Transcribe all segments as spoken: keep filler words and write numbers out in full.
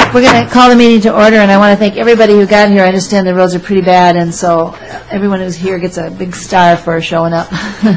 We're going to call the meeting to order, and I want to thank everybody who got here. I understand the roads are pretty bad, and so everyone who's here gets a big star for showing up.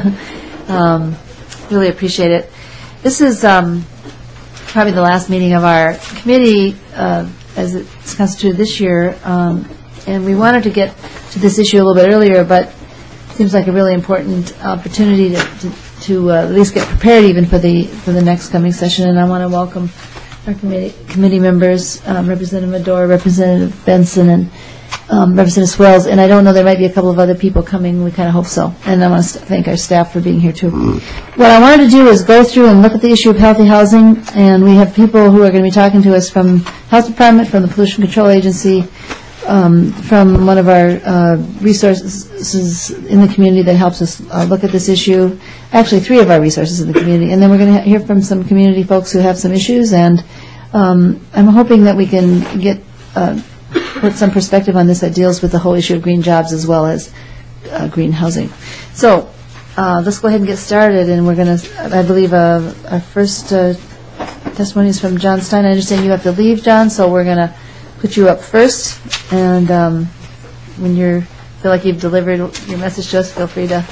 um, really appreciate it. This is um, probably the last meeting of our committee uh, as it's constituted this year, um, and we wanted to get to this issue a little bit earlier, but it seems like a really important opportunity to, to, to uh, at least get prepared even for the for the next coming session, and I want to welcome our committee, committee members, um, Representative Medora, Representative Benson, and um, Representative Swells. And I don't know, there might be a couple of other people coming. We kind of hope so. And I want to thank our staff for being here, too. What I wanted to do is go through and look at the issue of healthy housing. And we have people who are going to be talking to us from Health Department, from the Pollution Control Agency, um, from one of our uh, resources in the community that helps us uh, look at this issue. Actually, three of our resources in the community. And then we're going to hear from some community folks who have some issues. And um, I'm hoping that we can get uh, put some perspective on this that deals with the whole issue of green jobs as well as uh, green housing. So uh, let's go ahead and get started. And we're going to, I believe, uh, our first uh, testimony is from John Stein. I understand you have to leave, John, so we're going to put you up first. And um, when you feel like you've delivered your message to us, feel free to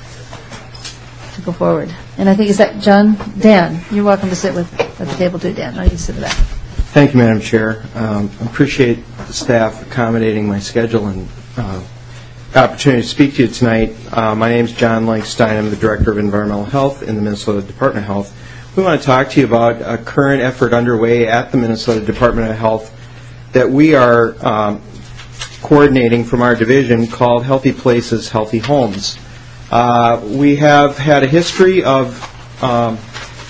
to go forward. And I think, is that John? Dan, you're welcome to sit with at the table too, Dan. I need to sit with that. Thank you, Madam Chair. Um, I appreciate the staff accommodating my schedule and uh, the opportunity to speak to you tonight. Uh, my name is John Lankstein. I'm the Director of Environmental Health in the Minnesota Department of Health. We want to talk to you about a current effort underway at the Minnesota Department of Health that we are um, coordinating from our division called Healthy Places, Healthy Homes. Uh, we have had a history of um,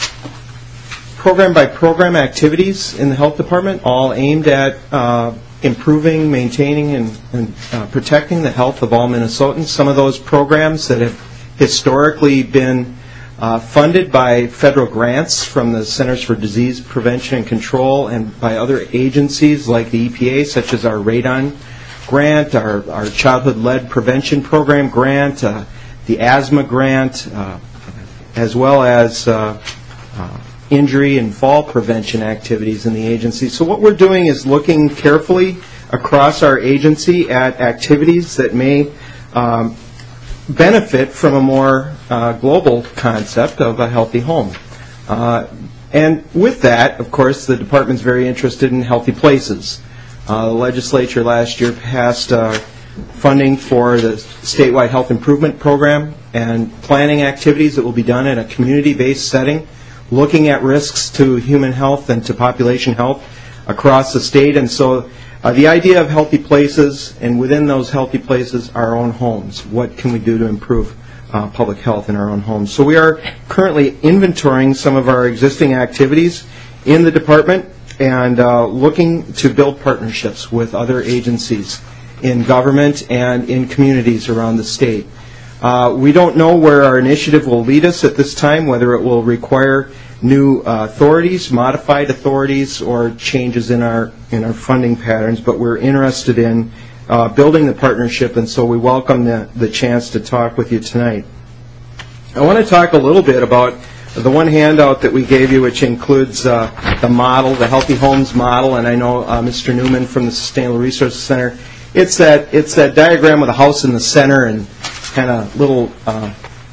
program-by-program activities in the health department, all aimed at uh, improving, maintaining, and, and uh, protecting the health of all Minnesotans. Some of those programs that have historically been uh, funded by federal grants from the Centers for Disease Prevention and Control and by other agencies like the E P A, such as our Radon grant, our, our Childhood Lead Prevention Program grant, uh, the asthma grant, uh, as well as uh, uh, injury and fall prevention activities in the agency. So what we're doing is looking carefully across our agency at activities that may um, benefit from a more uh, global concept of a healthy home. Uh, and with that, of course, the department's very interested in healthy places. Uh, the legislature last year passed uh, funding for the statewide health improvement program and planning activities that will be done in a community-based setting, looking at risks to human health and to population health across the state. And so uh, the idea of healthy places, and within those healthy places, our own homes. What can we do to improve uh, public health in our own homes? So we are currently inventorying some of our existing activities in the department and uh, looking to build partnerships with other agencies in government and in communities around the state. Uh, we don't know where our initiative will lead us at this time, whether it will require new uh, authorities, modified authorities, or changes in our in our funding patterns, but we're interested in uh, building the partnership, and so we welcome the, the chance to talk with you tonight. I want to talk a little bit about the one handout that we gave you, which includes uh, the model, the Healthy Homes model, and I know uh, Mister Newman from the Sustainable Resources Center. It's that it's that diagram with a house in the center and kind of little uh,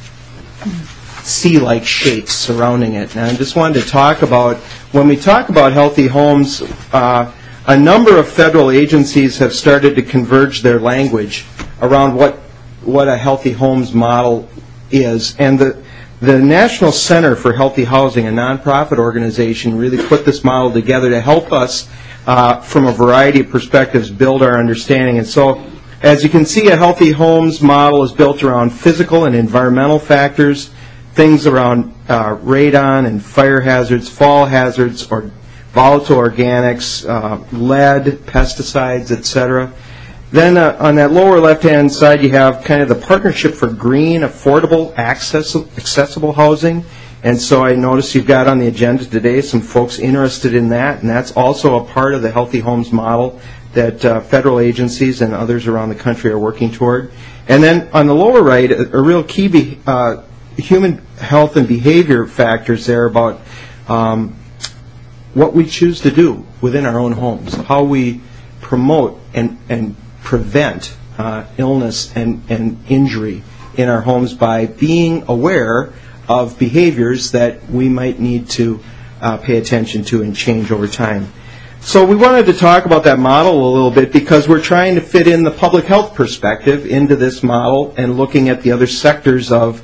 C-like shapes surrounding it. And I just wanted to talk about, when we talk about healthy homes, uh, a number of federal agencies have started to converge their language around what what a healthy homes model is. And the the National Center for Healthy Housing, a nonprofit organization, really put this model together to help us Uh, from a variety of perspectives, build our understanding. And so, as you can see, a healthy homes model is built around physical and environmental factors, things around uh, radon and fire hazards, fall hazards, or volatile organics, uh, lead, pesticides, et cetera. Then uh, on that lower left-hand side, you have kind of the Partnership for Green, Affordable, access, Accessible Housing. And so I notice you've got on the agenda today some folks interested in that, and that's also a part of the Healthy Homes model that uh, federal agencies and others around the country are working toward. And then on the lower right, a, a real key be, uh, human health and behavior factors there about um, what we choose to do within our own homes, how we promote and, and prevent uh, illness and, and injury in our homes by being aware of behaviors that we might need to uh, pay attention to and change over time. So we wanted to talk about that model a little bit because we're trying to fit in the public health perspective into this model and looking at the other sectors of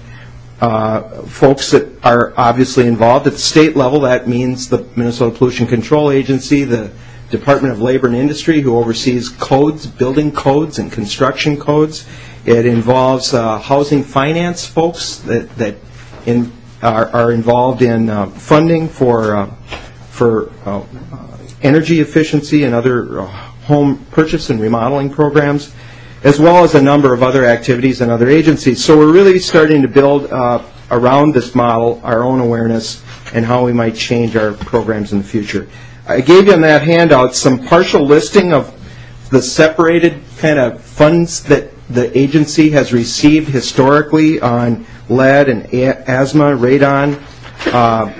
uh, folks that are obviously involved. At the state level, that means the Minnesota Pollution Control Agency, the Department of Labor and Industry, who oversees codes, building codes and construction codes. It involves uh, housing finance folks that, that in, are, are involved in uh, funding for, uh, for uh, energy efficiency and other uh, home purchase and remodeling programs, as well as a number of other activities and other agencies. So we're really starting to build uh, around this model our own awareness and how we might change our programs in the future. I gave you on that handout some partial listing of the separated kind of funds that the agency has received historically on lead and a- asthma, radon, uh,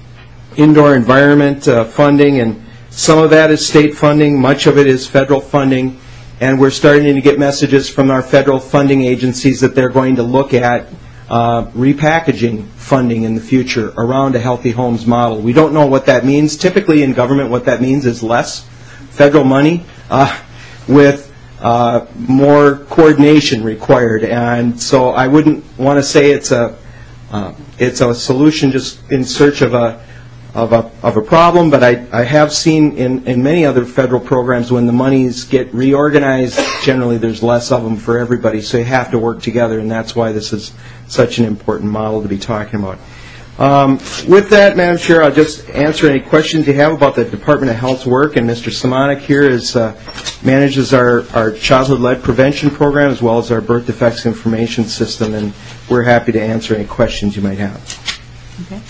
indoor environment uh, funding, and some of that is state funding, much of it is federal funding, and we're starting to get messages from our federal funding agencies that they're going to look at uh, repackaging funding in the future around a healthy homes model. We don't know what that means. Typically in government, what that means is less federal money uh, with uh, more coordination required. And so I wouldn't want to say it's a uh, it's a solution just in search of a of a of a problem, but I, I have seen in, in many other federal programs when the monies get reorganized, generally there's less of them for everybody, so you have to work together, and that's why this is such an important model to be talking about. Um, with that, Madam Chair, I'll just answer any questions you have about the Department of Health's work, and Mister Simonik here is, uh, manages our, our childhood lead prevention program as well as our birth defects information system, and we're happy to answer any questions you might have. Okay.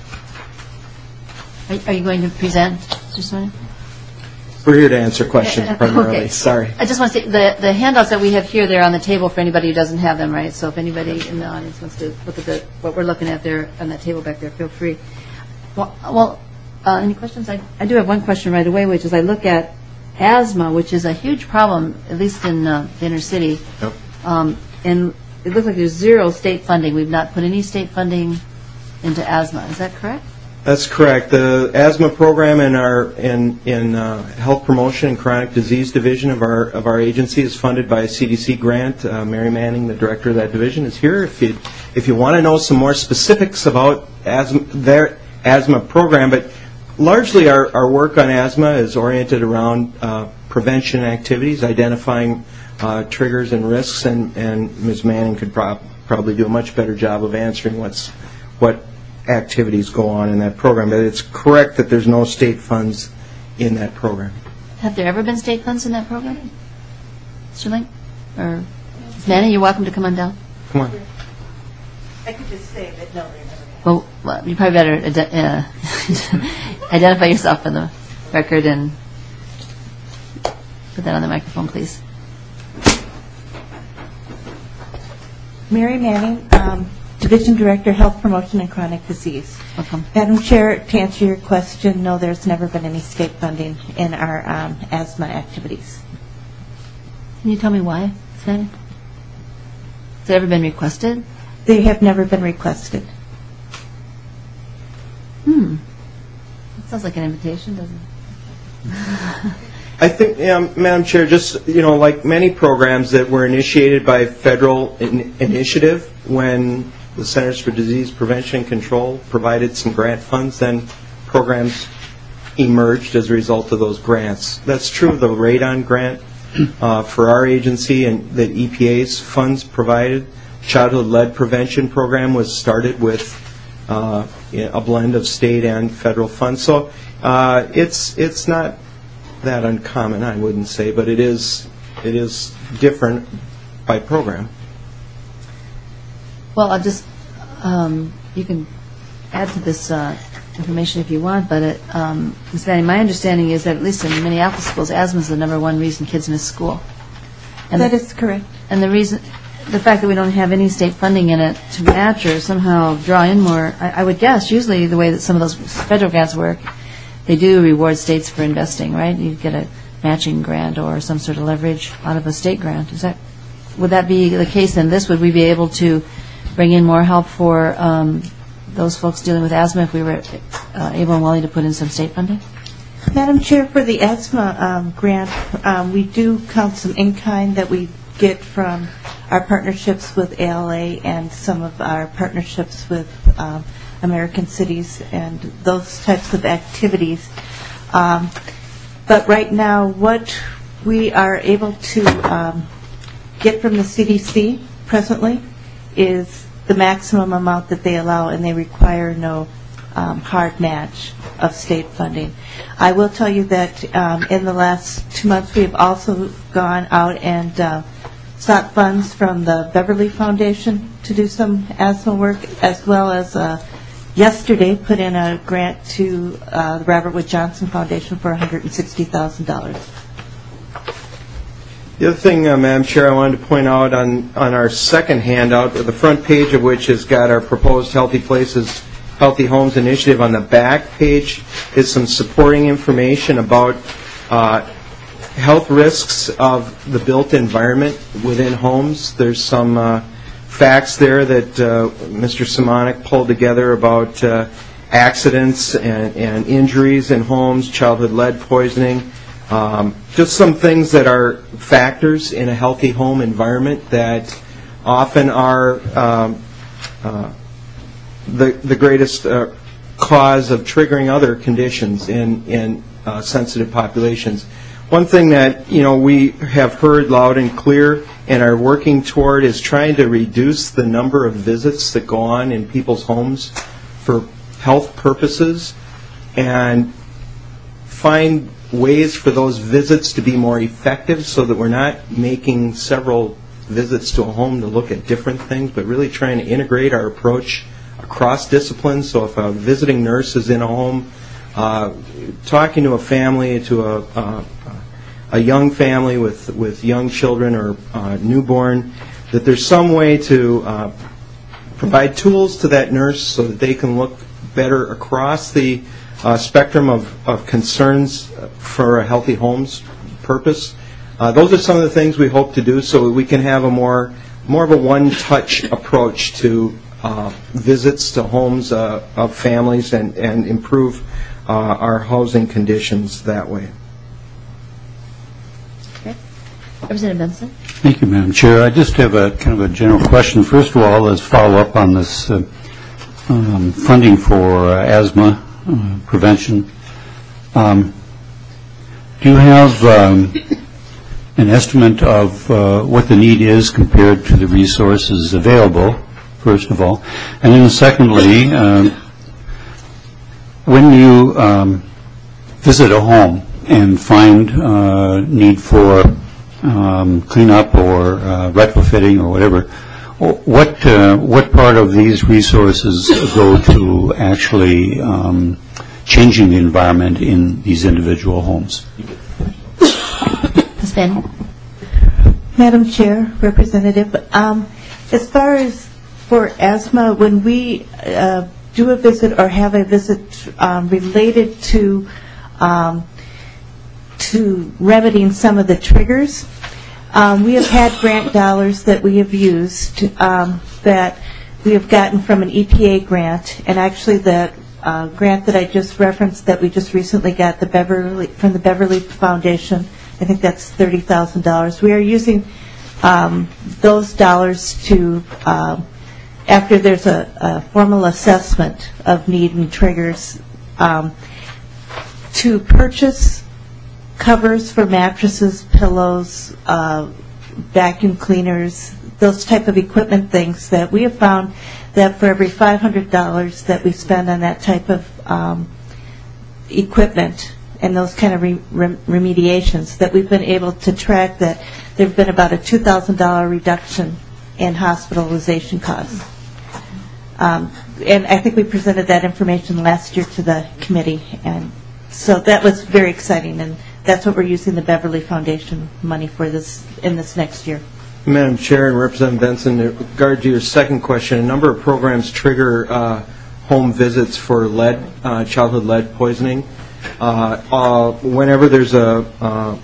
Are, are you going to present, Mister Simonik? We're here to answer questions primarily. Okay. Sorry. I just want to say, the, the handouts that we have here, they're on the table for anybody who doesn't have them, right? So if anybody in the audience wants to look at the, what we're looking at there on that table back there, feel free. Well, well uh, any questions? I, I do have one question right away, which is I look at asthma, which is a huge problem, at least in uh, the inner city. Yep. Um, and it looks like there's zero state funding. We've not put any state funding into asthma. Is that correct? That's correct. The asthma program in our in in uh, health promotion and chronic disease division of our of our agency is funded by a C D C grant. Uh, Mary Manning, the director of that division, is here. If you if you want to know some more specifics about asthma, their asthma program, but largely our, our work on asthma is oriented around uh, prevention activities, identifying uh, triggers and risks, and, and Miz Manning could prob- probably do a much better job of answering what's what. activities go on in that program. But it's correct that there's no state funds in that program. Have there ever been state funds in that program? Mister Link? Or Manny, you're welcome to come on down. Come on. I could just say that no, there never has. Well, well you probably better ide- uh, identify yourself for the record and put that on the microphone, please. Mary Manning, um, Division Director, Health Promotion and Chronic Disease. Welcome. Madam Chair, to answer your question, no, there's never been any state funding in our um, asthma activities. Can you tell me why, Miz Manning? Has it ever been requested? They have never been requested. Hmm. That sounds like an invitation, doesn't it? I think, yeah, Madam Chair, just, you know, like many programs that were initiated by federal in- initiative, when the Centers for Disease Prevention and Control provided some grant funds, then programs emerged as a result of those grants. That's true of the radon grant uh, for our agency, and that E P A's funds provided. Childhood lead prevention program was started with uh, a blend of state and federal funds. So uh, it's it's not that uncommon, I wouldn't say, but it is it is different by program. Well, I'll just, um, you can add to this uh, information if you want, but it, um, Miz Manning, my understanding is that at least in Minneapolis schools, asthma is the number one reason kids miss school. And That the, is correct. And the reason, the fact that we don't have any state funding in it to match or somehow draw in more, I, I would guess, usually the way that some of those federal grants work, they do reward states for investing, right? You get a matching grant or some sort of leverage out of a state grant. Is that, would that be the case in this? Would we be able to bring in more help for um, those folks dealing with asthma if we were uh, able and willing to put in some state funding? Madam Chair, for the asthma um, grant, um, we do count some in-kind that we get from our partnerships with A L A and some of our partnerships with um, American Cities and those types of activities. Um, but right now, what we are able to um, get from the C D C presently is the maximum amount that they allow, and they require no um, hard match of state funding. I will tell you that um, in the last two months, we have also gone out and uh, sought funds from the Beverly Foundation to do some asthma work, as well as uh, yesterday put in a grant to uh, the Robert Wood Johnson Foundation for one hundred sixty thousand dollars. The other thing, uh, Madam Chair, I wanted to point out on, on our second handout, the front page of which has got our proposed Healthy Places, Healthy Homes initiative. On the back page is some supporting information about uh, health risks of the built environment within homes. There's some uh, facts there that uh, Mister Simonik pulled together about uh, accidents and, and injuries in homes, childhood lead poisoning, um, just some things that are factors in a healthy home environment that often are um, uh, the, the greatest uh, cause of triggering other conditions in, in uh, sensitive populations. One thing that, you know, we have heard loud and clear and are working toward is trying to reduce the number of visits that go on in people's homes for health purposes and find ways for those visits to be more effective so that we're not making several visits to a home to look at different things, but really trying to integrate our approach across disciplines. So if a visiting nurse is in a home, uh, talking to a family, to a, uh, a young family with, with young children or uh, newborn, that there's some way to uh, provide tools to that nurse so that they can look better across the uh, spectrum of, of concerns for a healthy homes purpose. Uh, those are some of the things we hope to do so we can have a more, more of a one-touch approach to uh, visits to homes uh, of families and, and improve uh, our housing conditions that way. Okay. Representative Benson. Thank you, Madam Chair. I just have a kind of a general question. First of all, let's follow up on this uh, um, funding for uh, asthma uh, prevention. Um, do you have um, an estimate of uh, what the need is compared to the resources available, first of all? And then secondly, uh, when you um, visit a home and find uh, need for um, cleanup or uh, retrofitting or whatever, what uh, what part of these resources go to actually um, changing the environment in these individual homes? Miz Fanning. Madam Chair, Representative, um, as far as for asthma, when we uh, do a visit or have a visit um, related to um, to remedying some of the triggers, um, we have had grant dollars that we have used um, that we have gotten from an E P A grant, and actually that uh, grant that I just referenced that we just recently got the Beverly from the Beverly Foundation, I think that's thirty thousand dollars. We are using um, those dollars to, uh, after there's a, a formal assessment of need and triggers, um, to purchase covers for mattresses, pillows, uh, vacuum cleaners, those type of equipment things that we have found that for every five hundred dollars that we spend on that type of um, equipment and those kind of re rem remediations, that we've been able to track that there have been about a two thousand dollar reduction in hospitalization costs. Um, and I think we presented that information last year to the committee, and so that was very exciting, and that's what we're using the Beverly Foundation money for this in this next year. Madam Chair and Representative Benson, in regard to your second question, a number of programs trigger uh, home visits for lead, uh, childhood lead poisoning. Uh, uh, Whenever there's a uh,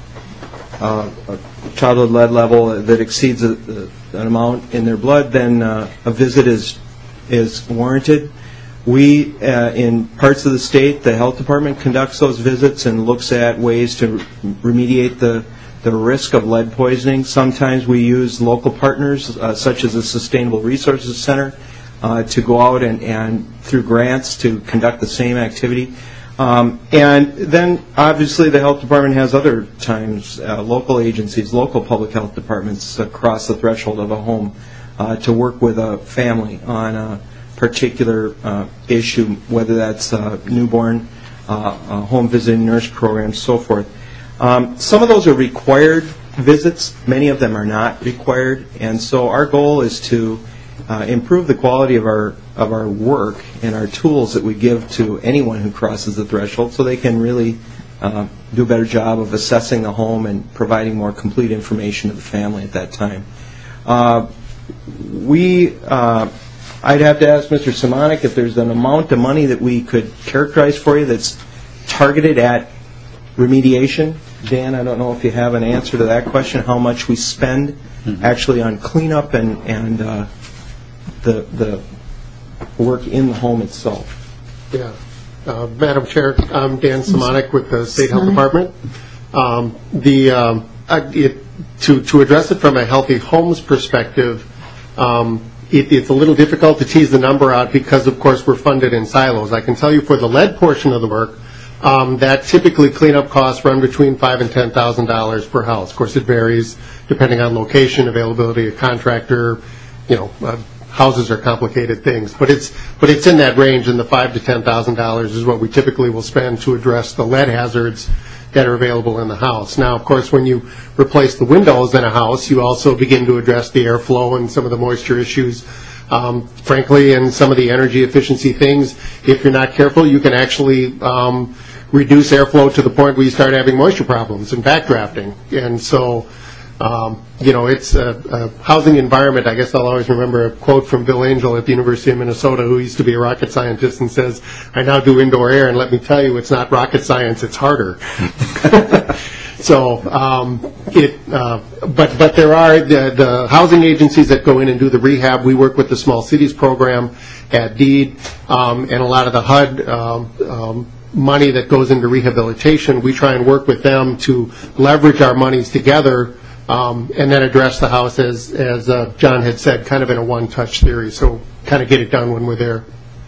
uh, a childhood lead level that exceeds a, a, an amount in their blood, then uh, a visit is is warranted. We, uh, in parts of the state, the health department conducts those visits and looks at ways to remediate the, the risk of lead poisoning. Sometimes we use local partners, uh, such as the Sustainable Resources Center, uh, to go out and, and through grants to conduct the same activity. Um, and then, obviously, the health department has other times, uh, local agencies, local public health departments uh, cross the threshold of a home uh, to work with a family on a particular uh, issue, whether that's uh, newborn, uh, uh, home visiting nurse programs, so forth. Um, some of those are required visits. Many of them are not required. And so our goal is to uh, improve the quality of our of our work and our tools that we give to anyone who crosses the threshold so they can really uh, do a better job of assessing the home and providing more complete information to the family at that time. Uh, we, uh, I'd have to ask Mister Simonik if there's an amount of money that we could characterize for you that's targeted at remediation. Dan, I don't know if you have an answer to that question, how much we spend mm-hmm. actually on cleanup and, and uh, the the work in the home itself. Yeah. Uh, Madam Chair, I'm Dan Simonik with the State Health Department. Um, the um, uh, it, to, to address it from a healthy homes perspective, um, it, it's a little difficult to tease the number out because, of course, we're funded in silos. I can tell you for the lead portion of the work, um, that typically cleanup costs run between five and ten thousand dollars per house. Of course, it varies depending on location, availability of contractor, you know. Uh, Houses are complicated things, but it's but it's in that range, and the five to ten thousand dollars is what we typically will spend to address the lead hazards that are available in the house. Now, of course, when you replace the windows in a house, you also begin to address the airflow and some of the moisture issues. Um, frankly, and some of the energy efficiency things, if you're not careful, you can actually um, reduce airflow to the point where you start having moisture problems and backdrafting, and so. Um, you know, it's a, a housing environment. I guess I'll always remember a quote from Bill Angel at the University of Minnesota, who used to be a rocket scientist, and says, I now do indoor air, and let me tell you, it's not rocket science, it's harder. So, um, it, uh, but, but there are the, the housing agencies that go in and do the rehab. We work with the Small Cities program at DEED, um, and a lot of the H U D um, um, money that goes into rehabilitation. We try and work with them to leverage our monies together. Um, and then address the house, as, as uh, John had said, kind of in a one-touch theory, so kind of get it done when we're there.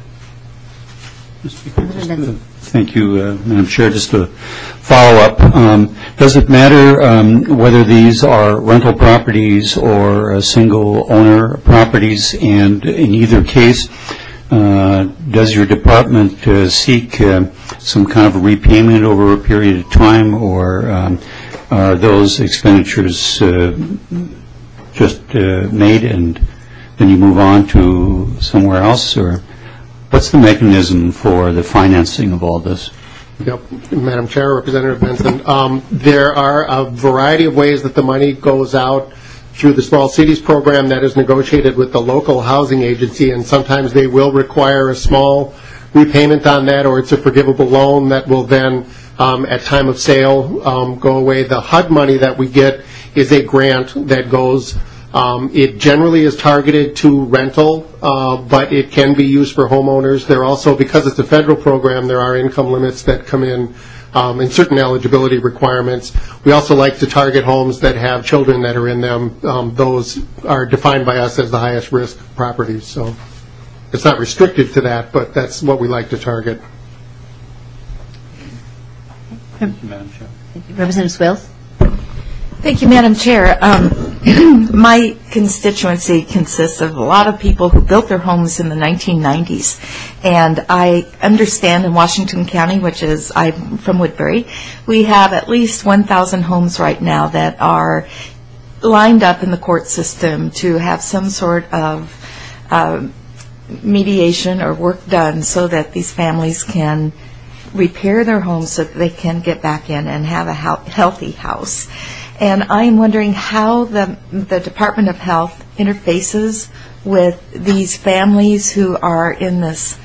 Thank you, uh, Madam Chair. Just to follow up, um, does it matter um, whether these are rental properties or uh, single-owner properties? And in either case, uh, does your department uh, seek uh, some kind of repayment over a period of time, or um, are those expenditures uh, just uh, made and then you move on to somewhere else? Or what's the mechanism for the financing of all this? Yep, Madam Chair, Representative Benson. Um, there are a variety of ways that the money goes out through the Small Cities program that is negotiated with the local housing agency, and sometimes they will require a small repayment on that, or it's a forgivable loan that will then Um, at time of sale, um, go away. The H U D money that we get is a grant that goes, um, it generally is targeted to rental, uh, but it can be used for homeowners. There also, because it's a federal program, there are income limits that come in um, and certain eligibility requirements. We also like to target homes that have children that are in them. Um, those are defined by us as the highest risk properties. So it's not restricted to that, but that's what we like to target. Thank you, Madam Chair. Thank you. Representative Swales? Thank you, Madam Chair. Um, my constituency consists of a lot of people who built their homes in the nineteen nineties. And I understand in Washington County, which is, I'm from Woodbury, we have at least one thousand homes right now that are lined up in the court system to have some sort of uh, mediation or work done so that these families can repair their homes so that they can get back in and have a healthy house. And I am wondering how the, the Department of Health interfaces with these families who are in this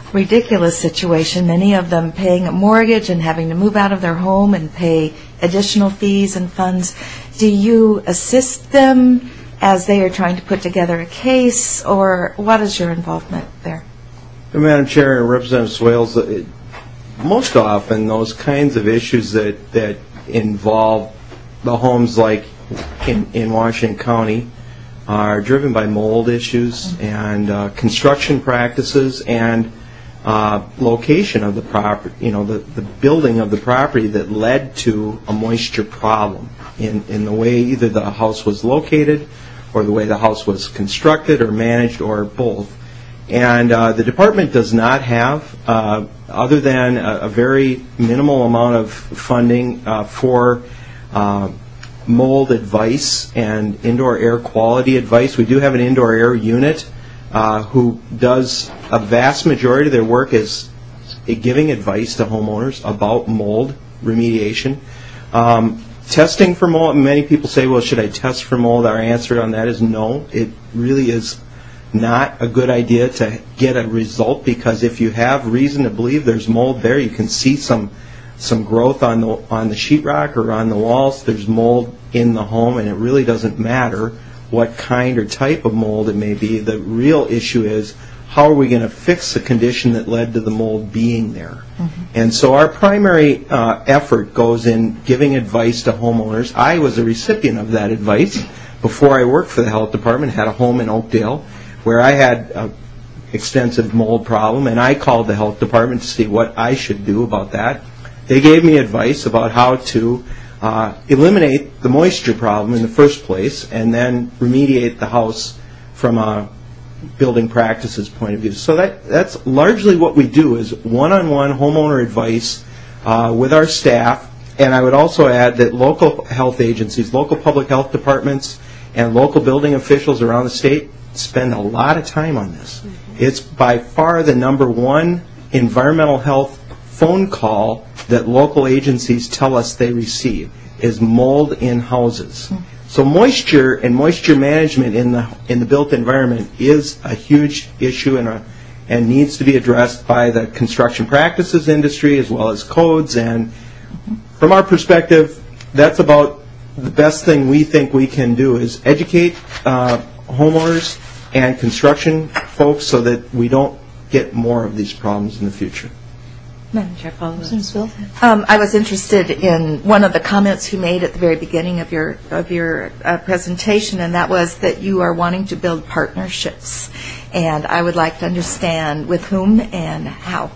ridiculous situation, many of them paying a mortgage and having to move out of their home and pay additional fees and funds. Do you assist them as they are trying to put together a case, or what is your involvement there? Madam Chair and Representative Swales, it, most often those kinds of issues that, that involve the homes like in, in Washington County are driven by mold issues and uh, construction practices and uh, location of the property, you know, the, the building of the property that led to a moisture problem in, in the way either the house was located or the way the house was constructed or managed or both. And uh, the department does not have, uh, other than a, a very minimal amount of funding uh, for uh, mold advice and indoor air quality advice. We do have an indoor air unit uh, who does a vast majority of their work is giving advice to homeowners about mold remediation. Um, testing for mold, many people say, well, should I test for mold? Our answer on that is no. It really is not a good idea to get a result, because if you have reason to believe there's mold there, you can see some some growth on the on the sheetrock or on the walls. There's mold in the home, and it really doesn't matter what kind or type of mold it may be. The real issue is, how are we going to fix the condition that led to the mold being there? Mm-hmm. And so our primary uh, effort goes in giving advice to homeowners. I was a recipient of that advice before I worked for the health department. Had a home in Oakdale where I had an extensive mold problem, and I called the health department to see what I should do about that. They gave me advice about how to uh, eliminate the moisture problem in the first place and then remediate the house from a building practices point of view. So that that's largely what we do, is one-on-one homeowner advice uh, with our staff. And I would also add that local health agencies, local public health departments, and local building officials around the state spend a lot of time on this. Mm-hmm. It's by far the number one environmental health phone call that local agencies tell us they receive, is mold in houses. Mm-hmm. So moisture and moisture management in the in the built environment is a huge issue and a, and needs to be addressed by the construction practices industry as well as codes. And from our perspective, that's about the best thing we think we can do, is educate uh, homeowners and construction folks so that we don't get more of these problems in the future. Madam Chair, follow-up. Um, I was interested in one of the comments you made at the very beginning of your of your uh, presentation, and that was that you are wanting to build partnerships. And I would like to understand with whom and how.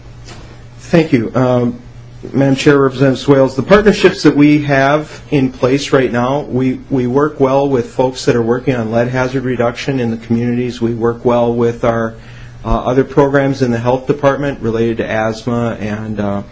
Thank you. Um, Madam Chair, Representative Swales, the partnerships that we have in place right now, we, we work well with folks that are working on lead hazard reduction in the communities. We work well with our uh, other programs in the health department related to asthma and uh,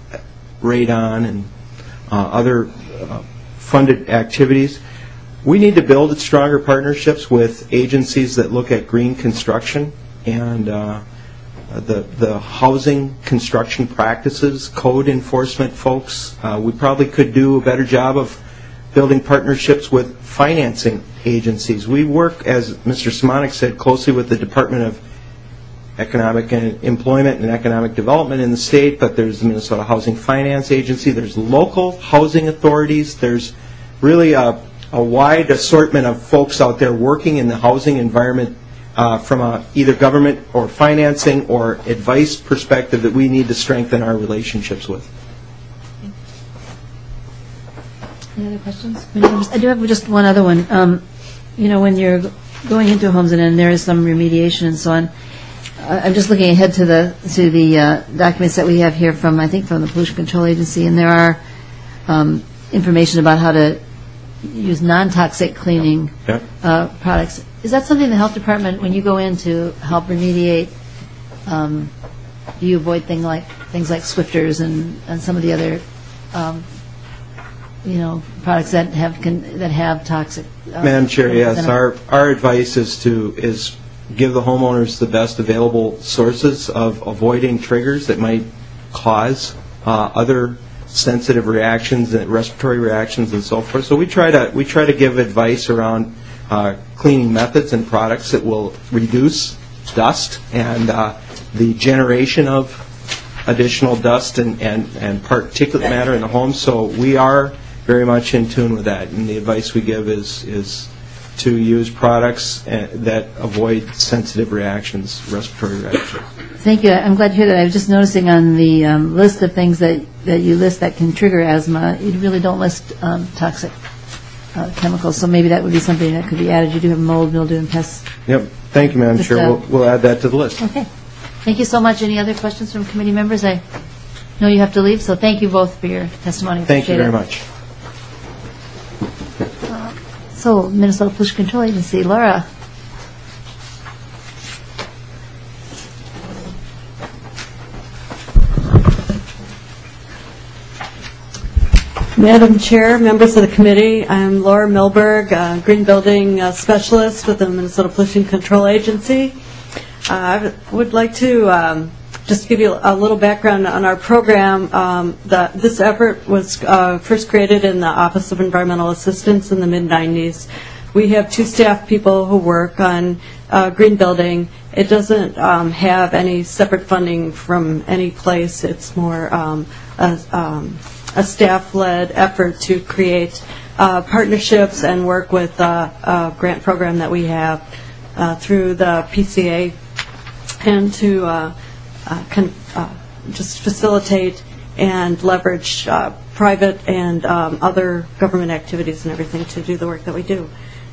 radon and uh, other uh, funded activities. We need to build stronger partnerships with agencies that look at green construction and uh, the the housing construction practices, code enforcement folks. Uh, we probably could do a better job of building partnerships with financing agencies. We work, as Mister Simonik said, closely with the Department of Economic and Employment and Economic Development in the state, but there's the Minnesota Housing Finance Agency, there's local housing authorities, there's really a, a wide assortment of folks out there working in the housing environment Uh, from a, either government or financing or advice perspective that we need to strengthen our relationships with. Any other questions? I do have just one other one. Um, you know, when you're going into homes and then there is some remediation and so on, uh, I'm just looking ahead to the to the uh, documents that we have here from, I think, from the Pollution Control Agency, and there are um, information about how to use non-toxic cleaning Yep. uh, products. Is that something the health department, when you go in to help remediate, um, do you avoid thing like things like Swifters and, and some of the other, um, you know, products that have con- that have toxic? Uh, Madam Chair, yes, in 'em? our our advice is to is give the homeowners the best available sources of avoiding triggers that might cause uh, other sensitive reactions and respiratory reactions and so forth. So we try to we try to give advice around Uh, cleaning methods and products that will reduce dust and uh, the generation of additional dust and, and, and particulate matter in the home. So we are very much in tune with that, and the advice we give is is to use products uh, that avoid sensitive reactions, respiratory reactions. Thank you. I'm glad to hear that. I was just noticing on the um, list of things that, that you list that can trigger asthma, you really don't list um, toxic uh, chemicals, so maybe that would be something that could be added. You do have mold, mildew, and pests. Yep. Thank you, Madam Just, Chair. uh, We'll, we'll add that to the list. Okay. Thank you so much. Any other questions from committee members? I know you have to leave, so thank you both for your testimony. Thank you Appreciate very it. much. So, Minnesota Pollution Control Agency, Laura. Madam Chair, members of the committee, I'm Laura Milberg, uh, Green Building uh, Specialist with the Minnesota Pollution Control Agency. Uh, I would like to um, just give you a little background on our program. Um, the, this effort was uh, first created in the Office of Environmental Assistance in the mid nineties. We have two staff people who work on uh, green building. It doesn't um, have any separate funding from any place. It's more um, a, um, a staff-led effort to create uh, partnerships and work with uh, a grant program that we have uh, through the P C A, and to uh, uh, con uh, just facilitate and leverage uh, private and um, other government activities and everything to do the work that we do.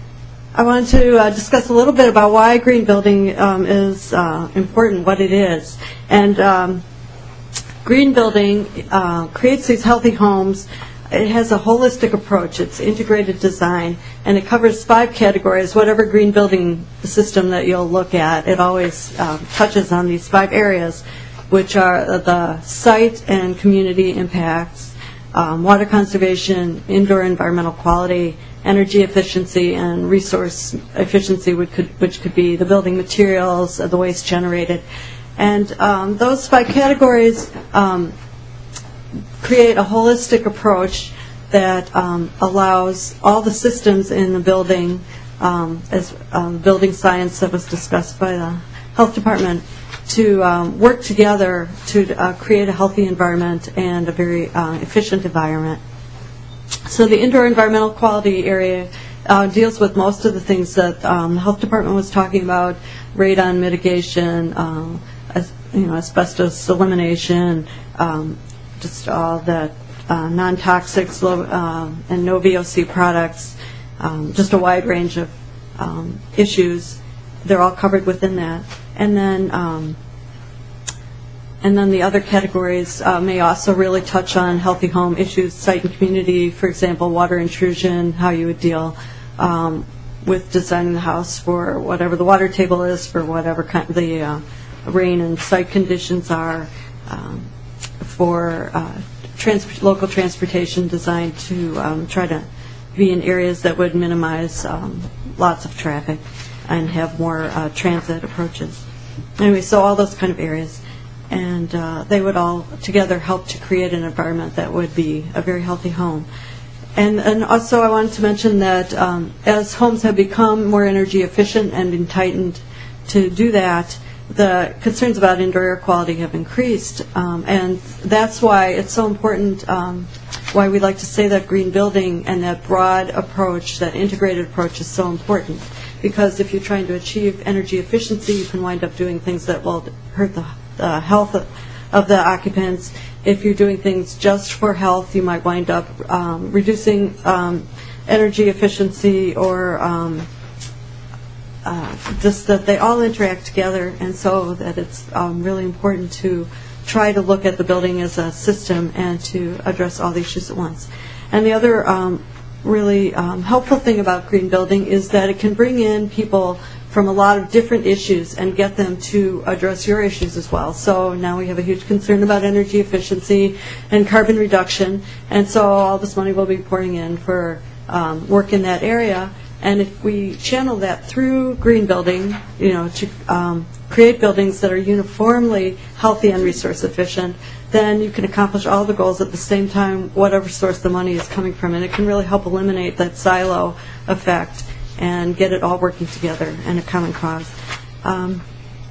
I wanted to uh, discuss a little bit about why green building um, is uh, important, what it is. And um, green building uh, creates these healthy homes. It has a holistic approach. It's integrated design, and it covers five categories. Whatever green building system that you'll look at, it always um, touches on these five areas, which are the site and community impacts, um, water conservation, indoor environmental quality, energy efficiency, and resource efficiency, which could, which could be the building materials, the waste generated. And um, those five categories um, create a holistic approach that um, allows all the systems in the building, um, as um, building science that was discussed by the health department, to um, work together to uh, create a healthy environment and a very uh, efficient environment. So the indoor environmental quality area uh, deals with most of the things that um, the health department was talking about: radon mitigation, um, as, you know, asbestos elimination, um, just all that uh, non-toxics, low, uh, and no V O C products, um, just a wide range of um, issues. They're all covered within that. And then um, And then the other categories uh, may also really touch on healthy home issues, site and community, for example, water intrusion, how you would deal um, with designing the house for whatever the water table is, for whatever kind the uh, rain and site conditions are, um, for uh, trans local transportation designed to um, try to be in areas that would minimize um, lots of traffic and have more uh, transit approaches. Anyway, so all those kind of areas. And uh, they would all together help to create an environment that would be a very healthy home. And, and also I wanted to mention that um, as homes have become more energy efficient and been tightened to do that, the concerns about indoor air quality have increased. Um, and that's why it's so important, um, why we like to say that green building and that broad approach, that integrated approach is so important. Because if you're trying to achieve energy efficiency, you can wind up doing things that will hurt the Uh, health of, of the occupants. If you're doing things just for health, you might wind up um, reducing um, energy efficiency, or um, uh, just that they all interact together, and so that it's um, really important to try to look at the building as a system and to address all the issues at once. And the other um, really um, helpful thing about green building is that it can bring in people from a lot of different issues and get them to address your issues as well. So now we have a huge concern about energy efficiency and carbon reduction, and so all this money will be pouring in for um, work in that area. And if we channel that through green building, you know, to um, create buildings that are uniformly healthy and resource efficient, then you can accomplish all the goals at the same time, whatever source the money is coming from. And it can really help eliminate that silo effect and get it all working together in a common cause. Um,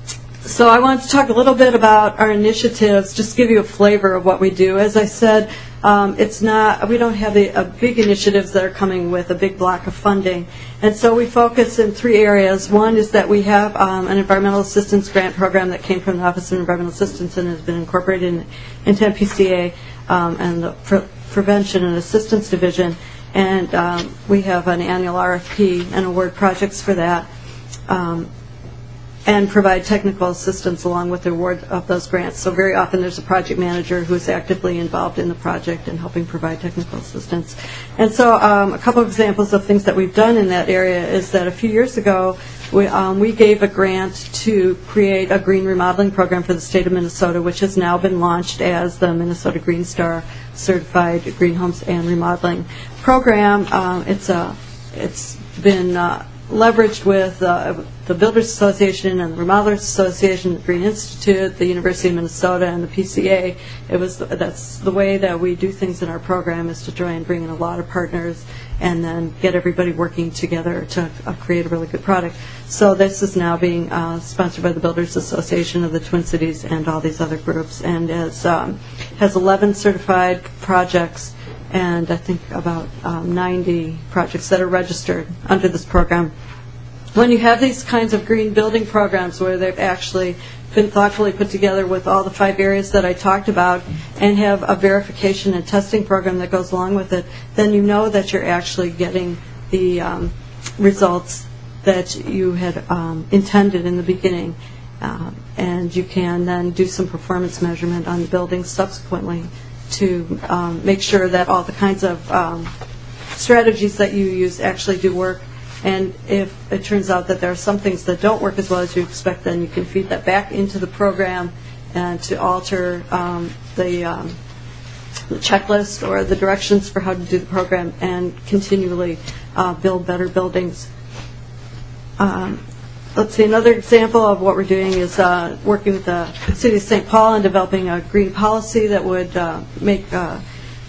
So I wanted to talk a little bit about our initiatives, just give you a flavor of what we do. As I said, um, it's not, we don't have a, a big initiatives that are coming with a big block of funding. And so we focus in three areas. One is that we have um, an environmental assistance grant program that came from the Office of Environmental Assistance and has been incorporated in, into N P C A um, and the Pre- Prevention and Assistance Division. And um, we have an annual R F P and award projects for that. Um, and provide technical assistance along with the award of those grants. So very often there's a project manager who is actively involved in the project and helping provide technical assistance. And so um, a couple of examples of things that we've done in that area is that a few years ago we, um, we gave a grant to create a green remodeling program for the state of Minnesota, which has now been launched as the Minnesota Green Star Certified Green Homes and Remodeling Program. Um, it's, a, it's been uh, leveraged with uh, the Builders Association and the Remodelers Association, the Green Institute, the University of Minnesota, and the P C A. It was that's the way that we do things in our program, is to try and bring in a lot of partners and then get everybody working together to uh, create a really good product. So this is now being uh, sponsored by the Builders Association of the Twin Cities and all these other groups, and is, um, has eleven certified projects and I think about um, ninety projects that are registered under this program. When you have these kinds of green building programs where they've actually been thoughtfully put together with all the five areas that I talked about and have a verification and testing program that goes along with it, then you know that you're actually getting the um, results that you had um, intended in the beginning. Um, and you can then do some performance measurement on the buildings subsequently to um, make sure that all the kinds of um, strategies that you use actually do work. And if it turns out that there are some things that don't work as well as you expect, then you can feed that back into the program and to alter um, the, um, the checklist or the directions for how to do the program and continually uh, build better buildings. Um, let's see, another example of what we're doing is uh, working with the City of Saint Paul and developing a green policy that would uh, make uh,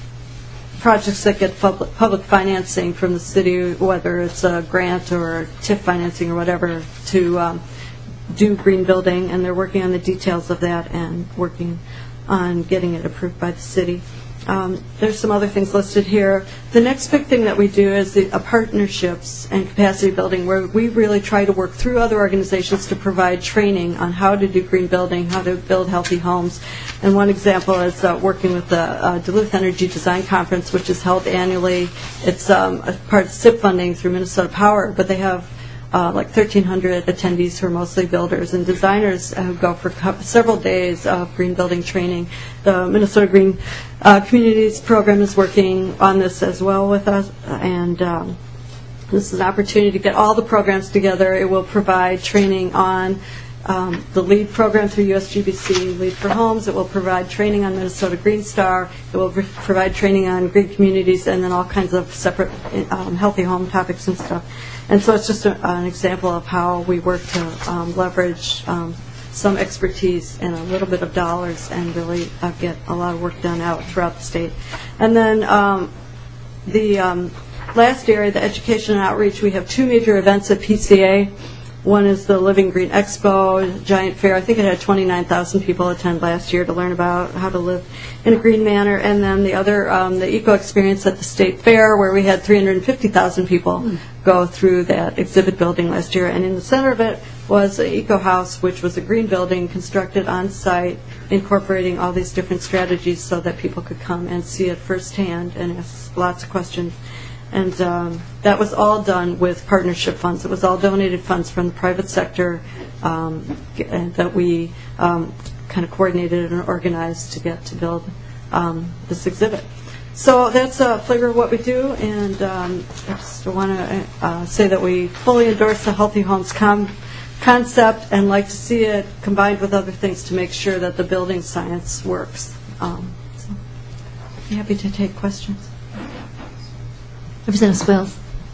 projects that get public, public financing from the city, whether it's a grant or T I F financing or whatever, to um, do green building, and they're working on the details of that and working on getting it approved by the city. Um, there's some other things listed here. The next big thing that we do is the uh, partnerships and capacity building, where we really try to work through other organizations to provide training on how to do green building, how to build healthy homes. And one example is uh, working with the uh, Duluth Energy Design Conference, which is held annually. It's um, a part of S I P funding through Minnesota Power, but they have Uh, like thirteen hundred attendees who are mostly builders and designers who go for co- several days of green building training. The Minnesota Green uh, Communities Program is working on this as well with us, and um, this is an opportunity to get all the programs together. It will provide training on um, the LEED program through U S G B C, LEED for Homes. It will provide training on Minnesota Green Star. It will re- provide training on green communities, and then all kinds of separate um, healthy home topics and stuff. And so it's just a, an example of how we work to um, leverage um, some expertise and a little bit of dollars and really uh, get a lot of work done out throughout the state. And then um, the um, last area, the education and outreach, we have two major events at P C A. One is the Living Green Expo, giant fair. I think it had twenty-nine thousand people attend last year to learn about how to live in a green manner. And then the other, um, the Eco Experience at the State Fair, where we had three hundred fifty thousand people mm. go through that exhibit building last year. And in the center of it was the Eco House, which was a green building constructed on site, incorporating all these different strategies so that people could come and see it firsthand and ask lots of questions. And um, that was all done with partnership funds. It was all donated funds from the private sector um, and that we um, kind of coordinated and organized to get to build um, this exhibit. So that's a flavor of what we do, and um, I just want to uh, say that we fully endorse the Healthy Homes com- concept and like to see it combined with other things to make sure that the building science works. Um, so I'm happy to take questions. Representative Swales.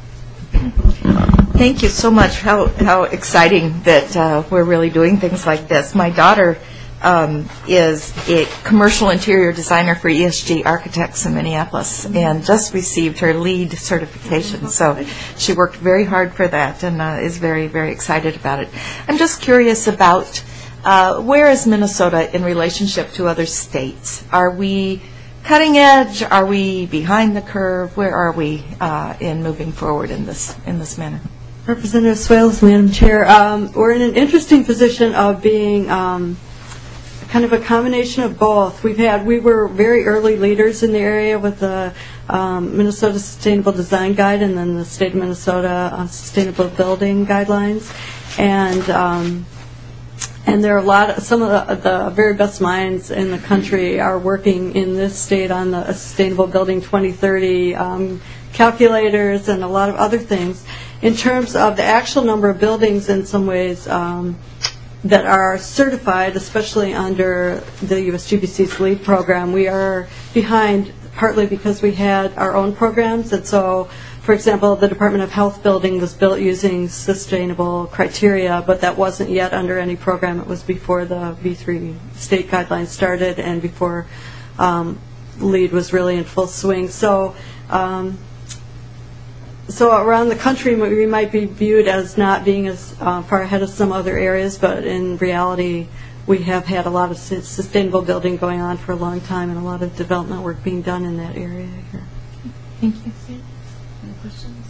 Thank you so much. How how exciting that uh, we're really doing things like this. My daughter um, is a commercial interior designer for E S G Architects in Minneapolis and just received her LEED certification. So she worked very hard for that and uh, is very, very excited about it. I'm just curious about Uh, Where is Minnesota in relationship to other states? Are we cutting edge? Are we behind the curve? Where are we uh, in moving forward in this in this manner? Representative Swales, Madam Chair, um, we're in an interesting position of being um, kind of a combination of both. We've had, we were very early leaders in the area with the um, Minnesota Sustainable Design Guide and then the State of Minnesota uh, Sustainable Building Guidelines. And um, and there are a lot of, some of the, the very best minds in the country are working in this state on the Sustainable Building twenty thirty um, calculators and a lot of other things. In terms of the actual number of buildings, in some ways, um, that are certified, especially under the U S G B C's LEED program, we are behind partly because we had our own programs. And so, for example, the Department of Health building was built using sustainable criteria, but that wasn't yet under any program. It was before the V three state guidelines started and before um, LEED was really in full swing. So. Um, So around the country, we might be viewed as not being as uh, far ahead of some other areas, but in reality, we have had a lot of su- sustainable building going on for a long time and a lot of development work being done in that area here. Thank you. Any questions?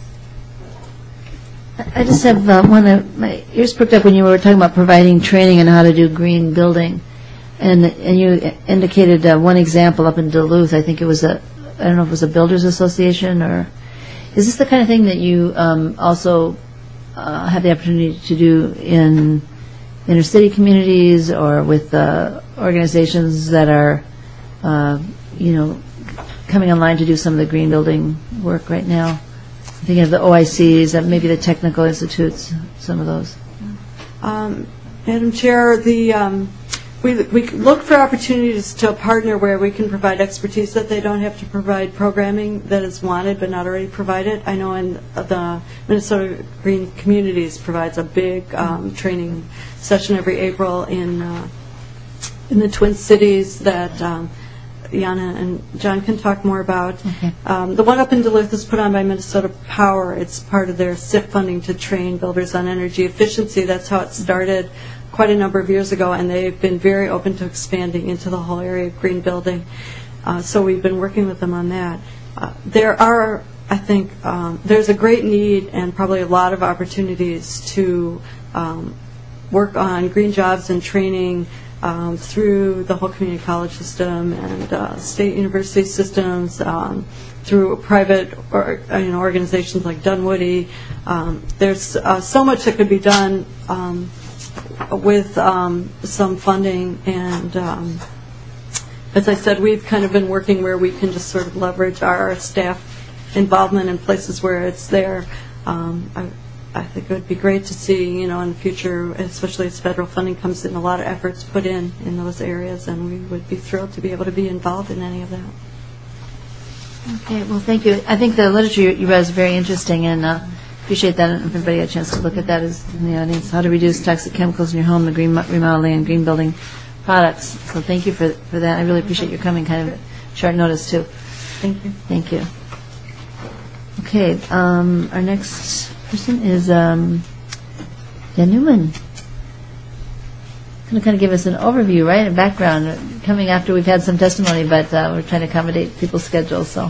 I just have uh, one of my ears pricked up when you were talking about providing training on how to do green building, and and you indicated uh, one example up in Duluth. I think it was a, I don't know if it was a builders association or. Is this the kind of thing that you um, also uh, have the opportunity to do in inner city communities or with uh, organizations that are, uh, you know, coming online to do some of the green building work right now? I'm thinking of the O I Cs, uh, maybe the technical institutes, some of those. Um, Madam Chair, the um, we we look for opportunities to partner where we can provide expertise that they don't have to provide programming that is wanted but not already provided. I know in the Minnesota Green Communities provides a big um, training session every April in uh, in the Twin Cities that um, Jana and John can talk more about. Okay. Um, the one up in Duluth is put on by Minnesota Power. It's part of their S I P funding to train builders on energy efficiency. That's how it started quite a number of years ago, and they've been very open to expanding into the whole area of green building. Uh, so we've been working with them on that. Uh, there are, I think, um, there's a great need and probably a lot of opportunities to um, work on green jobs and training um, through the whole community college system and uh, state university systems, um, through private or, you know, organizations like Dunwoody. Um, there's uh, so much that could be done um, with um, some funding, and um, as I said, we've kind of been working where we can just sort of leverage our staff involvement in places where it's there. Um, I, I think it would be great to see, you know, in the future, especially as federal funding comes in, a lot of efforts put in in those areas, and we would be thrilled to be able to be involved in any of that. Okay, well, thank you. I think the literature you you read is very interesting, and uh, appreciate that. If everybody had a chance to look at that as in the audience, how to reduce toxic chemicals in your home, the green mo- remodeling and green building products. So thank you for for that. I really appreciate your coming, kind of short notice too. Thank you. Thank you. Okay, um, our next person is um, Dan Newman. Going to kind of give us an overview, right, a background, uh, coming after we've had some testimony, but uh, we're trying to accommodate people's schedules. So,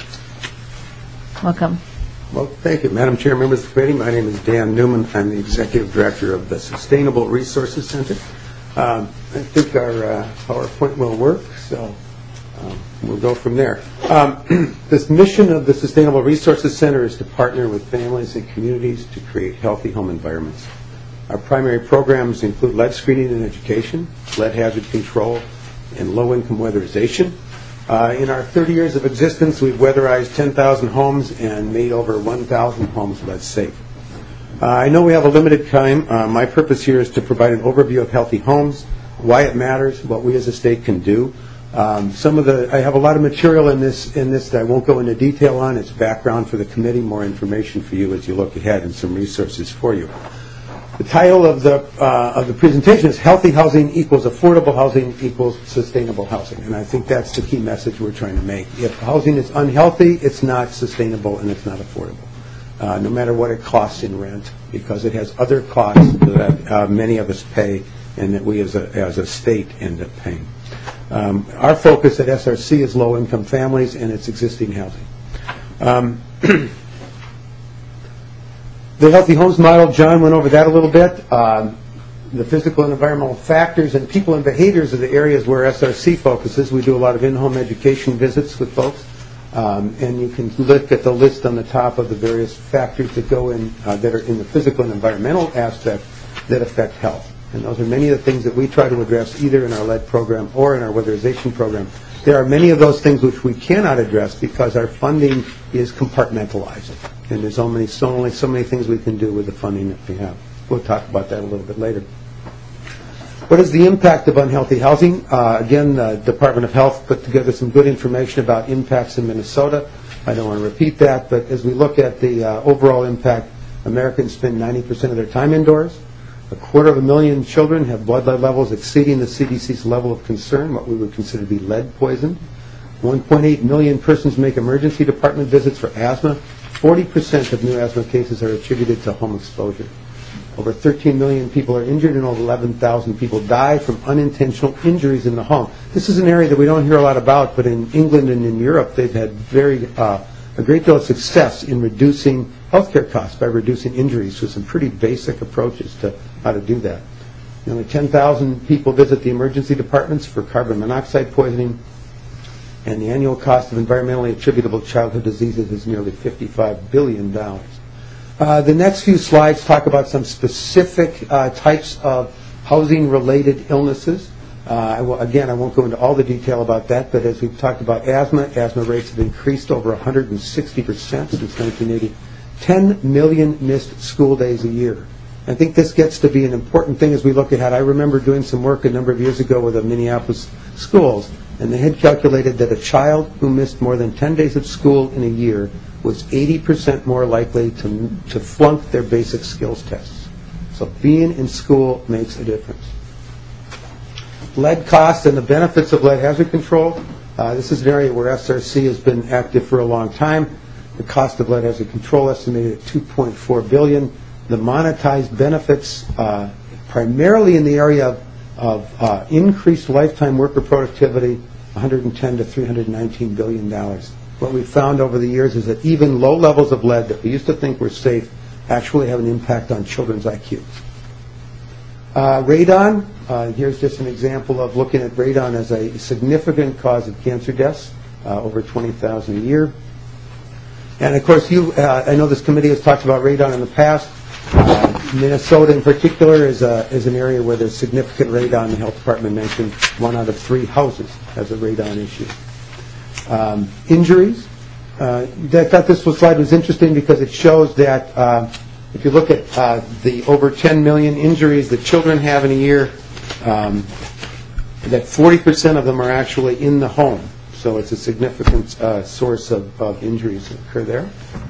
welcome. Well, thank you, Madam Chair, members of the committee. My name is Dan Newman. I'm the Executive Director of the Sustainable Resources Center. Um, I think our uh, PowerPoint will work, so um, we'll go from there. Um, this mission of the Sustainable Resources Center is to partner with families and communities to create healthy home environments. Our primary programs include lead screening and education, lead hazard control, and low-income weatherization. Uh, in our thirty years of existence, we've weatherized ten thousand homes and made over one thousand homes lead safe. Uh, I know we have a limited time. Uh, my purpose here is to provide an overview of healthy homes, why it matters, what we as a state can do. Um, some of the, I have a lot of material in this, in this that I won't go into detail on. It's background for the committee, more information for you as you look ahead, and some resources for you. The title of the uh, of the presentation is Healthy Housing Equals Affordable Housing Equals Sustainable Housing. And I think that's the key message we're trying to make. If housing is unhealthy, it's not sustainable and it's not affordable, uh, no matter what it costs in rent, because it has other costs that uh, many of us pay and that we as a, as a state end up paying. Um, our focus at S R C is low-income families and its existing housing. Um, the Healthy Homes Model, John went over that a little bit. Um, the physical and environmental factors and people and behaviors are the areas where S R C focuses. We do a lot of in-home education visits with folks. Um, and you can look at the list on the top of the various factors that go in, uh, that are in the physical and environmental aspect that affect health. And those are many of the things that we try to address either in our lead program or in our weatherization program. There are many of those things which we cannot address because our funding is compartmentalized. And there's only so, only so many things we can do with the funding that we have. We'll talk about that a little bit later. What is the impact of unhealthy housing? Uh, again, the Department of Health put together some good information about impacts in Minnesota. I don't want to repeat that, but as we look at the uh, overall impact, Americans spend ninety percent of their time indoors. A quarter of a million children have blood lead levels exceeding the C D C's level of concern, what we would consider to be lead poisoned. one point eight million persons make emergency department visits for asthma. forty percent of new asthma cases are attributed to home exposure. Over thirteen million people are injured and over eleven thousand people die from unintentional injuries in the home. This is an area that we don't hear a lot about, but in England and in Europe they've had very uh, a great deal of success in reducing healthcare costs by reducing injuries with some pretty basic approaches to how to do that. Nearly ten thousand people visit the emergency departments for carbon monoxide poisoning, and the annual cost of environmentally attributable childhood diseases is nearly fifty-five billion dollars. Uh, the next few slides talk about some specific uh, types of housing-related illnesses. Uh, I will, again, I won't go into all the detail about that, but as we've talked about asthma, asthma rates have increased over one hundred sixty percent since nineteen eighty. ten million missed school days a year. I think this gets to be an important thing as we look ahead. I remember doing some work a number of years ago with the Minneapolis schools, and they had calculated that a child who missed more than ten days of school in a year was eighty percent more likely to, to flunk their basic skills tests. So being in school makes a difference. Lead costs and the benefits of lead hazard control. Uh, this is an area where S R C has been active for a long time. The cost of lead hazard control estimated at two point four billion dollars. The monetized benefits, uh, primarily in the area of, of uh, increased lifetime worker productivity, one hundred ten to three hundred nineteen billion dollars. What we've found over the years is that even low levels of lead that we used to think were safe actually have an impact on children's I Q. Uh, radon, uh, here's just an example of looking at radon as a significant cause of cancer deaths, uh, over twenty thousand a year. And of course, you, uh, I know this committee has talked about radon in the past. Uh, Minnesota in particular is, a, is an area where there's significant radon. The health department mentioned one out of three houses has a radon issue. Um, injuries. Uh, I thought this slide was interesting because it shows that uh, if you look at uh, the over ten million injuries that children have in a year, um, that forty percent of them are actually in the home. So it's a significant uh, source of, of injuries that occur there.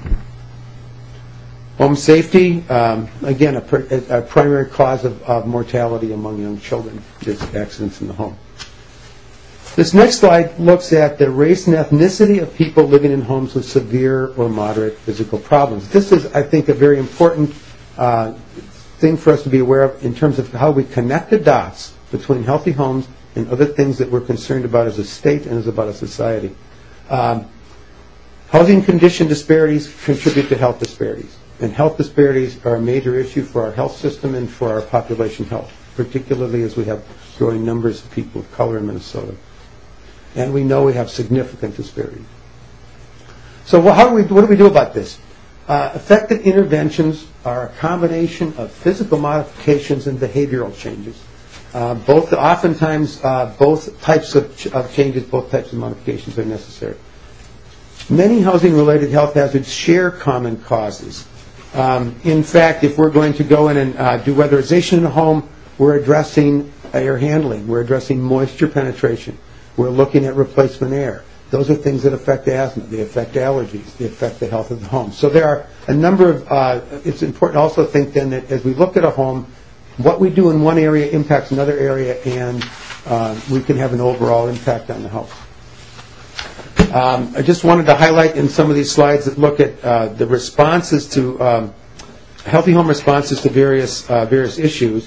Home safety, um, again, a, pr a primary cause of, of mortality among young children is accidents in the home. This next slide looks at the race and ethnicity of people living in homes with severe or moderate physical problems. This is, I think, a very important uh, thing for us to be aware of in terms of how we connect the dots between healthy homes and other things that we're concerned about as a state and as about a society. Um, housing condition disparities contribute to health disparities. And health disparities are a major issue for our health system and for our population health, particularly as we have growing numbers of people of color in Minnesota. And we know we have significant disparities. So how do we, what do we do about this? Uh, effective interventions are a combination of physical modifications and behavioral changes. Uh, both, oftentimes, uh, both types of, ch of changes, both types of modifications are necessary. Many housing-related health hazards share common causes. Um, in fact, if we're going to go in and uh, do weatherization in a home, we're addressing air handling. We're addressing moisture penetration. We're looking at replacement air. Those are things that affect asthma. They affect allergies. They affect the health of the home. So there are a number of, uh, it's important to also think then that as we look at a home, what we do in one area impacts another area, and uh, we can have an overall impact on the house. Um, I just wanted to highlight in some of these slides that look at uh, the responses to um, healthy home responses to various uh, various issues.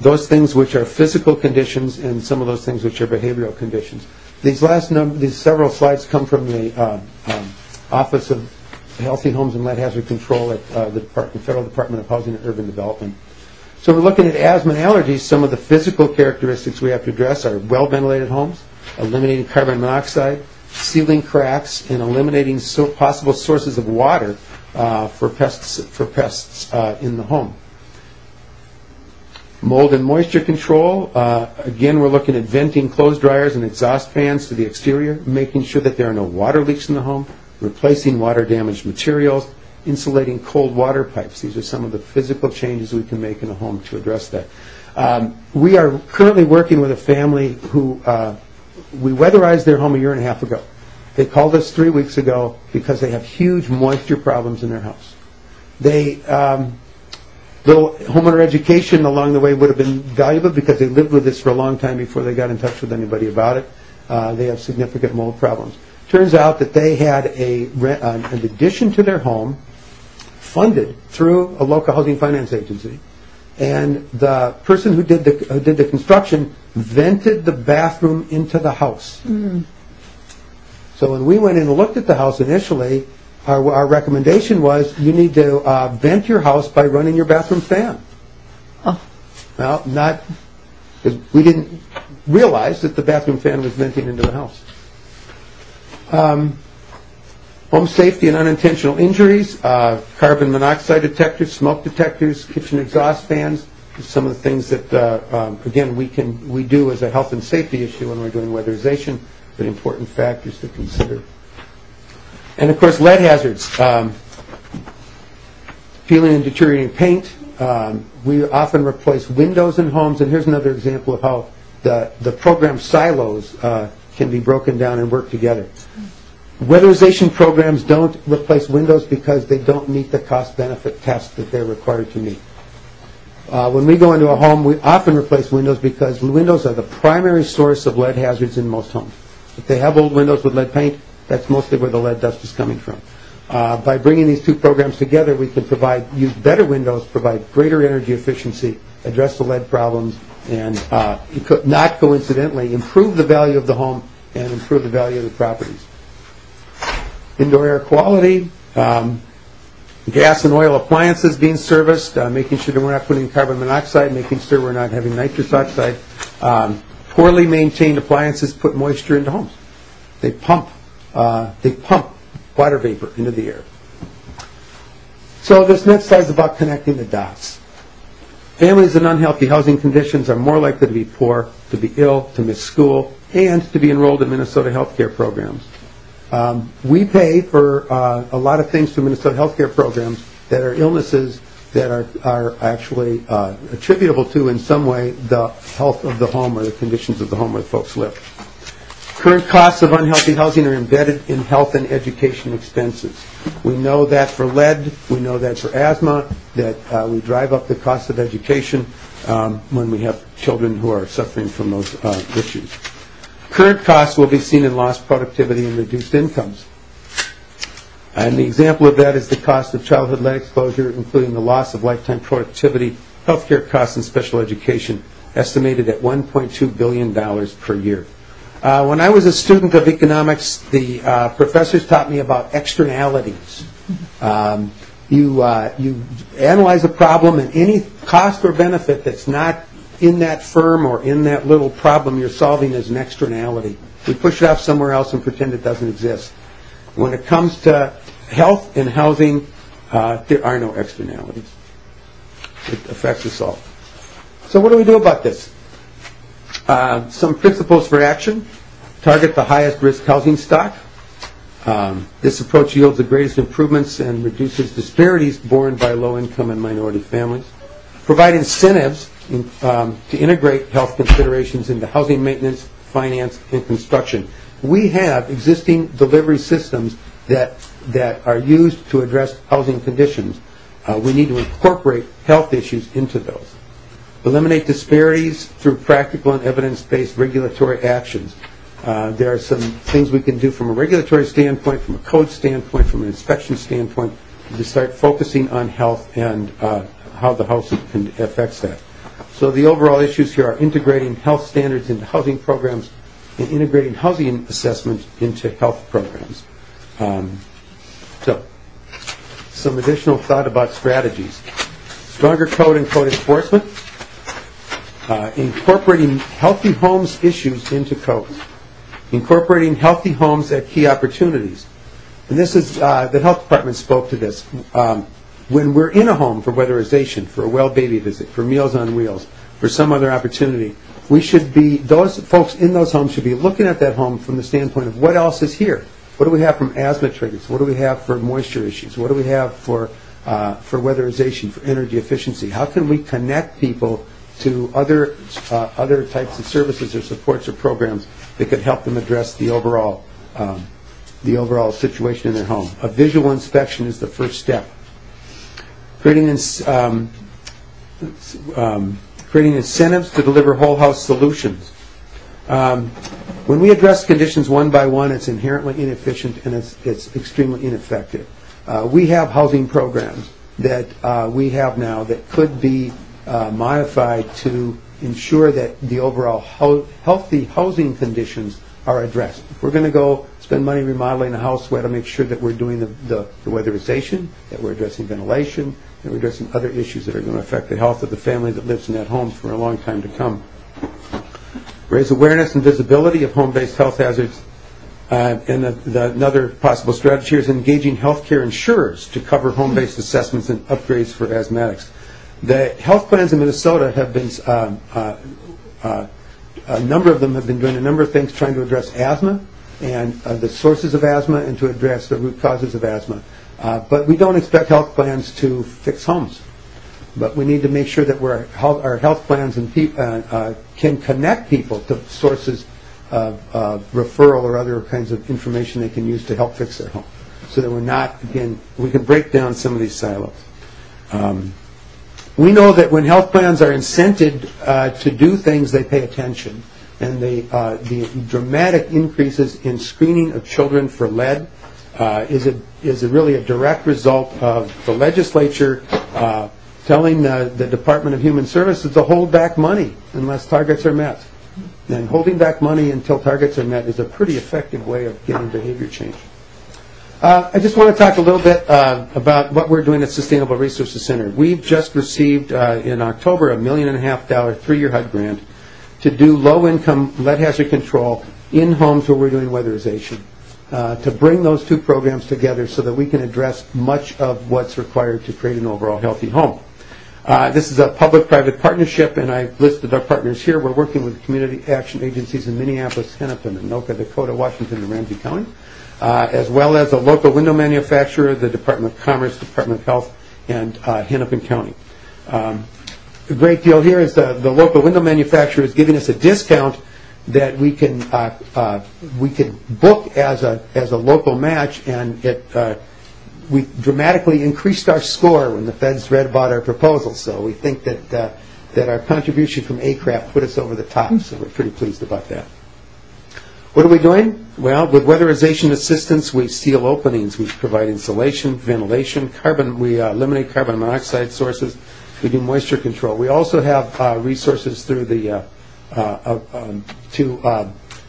those things which are physical conditions and some of those things which are behavioral conditions. These last number, these several slides come from the uh, um, Office of Healthy Homes and Lead Hazard Control at uh, the Department, Federal Department of Housing and Urban Development. So we're looking at asthma and allergies. Some of the physical characteristics we have to address are well-ventilated homes, eliminating carbon monoxide, sealing cracks, and eliminating so possible sources of water uh, for pests, for pests uh, in the home. Mold and moisture control. Uh, again, we're looking at venting clothes dryers and exhaust fans to the exterior, making sure that there are no water leaks in the home, replacing water-damaged materials, insulating cold water pipes. These are some of the physical changes we can make in a home to address that. Um, we are currently working with a family who uh, we weatherized their home a year and a half ago. They called us three weeks ago because they have huge moisture problems in their house. They... Um, Little homeowner education along the way would have been valuable because they lived with this for a long time before they got in touch with anybody about it. Uh, they have significant mold problems. Turns out that they had a rent, uh, an addition to their home funded through a local housing finance agency, and the person who did the who did the construction vented the bathroom into the house. Mm. So when we went in and looked at the house initially, Our, our recommendation was you need to uh, vent your house by running your bathroom fan. Oh. Well, not, because we didn't realize that the bathroom fan was venting into the house. Um, home safety and unintentional injuries, uh, carbon monoxide detectors, smoke detectors, kitchen exhaust fans, some of the things that, uh, um, again, we can we do as a health and safety issue when we're doing weatherization, but important factors to consider. And, of course, lead hazards, um, peeling and deteriorating paint. Um, we often replace windows in homes, and here's another example of how the, the program silos uh, can be broken down and work together. Weatherization programs don't replace windows because they don't meet the cost-benefit test that they're required to meet. Uh, when we go into a home, we often replace windows because windows are the primary source of lead hazards in most homes. If they have old windows with lead paint, that's mostly where the lead dust is coming from. Uh, by bringing these two programs together, we can provide, use better windows, provide greater energy efficiency, address the lead problems, and uh, not coincidentally improve the value of the home and improve the value of the properties. Indoor air quality, um, gas and oil appliances being serviced, uh, making sure that we're not putting carbon monoxide, making sure we're not having nitrous oxide. Um, poorly maintained appliances put moisture into homes. They pump Uh, they pump water vapor into the air. So this next slide is about connecting the dots. Families in unhealthy housing conditions are more likely to be poor, to be ill, to miss school, and to be enrolled in Minnesota health care programs. Um, we pay for uh, a lot of things through Minnesota health care programs that are illnesses that are, are actually uh, attributable to, in some way, the health of the home or the conditions of the home where the folks live. Current costs of unhealthy housing are embedded in health and education expenses. We know that for lead, we know that for asthma, that uh, we drive up the cost of education um, when we have children who are suffering from those uh, issues. Current costs will be seen in lost productivity and reduced incomes. And the example of that is the cost of childhood lead exposure, including the loss of lifetime productivity, healthcare costs, and special education, estimated at one point two billion dollars per year. Uh, when I was a student of economics, the uh, professors taught me about externalities. Um, you, uh, you analyze a problem, and any cost or benefit that's not in that firm or in that little problem you're solving is an externality. We push it off somewhere else and pretend it doesn't exist. When it comes to health and housing, uh, there are no externalities. It affects us all. So what do we do about this? Uh, some principles for action. Target the highest risk housing stock. Um, this approach yields the greatest improvements and reduces disparities borne by low-income and minority families. Provide incentives in, um, to integrate health considerations into housing maintenance, finance, and construction. We have existing delivery systems that, that are used to address housing conditions. Uh, we need to incorporate health issues into those. Eliminate disparities through practical and evidence-based regulatory actions. Uh, there are some things we can do from a regulatory standpoint, from a code standpoint, from an inspection standpoint, to start focusing on health and uh, how the house can, affects that. So the overall issues here are integrating health standards into housing programs and integrating housing assessment into health programs. Um, so, some additional thought about strategies. Stronger code and code enforcement. Uh, incorporating healthy homes issues into codes. Incorporating healthy homes at key opportunities. And this is, uh, the health department spoke to this. Um, when we're in a home for weatherization, for a well baby visit, for Meals on Wheels, for some other opportunity, we should be, those folks in those homes should be looking at that home from the standpoint of what else is here. What do we have from asthma triggers? What do we have for moisture issues? What do we have for, uh, for weatherization, for energy efficiency? How can we connect people to other uh, other types of services or supports or programs that could help them address the overall um, the overall situation in their home? A visual inspection is the first step. Creating ins- um, um, creating incentives to deliver whole house solutions. Um, when we address conditions one by one, it's inherently inefficient and it's it's extremely ineffective. Uh, we have housing programs that uh, we have now that could be Uh, modified to ensure that the overall ho- healthy housing conditions are addressed. If we're going to go spend money remodeling a house, we have to make sure that we're doing the, the, the weatherization, that we're addressing ventilation, that we're addressing other issues that are going to affect the health of the family that lives in that home for a long time to come. Raise awareness and visibility of home-based health hazards. Uh, and the, the, another possible strategy here is engaging healthcare insurers to cover home-based assessments and upgrades for asthmatics. The health plans in Minnesota have been, um, uh, uh, a number of them have been doing a number of things trying to address asthma and uh, the sources of asthma and to address the root causes of asthma. Uh, but we don't expect health plans to fix homes. But we need to make sure that we're, our health plans and pe- uh, uh, can connect people to sources of uh, referral or other kinds of information they can use to help fix their home. So that we're not, again, we can break down some of these silos. Um, We know that when health plans are incented uh, to do things, they pay attention. And they, uh, the dramatic increases in screening of children for lead uh, is, a, is a really a direct result of the legislature uh, telling the, the Department of Human Services to hold back money unless targets are met. And holding back money until targets are met is a pretty effective way of getting behavior change. Uh, I just want to talk a little bit uh, about what we're doing at Sustainable Resources Center. We've just received uh, in October a million and a half dollar three-year H U D grant to do low-income lead hazard control in homes where we're doing weatherization, uh, to bring those two programs together so that we can address much of what's required to create an overall healthy home. Uh, this is a public-private partnership, and I've listed our partners here. We're working with community action agencies in Minneapolis, Hennepin, Anoka, Dakota, Washington, and Ramsey County. Uh, as well as a local window manufacturer, the Department of Commerce, Department of Health, and uh, Hennepin County. Um, a great deal here is the, the local window manufacturer is giving us a discount that we can uh, uh, we can book as a as a local match, and it uh, we dramatically increased our score when the feds read about our proposal. So we think that uh, that our contribution from A C R A F put us over the top. So we're pretty pleased about that. What are we doing? Well, with weatherization assistance, we seal openings, we provide insulation, ventilation, carbon. We uh, eliminate carbon monoxide sources. We do moisture control. We also have uh, resources through the uh, uh, um, to uh,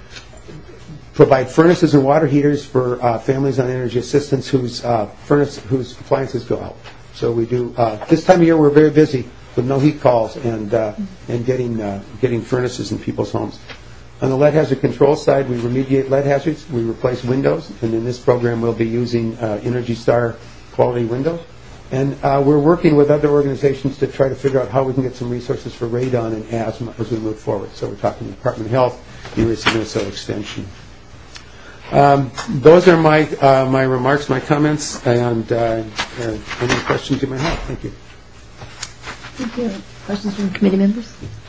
provide furnaces and water heaters for uh, families on energy assistance whose uh, furnace whose appliances go out. So we do. Uh, this time of year, we're very busy with no heat calls and uh, and getting uh, getting furnaces in people's homes. On the lead hazard control side, we remediate lead hazards, we replace windows, and in this program we'll be using uh, Energy Star quality windows. And uh, we're working with other organizations to try to figure out how we can get some resources for radon and asthma as we move forward. So we're talking Department of Health, University of Minnesota Extension. Um, those are my uh, my remarks, my comments, and uh, uh, any questions you might have. Thank you. Thank you. Questions from committee members?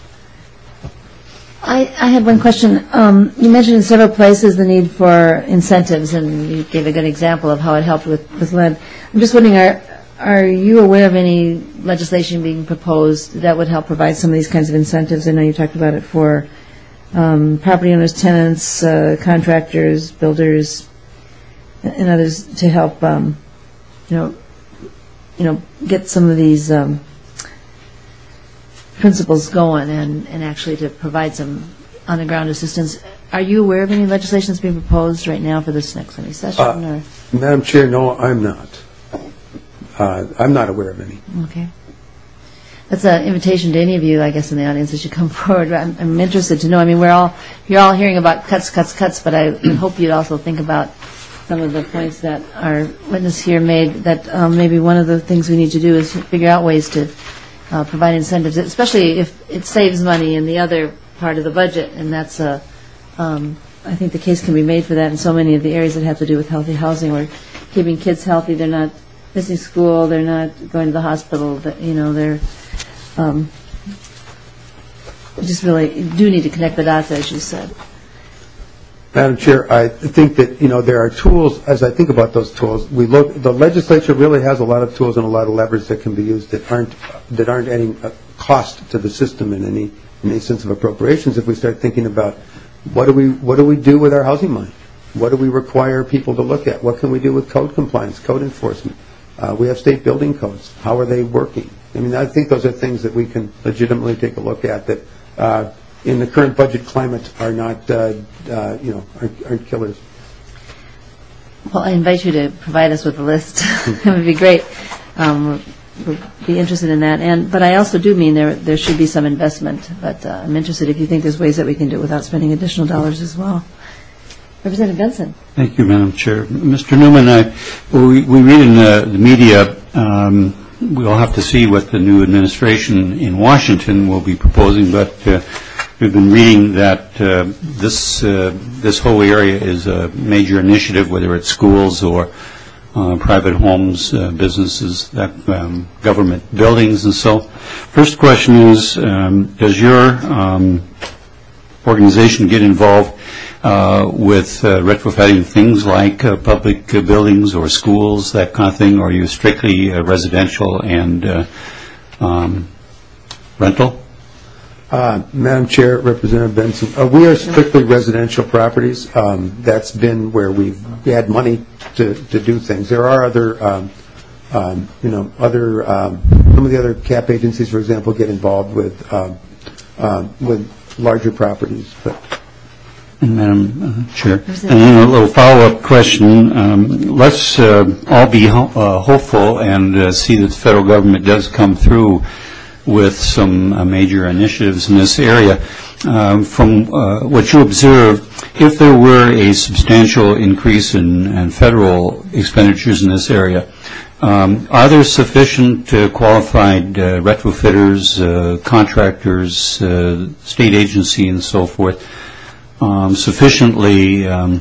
I, I had one question. Um, you mentioned in several places the need for incentives, and you gave a good example of how it helped with, with lead. I'm just wondering, are, are you aware of any legislation being proposed that would help provide some of these kinds of incentives? I know you talked about it for um, property owners, tenants, uh, contractors, builders, and others to help, um, you know, you know, get some of these um, principles going and, and actually to provide some on-the-ground assistance. Are you aware of any legislation that's being proposed right now for this next any session? Uh, or? Madam Chair, no, I'm not. Uh, I'm not aware of any. Okay. That's an invitation to any of you, I guess, in the audience that should come forward. I'm, I'm interested to know. I mean, we're all you're all hearing about cuts, cuts, cuts, but I hope you'd also think about some of the points that our witness here made. That um, maybe one of the things we need to do is figure out ways to uh, provide incentives, especially if it saves money in the other part of the budget, and that's a. Um, I think the case can be made for that in so many of the areas that have to do with healthy housing. We're keeping kids healthy. They're not missing school. They're not going to the hospital. That, you know, they're um, just really do need to connect the dots, as you said. Madam Chair, I think that, you know, there are tools, as I think about those tools, we look, the legislature really has a lot of tools and a lot of levers that can be used that aren't, that aren't adding a cost to the system in any, in any sense of appropriations if we start thinking about what do we, what do we do with our housing money? What do we require people to look at? What can we do with code compliance, code enforcement? Uh, we have state building codes. How are they working? I mean, I think those are things that we can legitimately take a look at that, uh, in the current budget climate, are not, uh, uh, you know, aren't, aren't killers. Well, I invite you to provide us with a list. It would be great. Um, we'll be interested in that. And but I also do mean there there should be some investment. But uh, I'm interested if you think there's ways that we can do it without spending additional dollars as well. Representative Benson. Thank you, Madam Chair. Mister Newman, I, we, we read in the, the media, um, we'll have to see what the new administration in Washington will be proposing, but uh, we've been reading that uh, this uh, this whole area is a major initiative, whether it's schools or uh, private homes, uh, businesses, that, um, government buildings, and so. First question is, um, does your um, organization get involved Uh, with uh, retrofitting things like uh, public uh, buildings or schools, that kind of thing, or are you strictly uh, residential and uh, um, rental? Uh, Madam Chair, Representative Benson, uh, we are strictly residential properties. Um, that's been where we've had money to, to do things. There are other, um, um, you know, other, um, some of the other C A P agencies, for example, get involved with, um, uh, with larger properties, but Madam uh, Chair. And then a little follow-up question. Um, let's uh, all be ho uh, hopeful and uh, see that the federal government does come through with some uh, major initiatives in this area. Um, from uh, what you observe, if there were a substantial increase in, in federal expenditures in this area, um, are there sufficient uh, qualified uh, retrofitters, uh, contractors, uh, state agency, and so forth, Um, sufficiently um,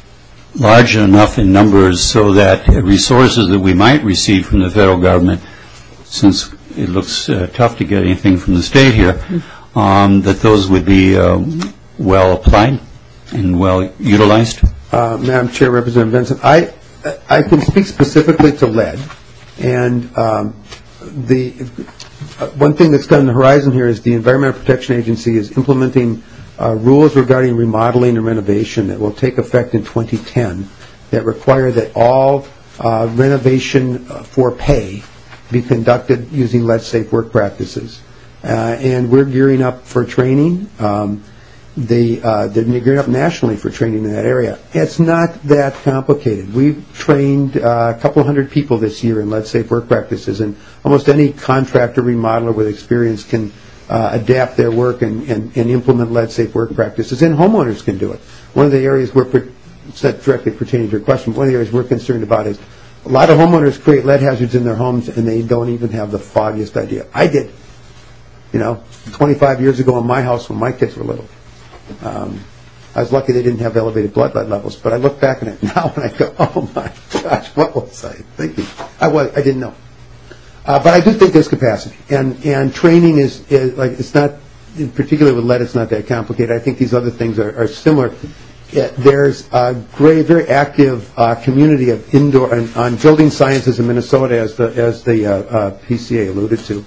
large enough in numbers so that resources that we might receive from the federal government, since it looks uh, tough to get anything from the state here, um, that those would be uh, well applied and well utilized? Uh, Madam Chair, Representative Benson, I I can speak specifically to lead, and um, the uh, one thing that's got on the horizon here is the Environmental Protection Agency is implementing Uh, rules regarding remodeling and renovation that will take effect in twenty ten that require that all uh, renovation for pay be conducted using lead-safe work practices. Uh, and we're gearing up for training. Um, they, uh, they're gearing up nationally for training in that area. It's not that complicated. We've trained uh, a couple hundred people this year in lead-safe work practices, and almost any contractor remodeler with experience can Uh, adapt their work and, and, and implement lead-safe work practices, and homeowners can do it. One of the areas we're, it's not directly pertaining to your question, but one of the areas we're concerned about is a lot of homeowners create lead hazards in their homes and they don't even have the foggiest idea. I did, you know, twenty-five years ago in my house when my kids were little. Um, I was lucky they didn't have elevated blood lead levels, but I look back on it now and I go, oh my gosh, what was I thinking? I was, I didn't know. Uh, but I do think there's capacity, and and training is, is like it's not, in particular with lead, it's not that complicated. I think these other things are, are similar. Yeah, there's a great, very active uh, community of indoor on, on building sciences in Minnesota, as the as the uh, uh, P C A alluded to.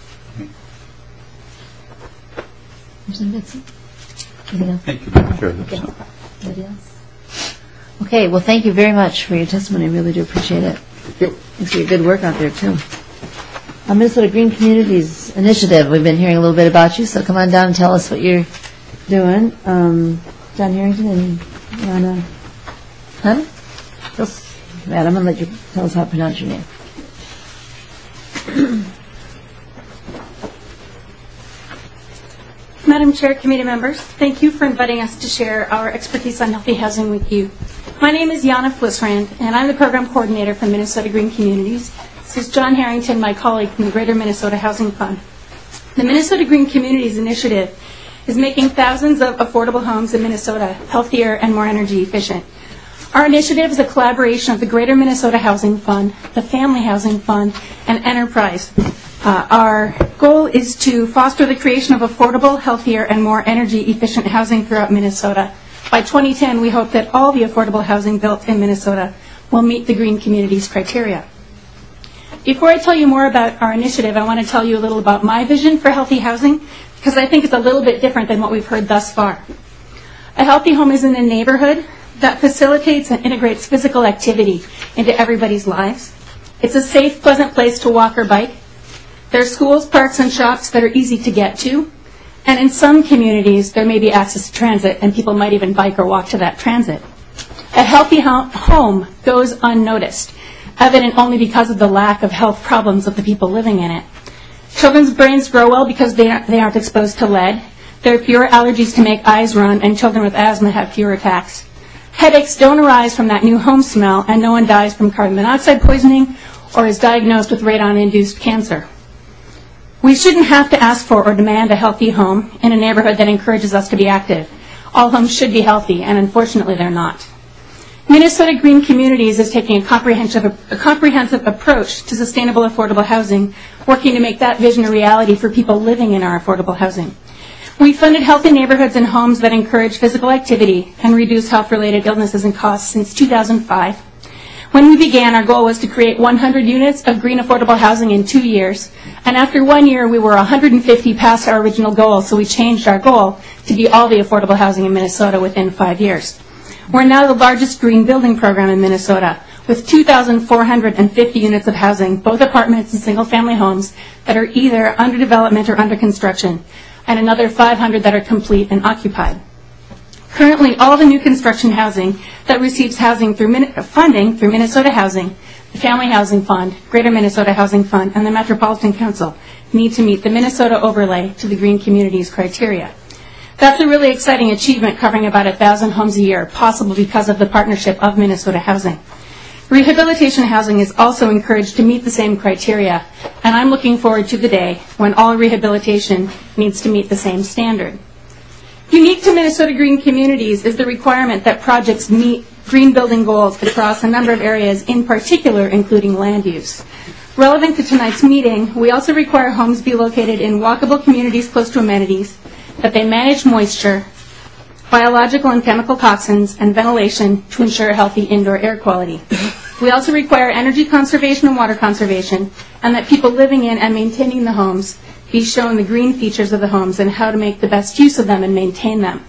Thank you, Madam Chair. Okay. Anybody else? Okay. Well, thank you very much for your testimony. I really do appreciate it. Thank you. Thanks for your good work out there too. Uh, Minnesota Green Communities this initiative. We've been hearing a little bit about you, so come on down and tell us what you're doing. Um, John Harrington, and you want to, huh? Just, Madam, I'm going to let you tell us how to pronounce your name. Madam Chair, committee members, thank you for inviting us to share our expertise on healthy housing with you. My name is Jana Flisrand, and I'm the program coordinator for Minnesota Green Communities. This is John Harrington, my colleague from the Greater Minnesota Housing Fund. The Minnesota Green Communities Initiative is making thousands of affordable homes in Minnesota healthier and more energy efficient. Our initiative is a collaboration of the Greater Minnesota Housing Fund, the Family Housing Fund, and Enterprise. Uh, our goal is to foster the creation of affordable, healthier, and more energy-efficient housing throughout Minnesota. By twenty ten, we hope that all the affordable housing built in Minnesota will meet the Green Communities criteria. Before I tell you more about our initiative, I want to tell you a little about my vision for healthy housing, because I think it's a little bit different than what we've heard thus far. A healthy home is in a neighborhood that facilitates and integrates physical activity into everybody's lives. It's a safe, pleasant place to walk or bike. There are schools, parks, and shops that are easy to get to. And in some communities, there may be access to transit, and people might even bike or walk to that transit. A healthy ho- home goes unnoticed, evident only because of the lack of health problems of the people living in it. Children's brains grow well because they aren't, they aren't exposed to lead. There are fewer allergies to make eyes run, and children with asthma have fewer attacks. Headaches don't arise from that new home smell, and no one dies from carbon monoxide poisoning or is diagnosed with radon-induced cancer. We shouldn't have to ask for or demand a healthy home in a neighborhood that encourages us to be active. All homes should be healthy, and unfortunately they're not. Minnesota Green Communities is taking a comprehensive, a comprehensive approach to sustainable, affordable housing, working to make that vision a reality for people living in our affordable housing. We funded healthy neighborhoods and homes that encourage physical activity and reduce health-related illnesses and costs since two thousand five. When we began, our goal was to create one hundred units of green affordable housing in two years, and after one year, we were one hundred fifty past our original goal, so we changed our goal to be all the affordable housing in Minnesota within five years. We're now the largest green building program in Minnesota, with two thousand four hundred fifty units of housing, both apartments and single-family homes, that are either under development or under construction, and another five hundred that are complete and occupied. Currently, all the new construction housing that receives housing through Min- funding through Minnesota Housing, the Family Housing Fund, Greater Minnesota Housing Fund, and the Metropolitan Council need to meet the Minnesota overlay to the Green Communities criteria. That's a really exciting achievement, covering about one thousand homes a year, possible because of the partnership of Minnesota Housing. Rehabilitation housing is also encouraged to meet the same criteria, and I'm looking forward to the day when all rehabilitation needs to meet the same standard. Unique to Minnesota Green Communities is the requirement that projects meet green building goals across a number of areas, in particular including land use. Relevant to tonight's meeting, we also require homes be located in walkable communities close to amenities, that they manage moisture, biological and chemical toxins, and ventilation to ensure healthy indoor air quality. We also require energy conservation and water conservation, and that people living in and maintaining the homes be shown the green features of the homes and how to make the best use of them and maintain them.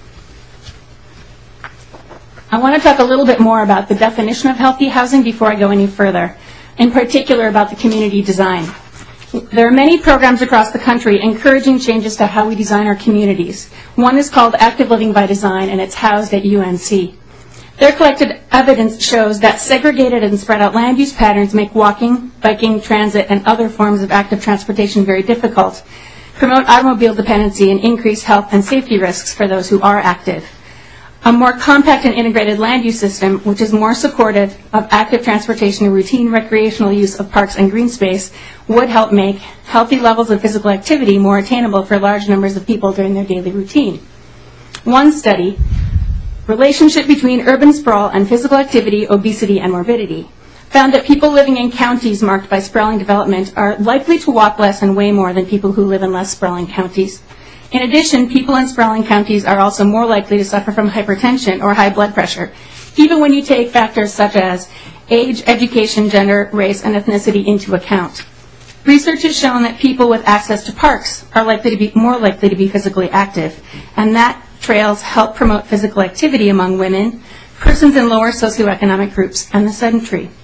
I want to talk a little bit more about the definition of healthy housing before I go any further, in particular about the community design. There are many programs across the country encouraging changes to how we design our communities. One is called Active Living by Design, and it's housed at U N C. Their collected evidence shows that segregated and spread out land use patterns make walking, biking, transit, and other forms of active transportation very difficult, promote automobile dependency, and increase health and safety risks for those who are active. A more compact and integrated land use system, which is more supportive of active transportation and routine recreational use of parks and green space, would help make healthy levels of physical activity more attainable for large numbers of people during their daily routine. One study, Relationship Between Urban Sprawl and Physical Activity, Obesity, and Morbidity, found that people living in counties marked by sprawling development are likely to walk less and weigh more than people who live in less sprawling counties. In addition, people in sprawling counties are also more likely to suffer from hypertension or high blood pressure, even when you take factors such as age, education, gender, race, and ethnicity into account. Research has shown that people with access to parks are likely to be more likely to be physically active, and that trails help promote physical activity among women, persons in lower socioeconomic groups, and the sedentary.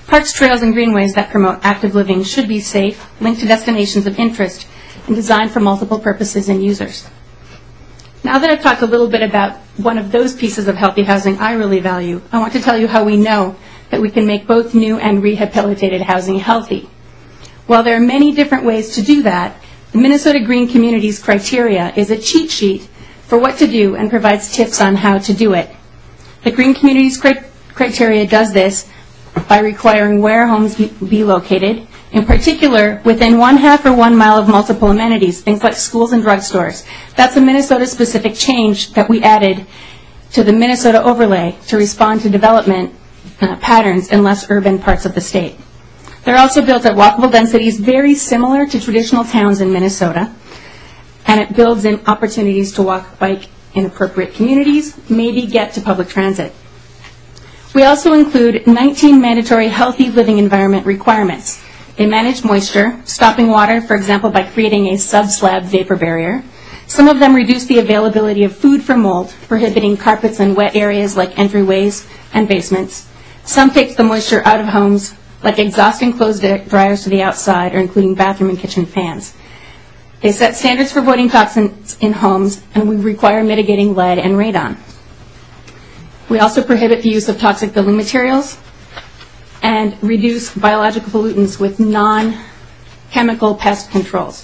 Parks, trails, and greenways that promote active living should be safe, linked to destinations of interest, and designed for multiple purposes and users. Now that I've talked a little bit about one of those pieces of healthy housing I really value, I want to tell you how we know that we can make both new and rehabilitated housing healthy. While there are many different ways to do that, the Minnesota Green Communities criteria is a cheat sheet for what to do and provides tips on how to do it. The Green Communities cri- criteria does this by requiring where homes be, be located, in particular within one half or one mile of multiple amenities, things like schools and drugstores. That's a Minnesota-specific change that we added to the Minnesota overlay to respond to development uh, patterns in less urban parts of the state. They're also built at walkable densities very similar to traditional towns in Minnesota, and it builds in opportunities to walk, bike in appropriate communities, maybe get to public transit. We also include nineteen mandatory healthy living environment requirements. They manage moisture, stopping water, for example, by creating a sub-slab vapor barrier. Some of them reduce the availability of food for mold, prohibiting carpets in wet areas like entryways and basements. Some take the moisture out of homes, like exhausting clothes dryers to the outside or including bathroom and kitchen fans. They set standards for avoiding toxins in homes, and we require mitigating lead and radon. We also prohibit the use of toxic building materials and reduce biological pollutants with non-chemical pest controls.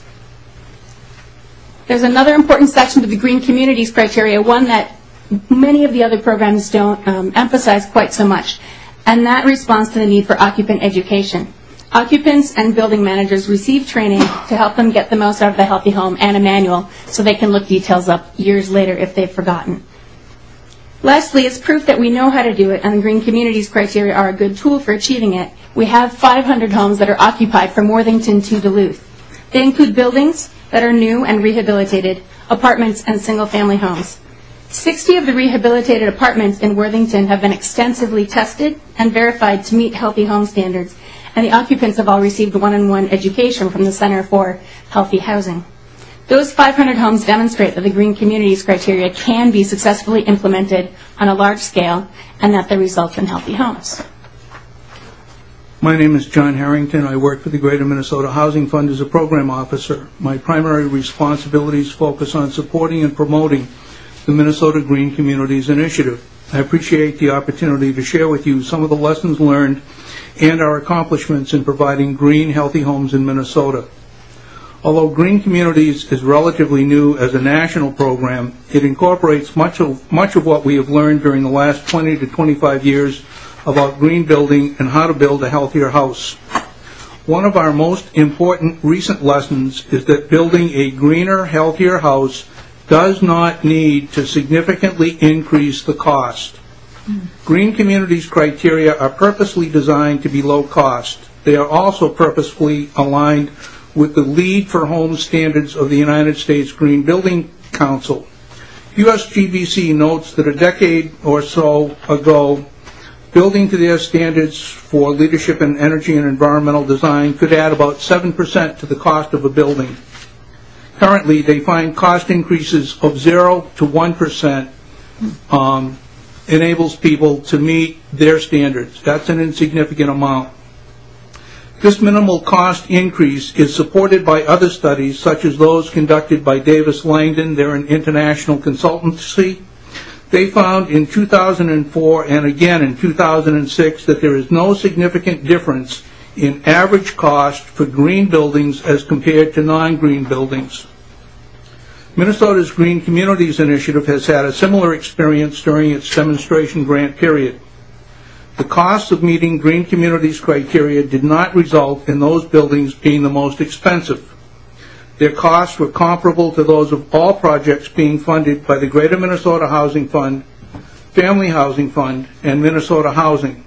There's another important section to the Green Communities criteria, one that many of the other programs don't um, emphasize quite so much, and that responds to the need for occupant education. Occupants and building managers receive training to help them get the most out of the healthy home and a manual so they can look details up years later if they've forgotten. Lastly, as proof that we know how to do it and the Green Communities criteria are a good tool for achieving it, we have five hundred homes that are occupied from Worthington to Duluth. They include buildings that are new and rehabilitated, apartments, and single-family homes. sixty of the rehabilitated apartments in Worthington have been extensively tested and verified to meet healthy home standards, and the occupants have all received one-on-one education from the Center for Healthy Housing. Those five hundred homes demonstrate that the Green Communities criteria can be successfully implemented on a large scale and that they result in healthy homes. My name is John Harrington. I work for the Greater Minnesota Housing Fund as a program officer. My primary responsibilities focus on supporting and promoting the Minnesota Green Communities Initiative. I appreciate the opportunity to share with you some of the lessons learned and our accomplishments in providing green, healthy homes in Minnesota. Although Green Communities is relatively new as a national program, it incorporates much of, much of what we have learned during the last twenty to twenty-five years about green building and how to build a healthier house. One of our most important recent lessons is that building a greener, healthier house does not need to significantly increase the cost. Green Communities criteria are purposely designed to be low cost. They are also purposefully aligned with the LEED for Home standards of the United States Green Building Council. U S G B C notes that a decade or so ago, building to their standards for leadership in energy and environmental design could add about seven percent to the cost of a building. Currently, they find cost increases of zero to one percent um, enables people to meet their standards. That's an insignificant amount. This minimal cost increase is supported by other studies, such as those conducted by Davis Langdon. They're an international consultancy. They found in two thousand four and again in two thousand six that there is no significant difference in average cost for green buildings as compared to non-green buildings. Minnesota's Green Communities Initiative has had a similar experience during its demonstration grant period. The costs of meeting Green Communities criteria did not result in those buildings being the most expensive. Their costs were comparable to those of all projects being funded by the Greater Minnesota Housing Fund, Family Housing Fund, and Minnesota Housing.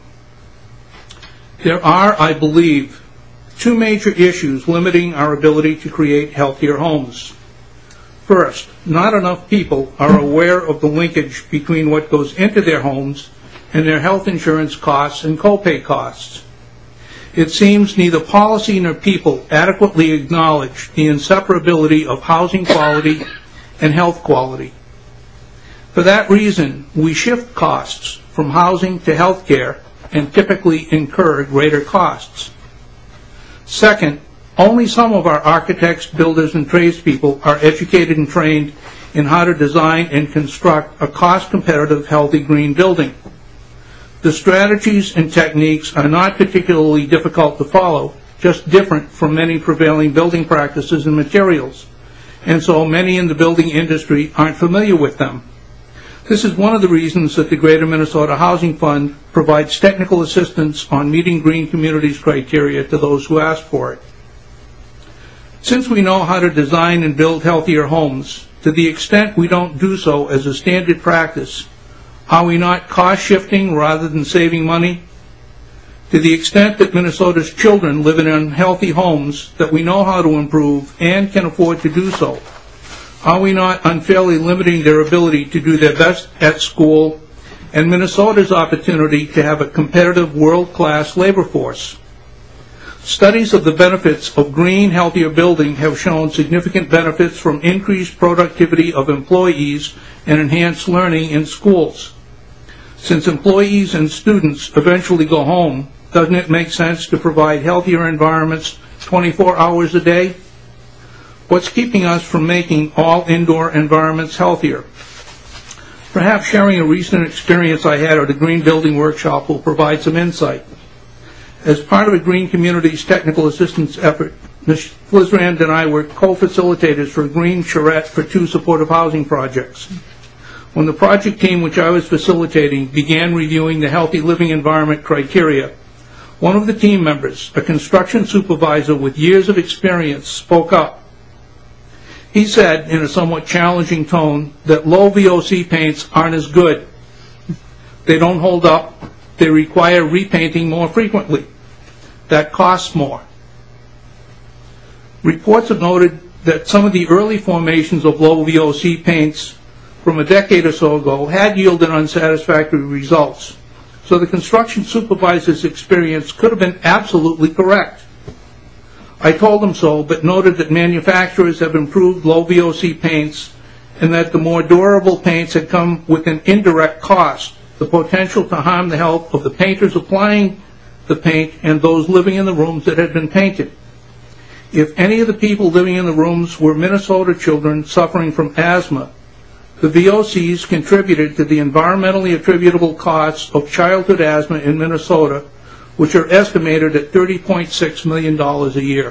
There are, I believe, two major issues limiting our ability to create healthier homes. First, not enough people are aware of the linkage between what goes into their homes and their health insurance costs and copay costs. It seems neither policy nor people adequately acknowledge the inseparability of housing quality and health quality. For that reason, we shift costs from housing to health care and typically incur greater costs. Second, only some of our architects, builders, and tradespeople are educated and trained in how to design and construct a cost-competitive, healthy green building. The strategies and techniques are not particularly difficult to follow, just different from many prevailing building practices and materials, and so many in the building industry aren't familiar with them. This is one of the reasons that the Greater Minnesota Housing Fund provides technical assistance on meeting green communities criteria to those who ask for it. Since we know how to design and build healthier homes, to the extent we don't do so as a standard practice, are we not cost-shifting rather than saving money? To the extent that Minnesota's children live in unhealthy homes that we know how to improve and can afford to do so, are we not unfairly limiting their ability to do their best at school and Minnesota's opportunity to have a competitive world-class labor force? Studies of the benefits of green, healthier building have shown significant benefits from increased productivity of employees and enhanced learning in schools. Since employees and students eventually go home, doesn't it make sense to provide healthier environments twenty-four hours a day? What's keeping us from making all indoor environments healthier? Perhaps sharing a recent experience I had at a green building workshop will provide some insight. As part of a Green Communities technical assistance effort, Miz Flisrand and I were co-facilitators for a green charrette for two supportive housing projects. When the project team, which I was facilitating, began reviewing the healthy living environment criteria, one of the team members, a construction supervisor with years of experience, spoke up. He said, in a somewhat challenging tone, that low V O C paints aren't as good. They don't hold up. They require repainting more frequently. That costs more. Reports have noted that some of the early formations of low V O C paints from a decade or so ago had yielded unsatisfactory results. So the construction supervisor's experience could have been absolutely correct. I told him so, but noted that manufacturers have improved low V O C paints and that the more durable paints had come with an indirect cost, the potential to harm the health of the painters applying the paint and those living in the rooms that had been painted. If any of the people living in the rooms were Minnesota children suffering from asthma, the V O Cs contributed to the environmentally attributable costs of childhood asthma in Minnesota, which are estimated at thirty point six million dollars a year.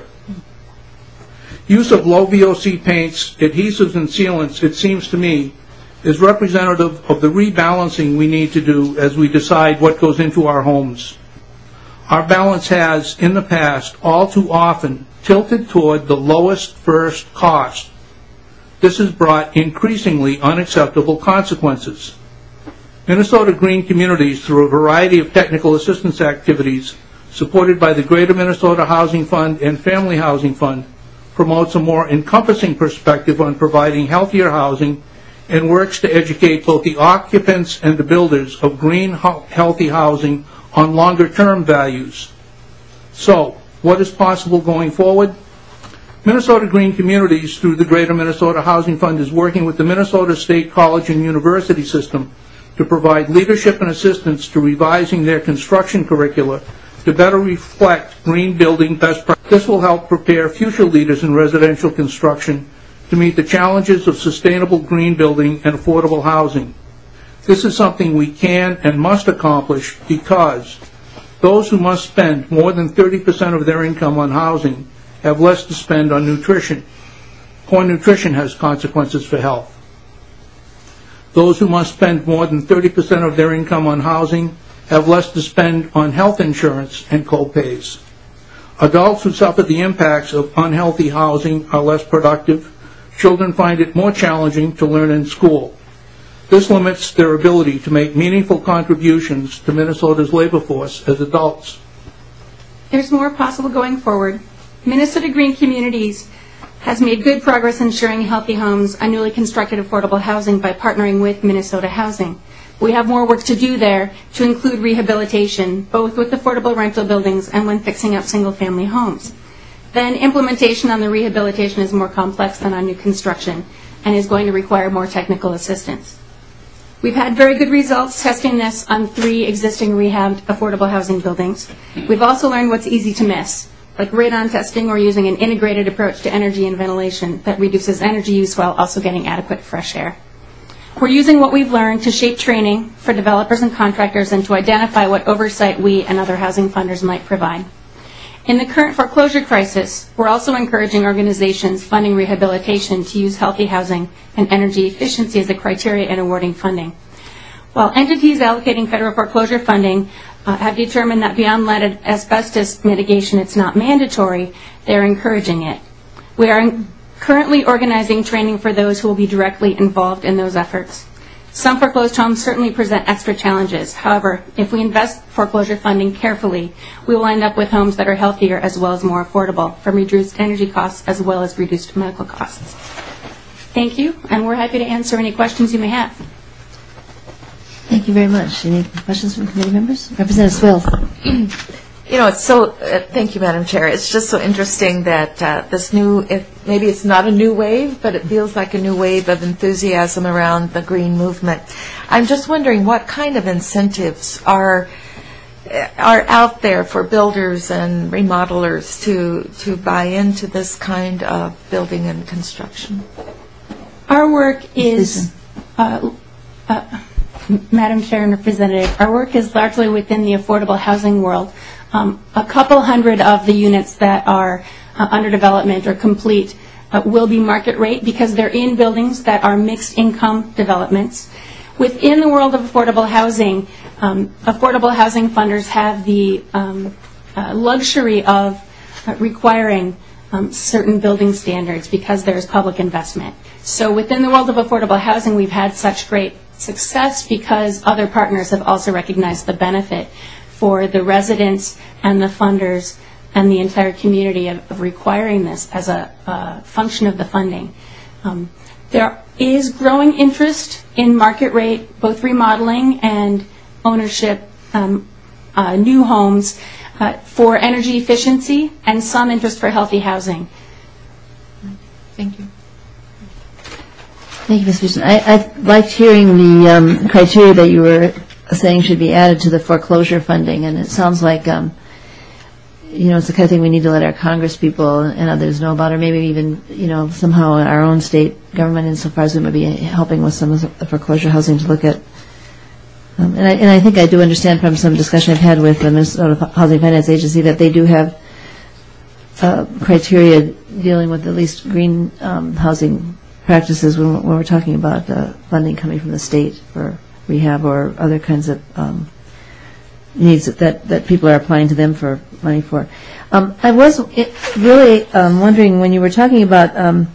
Use of low V O C paints, adhesives, and sealants, it seems to me, is representative of the rebalancing we need to do as we decide what goes into our homes. Our balance has, in the past, all too often tilted toward the lowest first cost. This has brought increasingly unacceptable consequences. Minnesota Green Communities, through a variety of technical assistance activities supported by the Greater Minnesota Housing Fund and Family Housing Fund, promotes a more encompassing perspective on providing healthier housing and works to educate both the occupants and the builders of green, healthy housing on longer-term values. So, what is possible going forward? Minnesota Green Communities, through the Greater Minnesota Housing Fund, is working with the Minnesota State College and University System to provide leadership and assistance to revising their construction curricula to better reflect green building best practices. This will help prepare future leaders in residential construction to meet the challenges of sustainable green building and affordable housing. This is something we can and must accomplish because those who must spend more than thirty percent of their income on housing have less to spend on nutrition. Poor nutrition has consequences for health. Those who must spend more than thirty percent of their income on housing have less to spend on health insurance and co-pays. Adults who suffer the impacts of unhealthy housing are less productive. Children find it more challenging to learn in school. This limits their ability to make meaningful contributions to Minnesota's labor force as adults. There's more possible going forward. Minnesota Green Communities has made good progress ensuring healthy homes and newly constructed affordable housing by partnering with Minnesota Housing. We have more work to do there to include rehabilitation, both with affordable rental buildings and when fixing up single-family homes. Then implementation on the rehabilitation is more complex than on new construction and is going to require more technical assistance. We've had very good results testing this on three existing rehabbed affordable housing buildings. We've also learned what's easy to miss, like radon testing or using an integrated approach to energy and ventilation that reduces energy use while also getting adequate fresh air. We're using what we've learned to shape training for developers and contractors and to identify what oversight we and other housing funders might provide. In the current foreclosure crisis, we're also encouraging organizations funding rehabilitation to use healthy housing and energy efficiency as a criteria in awarding funding. While entities allocating federal foreclosure funding uh, have determined that beyond lead asbestos mitigation it's not mandatory, they're encouraging it. We are in currently organizing training for those who will be directly involved in those efforts. Some foreclosed homes certainly present extra challenges. However, if we invest foreclosure funding carefully, we will end up with homes that are healthier as well as more affordable, from reduced energy costs as well as reduced medical costs. Thank you, and we're happy to answer any questions you may have. Thank you very much. Any questions from committee members? Representative Swills. You know, it's so, uh, thank you, Madam Chair. It's just so interesting that uh, this new, if maybe it's not a new wave, but it feels like a new wave of enthusiasm around the green movement. I'm just wondering what kind of incentives are are out there for builders and remodelers to to buy into this kind of building and construction? Our work is, uh, uh, Madam Chair and Representative, our work is largely within the affordable housing world. Um, a couple hundred of the units that are uh, under development or complete uh, will be market rate because they're in buildings that are mixed income developments. Within the world of affordable housing, um, affordable housing funders have the um, uh, luxury of uh, requiring um, certain building standards because there's public investment. So within the world of affordable housing, we've had such great success because other partners have also recognized the benefit for the residents and the funders and the entire community of, of requiring this as a uh, function of the funding. Um, there is growing interest in market rate, both remodeling and ownership, um, uh, new homes uh, for energy efficiency, and some interest for healthy housing. Thank you. Thank you, Miz Peterson. I, I liked hearing the um, criteria that you were saying should be added to the foreclosure funding, and it sounds like, um, you know, it's the kind of thing we need to let our Congress people and others know about, or maybe even, you know, somehow our own state government, insofar as we might be helping with some of the foreclosure housing, to look at. Um, and, I, and I think I do understand from some discussion I've had with the Minnesota Housing Finance Agency that they do have uh, criteria dealing with at least green um, housing practices when, when we're talking about uh, funding coming from the state for rehab or other kinds of um, needs that, that, that people are applying to them for money for. Um, I was really um, wondering when you were talking about um,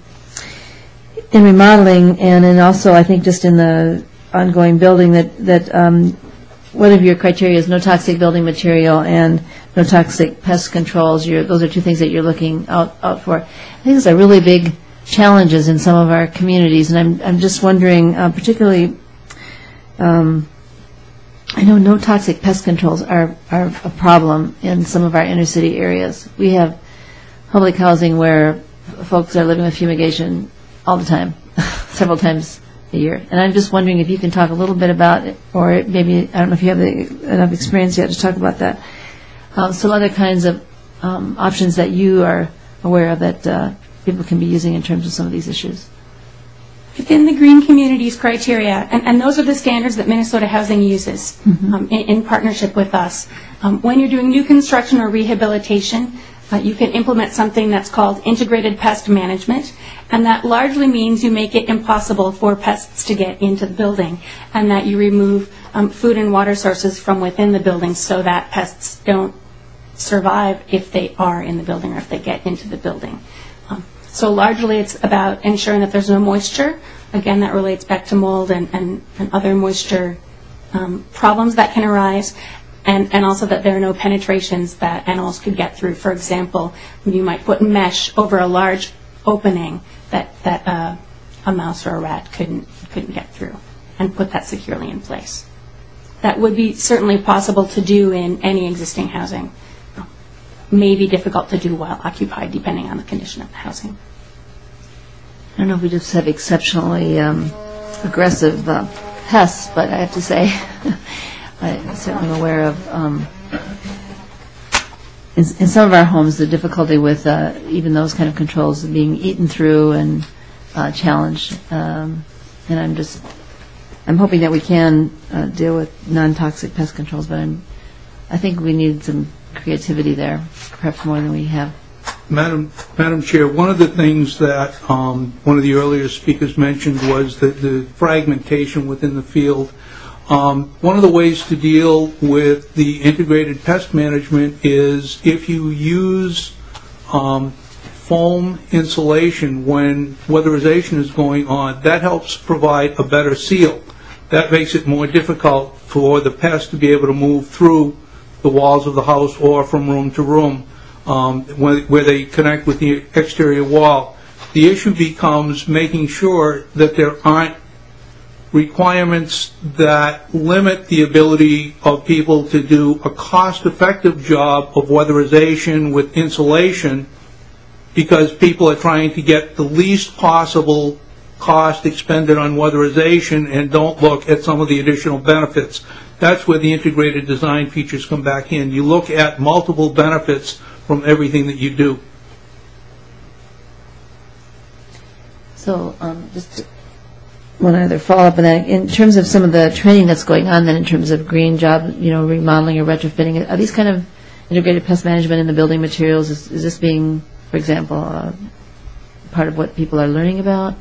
in remodeling and then also I think just in the ongoing building that, that um, one of your criteria is no toxic building material and no toxic pest controls. You're, those are two things that you're looking out, out for. I think those are really big challenges in some of our communities, and I'm, I'm just wondering, uh, particularly Um, I know no toxic pest controls are, are a problem in some of our inner city areas. We have public housing where folks are living with fumigation all the time, several times a year. And I'm just wondering if you can talk a little bit about it, or maybe, I don't know if you have the, enough experience yet to talk about that. Um, some other kinds of um, options that you are aware of that uh, people can be using in terms of some of these issues. Within the green communities criteria, and, and those are the standards that Minnesota Housing uses mm-hmm. um, in, in partnership with us. Um, when you're doing new construction or rehabilitation, uh, you can implement something that's called integrated pest management, and that largely means you make it impossible for pests to get into the building, and that you remove um, food and water sources from within the building so that pests don't survive if they are in the building or if they get into the building. Um, So largely it's about ensuring that there's no moisture. Again, that relates back to mold and, and, and other moisture um, problems that can arise, and, and also that there are no penetrations that animals could get through. For example, you might put mesh over a large opening that, that uh, a mouse or a rat couldn't, couldn't get through, and put that securely in place. That would be certainly possible to do in any existing housing. May be difficult to do while occupied, depending on the condition of the housing. I don't know if we just have exceptionally um, aggressive uh, pests, but I have to say, I'm certainly aware of, um, in, in some of our homes, the difficulty with uh, even those kind of controls being eaten through and uh, challenged. Um, and I'm just, I'm hoping that we can uh, deal with non-toxic pest controls, but I'm, I think we need some creativity there, perhaps more than we have. Madam, Madam Chair, one of the things that um, one of the earlier speakers mentioned was the, the fragmentation within the field. Um, one of the ways to deal with the integrated pest management is if you use um, foam insulation when weatherization is going on, that helps provide a better seal. That makes it more difficult for the pest to be able to move through the walls of the house or from room to room. Um, where, where they connect with the exterior wall. The issue becomes making sure that there aren't requirements that limit the ability of people to do a cost-effective job of weatherization with insulation, because people are trying to get the least possible cost expended on weatherization and don't look at some of the additional benefits. That's where the integrated design features come back in. You look at multiple benefits from everything that you do. So um, just one other follow-up on that. In terms of some of the training that's going on then in terms of green job, you know, remodeling or retrofitting, are these kind of integrated pest management in the building materials, is, is this being, for example, uh, part of what people are learning about?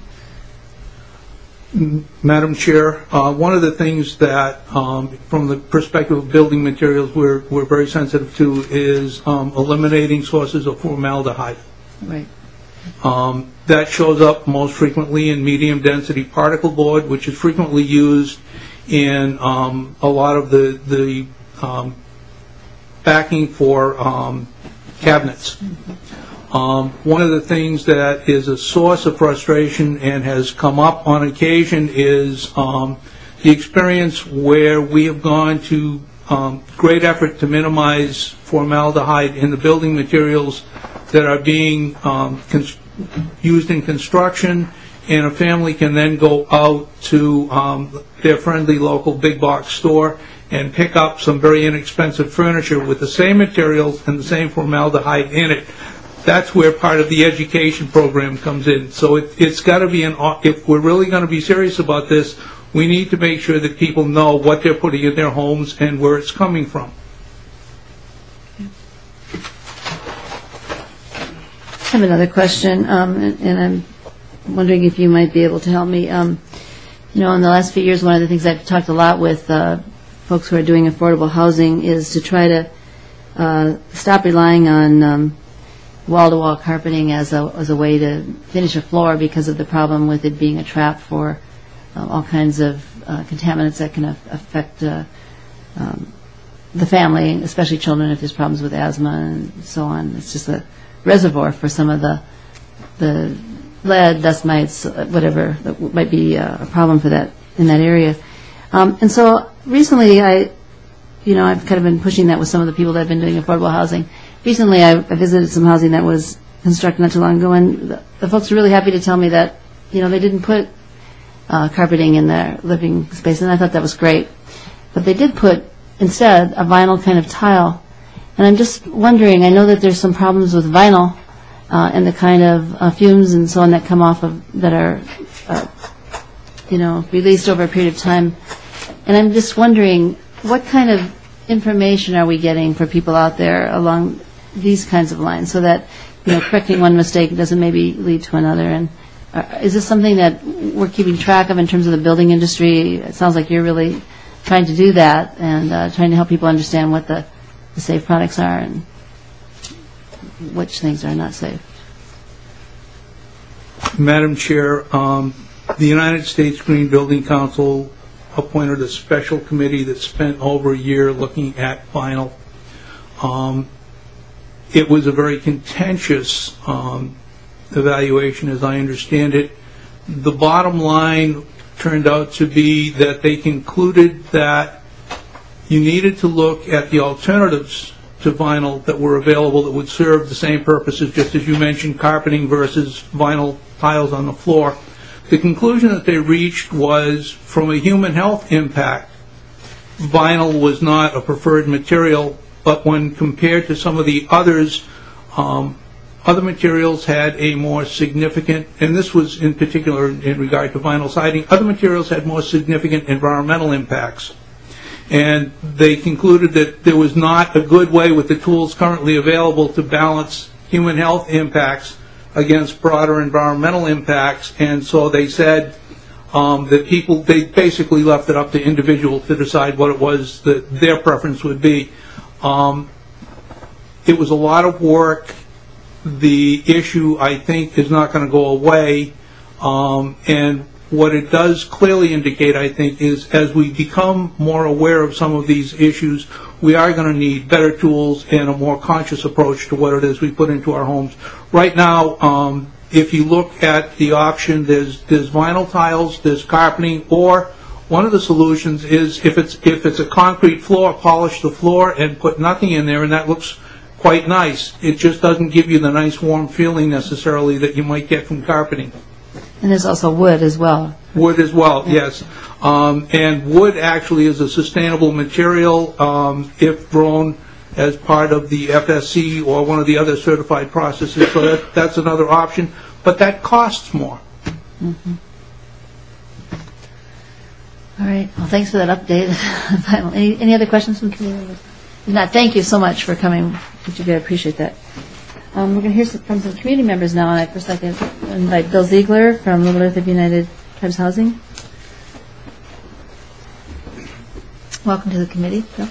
Madam Chair, uh, one of the things that, um, from the perspective of building materials, we're, we're very sensitive to is um, eliminating sources of formaldehyde. Right. Um, that shows up most frequently in medium density particle board, which is frequently used in um, a lot of the, the um, backing for um, cabinets. Mm-hmm. Um, one of the things that is a source of frustration and has come up on occasion is um, the experience where we have gone to um, great effort to minimize formaldehyde in the building materials that are being um, used in construction, and a family can then go out to um, their friendly local big box store and pick up some very inexpensive furniture with the same materials and the same formaldehyde in it. That's where part of the education program comes in. So it, it's got to be an, if we're really going to be serious about this, we need to make sure that people know what they're putting in their homes and where it's coming from. I have another question, um, and, and I'm wondering if you might be able to help me. Um, you know, in the last few years, one of the things I've talked a lot with uh, folks who are doing affordable housing is to try to uh, stop relying on um, wall-to-wall carpeting as a, as a way to finish a floor because of the problem with it being a trap for uh, all kinds of uh, contaminants that can af- affect uh, um, the family, especially children if there's problems with asthma and so on. It's just a reservoir for some of the the lead, dust mites, whatever that might be uh, a problem for that in that area. Um, and so recently I, you know, I've kind of been pushing that with some of the people that have been doing affordable housing. Recently, I, I visited some housing that was constructed not too long ago, and the, the folks were really happy to tell me that, you know, they didn't put uh, carpeting in their living space, and I thought that was great. But they did put, instead, a vinyl kind of tile. And I'm just wondering, I know that there's some problems with vinyl uh, and the kind of uh, fumes and so on that come off of, that are, uh, you know, released over a period of time. And I'm just wondering, what kind of information are we getting for people out there along these kinds of lines, so that, you know, correcting one mistake doesn't maybe lead to another? And uh, is this something that we're keeping track of in terms of the building industry? It sounds like you're really trying to do that and uh, trying to help people understand what the, the safe products are and which things are not safe. Madam Chair, um, the United States Green Building Council appointed a special committee that spent over a year looking at vinyl. Um, It was a very contentious um, evaluation, as I understand it. The bottom line turned out to be that they concluded that you needed to look at the alternatives to vinyl that were available that would serve the same purposes, just as you mentioned, carpeting versus vinyl tiles on the floor. The conclusion that they reached was, from a human health impact, vinyl was not a preferred material, but when compared to some of the others, um, other materials had a more significant, and this was in particular in regard to vinyl siding, other materials had more significant environmental impacts. And they concluded that there was not a good way with the tools currently available to balance human health impacts against broader environmental impacts, and so they said um, that people, they basically left it up to individuals to decide what it was that their preference would be. Um, it was a lot of work. The issue, I think, is not going to go away, um, and what it does clearly indicate, I think, is as we become more aware of some of these issues, we are going to need better tools and a more conscious approach to what it is we put into our homes. Right now, um, if you look at the option, there's there's vinyl tiles, there's carpeting, or one of the solutions is if it's if it's a concrete floor, polish the floor and put nothing in there, and that looks quite nice. It just doesn't give you the nice warm feeling necessarily that you might get from carpeting. And there's also wood as well. Wood as well, yes. Um, and wood actually is a sustainable material um, if grown as part of the F S C or one of the other certified processes. So that, that's another option, but that costs more. Mm-hmm. All right. Well, thanks for that update. any, any other questions from the community? If not, thank you so much for coming. I appreciate that. Um, we're going to hear some, from some community members now. And I first like to invite Bill Ziegler from Little Earth of United Tribes Housing. Welcome to the committee, Bill.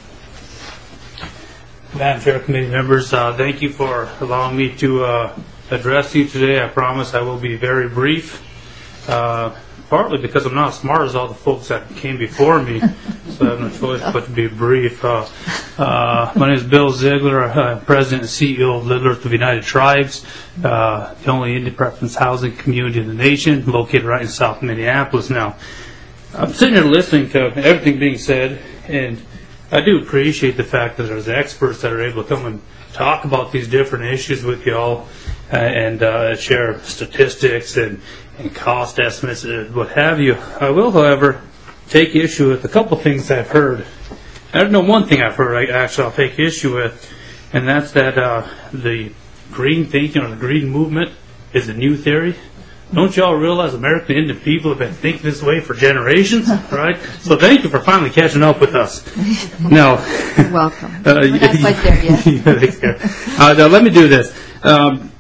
Madam Chair, committee members, uh, thank you for allowing me to uh, address you today. I promise I will be very brief, uh, partly because I'm not as smart as all the folks that came before me, so I have no choice but to be brief. Uh, uh, my name is Bill Ziegler, uh, President and C E O of Little Earth of United Tribes, uh, the only independent housing community in the nation, located right in South Minneapolis. Now, I'm sitting here listening to everything being said, and I do appreciate the fact that there's experts that are able to come and talk about these different issues with you all uh, and uh, share statistics and, and cost estimates and what have you. I will, however, take issue with a couple things I've heard. I don't know one thing I've heard I actually I'll take issue with, and that's that uh, the green thinking or the green movement is a new theory. Don't y'all realize American Indian people have been thinking this way for generations, right? So thank you for finally catching up with us. No. You're welcome. uh, We're not quite there yet. uh, now, let me do this. Um,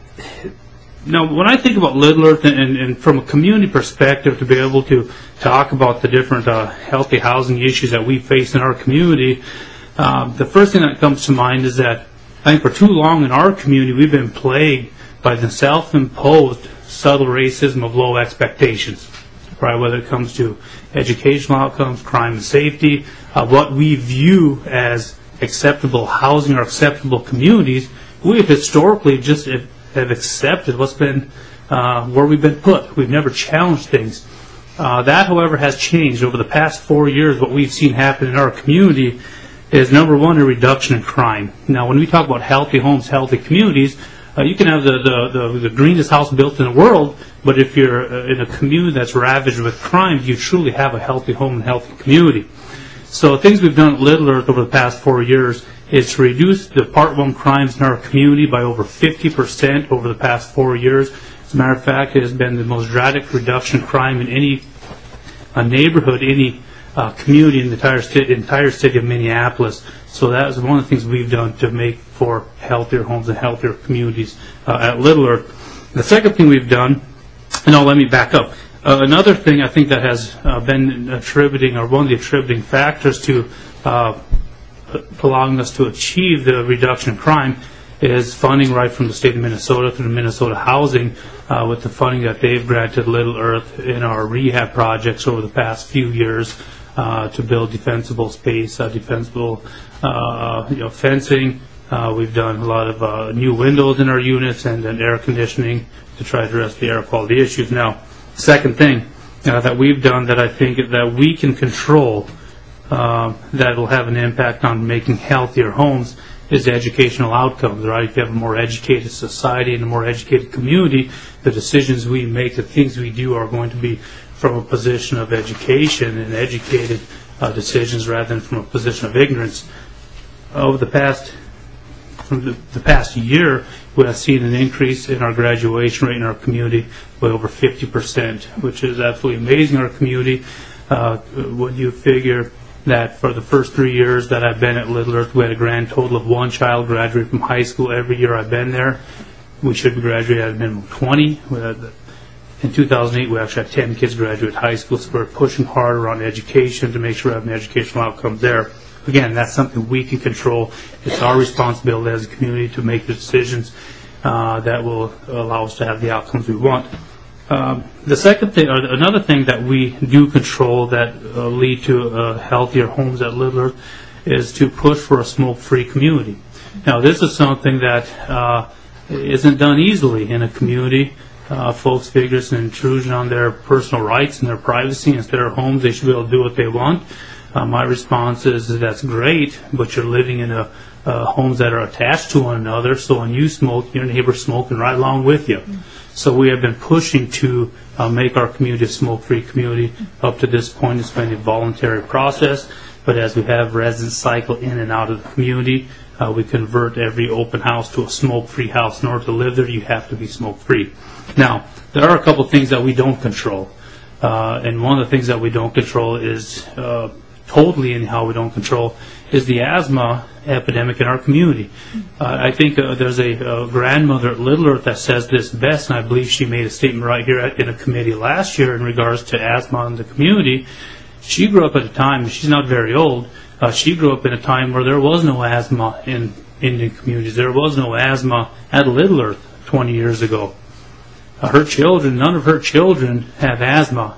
now, when I think about Little Earth and, and, and from a community perspective to be able to talk about the different uh, healthy housing issues that we face in our community, um, the first thing that comes to mind is that I think for too long in our community we've been plagued by the self-imposed subtle racism of low expectations, right? Whether it comes to educational outcomes, crime and safety, uh, what we view as acceptable housing or acceptable communities, we have historically just have, have accepted what's been uh, where we've been put. We've never challenged things. Uh, that, however, has changed over the past four years. What we've seen happen in our community is, number one, a reduction in crime. Now, when we talk about healthy homes, healthy communities, Uh, you can have the, the, the, the greenest house built in the world, but if you're uh, in a community that's ravaged with crime, you truly have a healthy home and healthy community. So things we've done at Little Earth over the past four years is to reduce the Part one crimes in our community by over fifty percent over the past four years. As a matter of fact, it has been the most dramatic reduction in crime in any uh, neighborhood, any uh, community in the entire, sti- entire city of Minneapolis. So that is one of the things we've done to make for healthier homes and healthier communities uh, at Little Earth. The second thing we've done, and no, let me back up. Uh, another thing I think that has uh, been attributing, or one of the attributing factors to uh, allowing us to achieve the reduction in crime is funding right from the state of Minnesota through the Minnesota Housing uh, with the funding that they've granted Little Earth in our rehab projects over the past few years uh, to build defensible space, uh, defensible uh, you know, fencing. Uh, we've done a lot of uh, new windows in our units and, and air conditioning to try to address the air quality issues. Now, second thing uh, that we've done that I think that we can control uh, that will have an impact on making healthier homes is educational outcomes, right? If you have a more educated society and a more educated community, the decisions we make, the things we do are going to be from a position of education and educated uh, decisions rather than from a position of ignorance. Over the past from the, the past year, we have seen an increase in our graduation rate in our community by over fifty percent, which is absolutely amazing in our community. Uh, when you figure that for the first three years that I've been at Little Earth, we had a grand total of one child graduate from high school every year I've been there. We should be graduating at a minimum of twenty. We had, in two thousand eight, we actually had ten kids graduate high school, so we're pushing harder on education to make sure we have an educational outcomes there. Again, that's something we can control. It's our responsibility as a community to make the decisions uh, that will allow us to have the outcomes we want. Um, the second thing, or another thing that we do control that uh, lead to uh, healthier homes at Little Earth is to push for a smoke-free community. Now, this is something that uh, isn't done easily in a community. Uh, folks figure it's an intrusion on their personal rights and their privacy. Instead of their homes, they should be able to do what they want. Uh, my response is that that's great, but you're living in a, uh, homes that are attached to one another, so when you smoke, your neighbor's smoking right along with you. Mm-hmm. So we have been pushing to uh, make our community a smoke-free community. Up to this point, it's been a voluntary process, but as we have residents cycle in and out of the community, uh, we convert every open house to a smoke-free house. In order to live there, you have to be smoke-free. Now, there are a couple things that we don't control, uh, and one of the things that we don't control is uh, totally in how we don't control is the asthma epidemic in our community. Uh, I think uh, there's a, a grandmother at Little Earth that says this best, and I believe she made a statement right here at, in a committee last year in regards to asthma in the community. She grew up at a time, she's not very old, uh, she grew up in a time where there was no asthma in Indian communities. There was no asthma at Little Earth twenty years ago. Uh, her children, none of her children have asthma.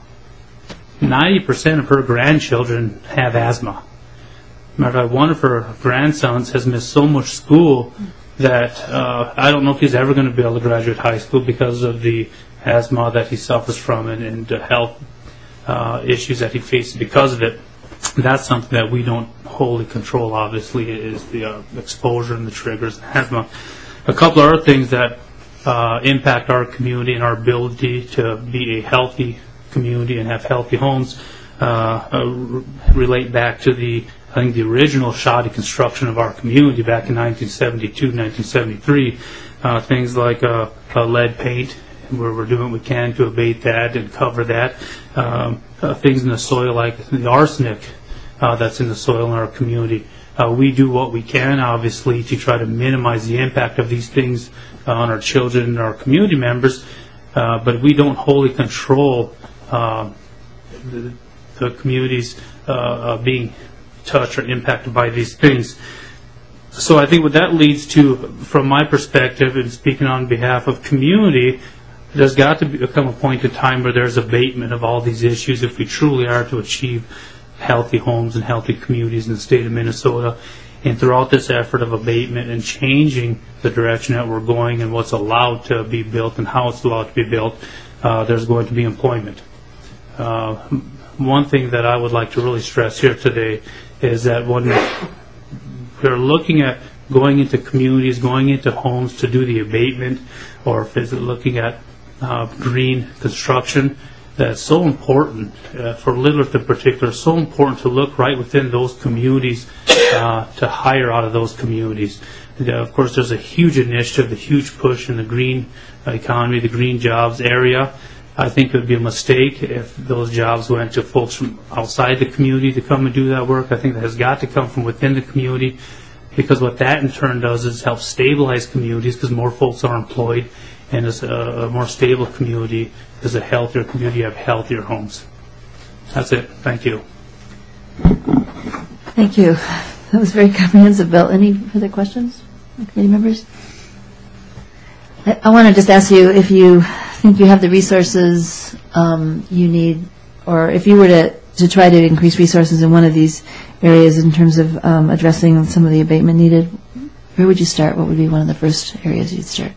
ninety percent of her grandchildren have asthma. Matter of fact, one of her grandsons has missed so much school that uh, I don't know if he's ever going to be able to graduate high school because of the asthma that he suffers from and, and the health uh, issues that he faces because of it. That's something that we don't wholly control, obviously, is the uh, exposure and the triggers and asthma. A couple of other things that uh, impact our community and our ability to be a healthy community and have healthy homes uh, uh, relate back to the I think the original shoddy construction of our community back in nineteen seventy-two, nineteen seventy-three, uh, things like uh, uh, lead paint, where we're doing what we can to abate that and cover that. Um, uh, things in the soil like the arsenic uh, that's in the soil in our community. Uh, we do what we can, obviously, to try to minimize the impact of these things uh, on our children and our community members, uh, but we don't wholly control uh, the, the communities uh, uh, being touched or impacted by these things. So I think what that leads to, from my perspective, and speaking on behalf of community, there's got to become a point in time where there's abatement of all these issues if we truly are to achieve healthy homes and healthy communities in the state of Minnesota. And throughout this effort of abatement and changing the direction that we're going and what's allowed to be built and how it's allowed to be built, uh, there's going to be employment. Uh, one thing that I would like to really stress here today is that when we're looking at going into communities, going into homes to do the abatement, or if it's looking at uh, green construction, that's so important uh, for Little Earth in particular, so important to look right within those communities uh, to hire out of those communities. And, uh, of course, there's a huge initiative, a huge push in the green economy, the green jobs area. I think it would be a mistake if those jobs went to folks from outside the community to come and do that work. I think that has got to come from within the community, because what that in turn does is help stabilize communities, because more folks are employed, and as a, a more stable community is a healthier community, you have healthier homes. That's it. Thank you. Thank you. That was very comprehensive, Bill. Any further questions, committee members? I, I want to just ask you if you think you have the resources um, you need, or if you were to, to try to increase resources in one of these areas in terms of um, addressing some of the abatement needed, where would you start? What would be one of the first areas you'd start?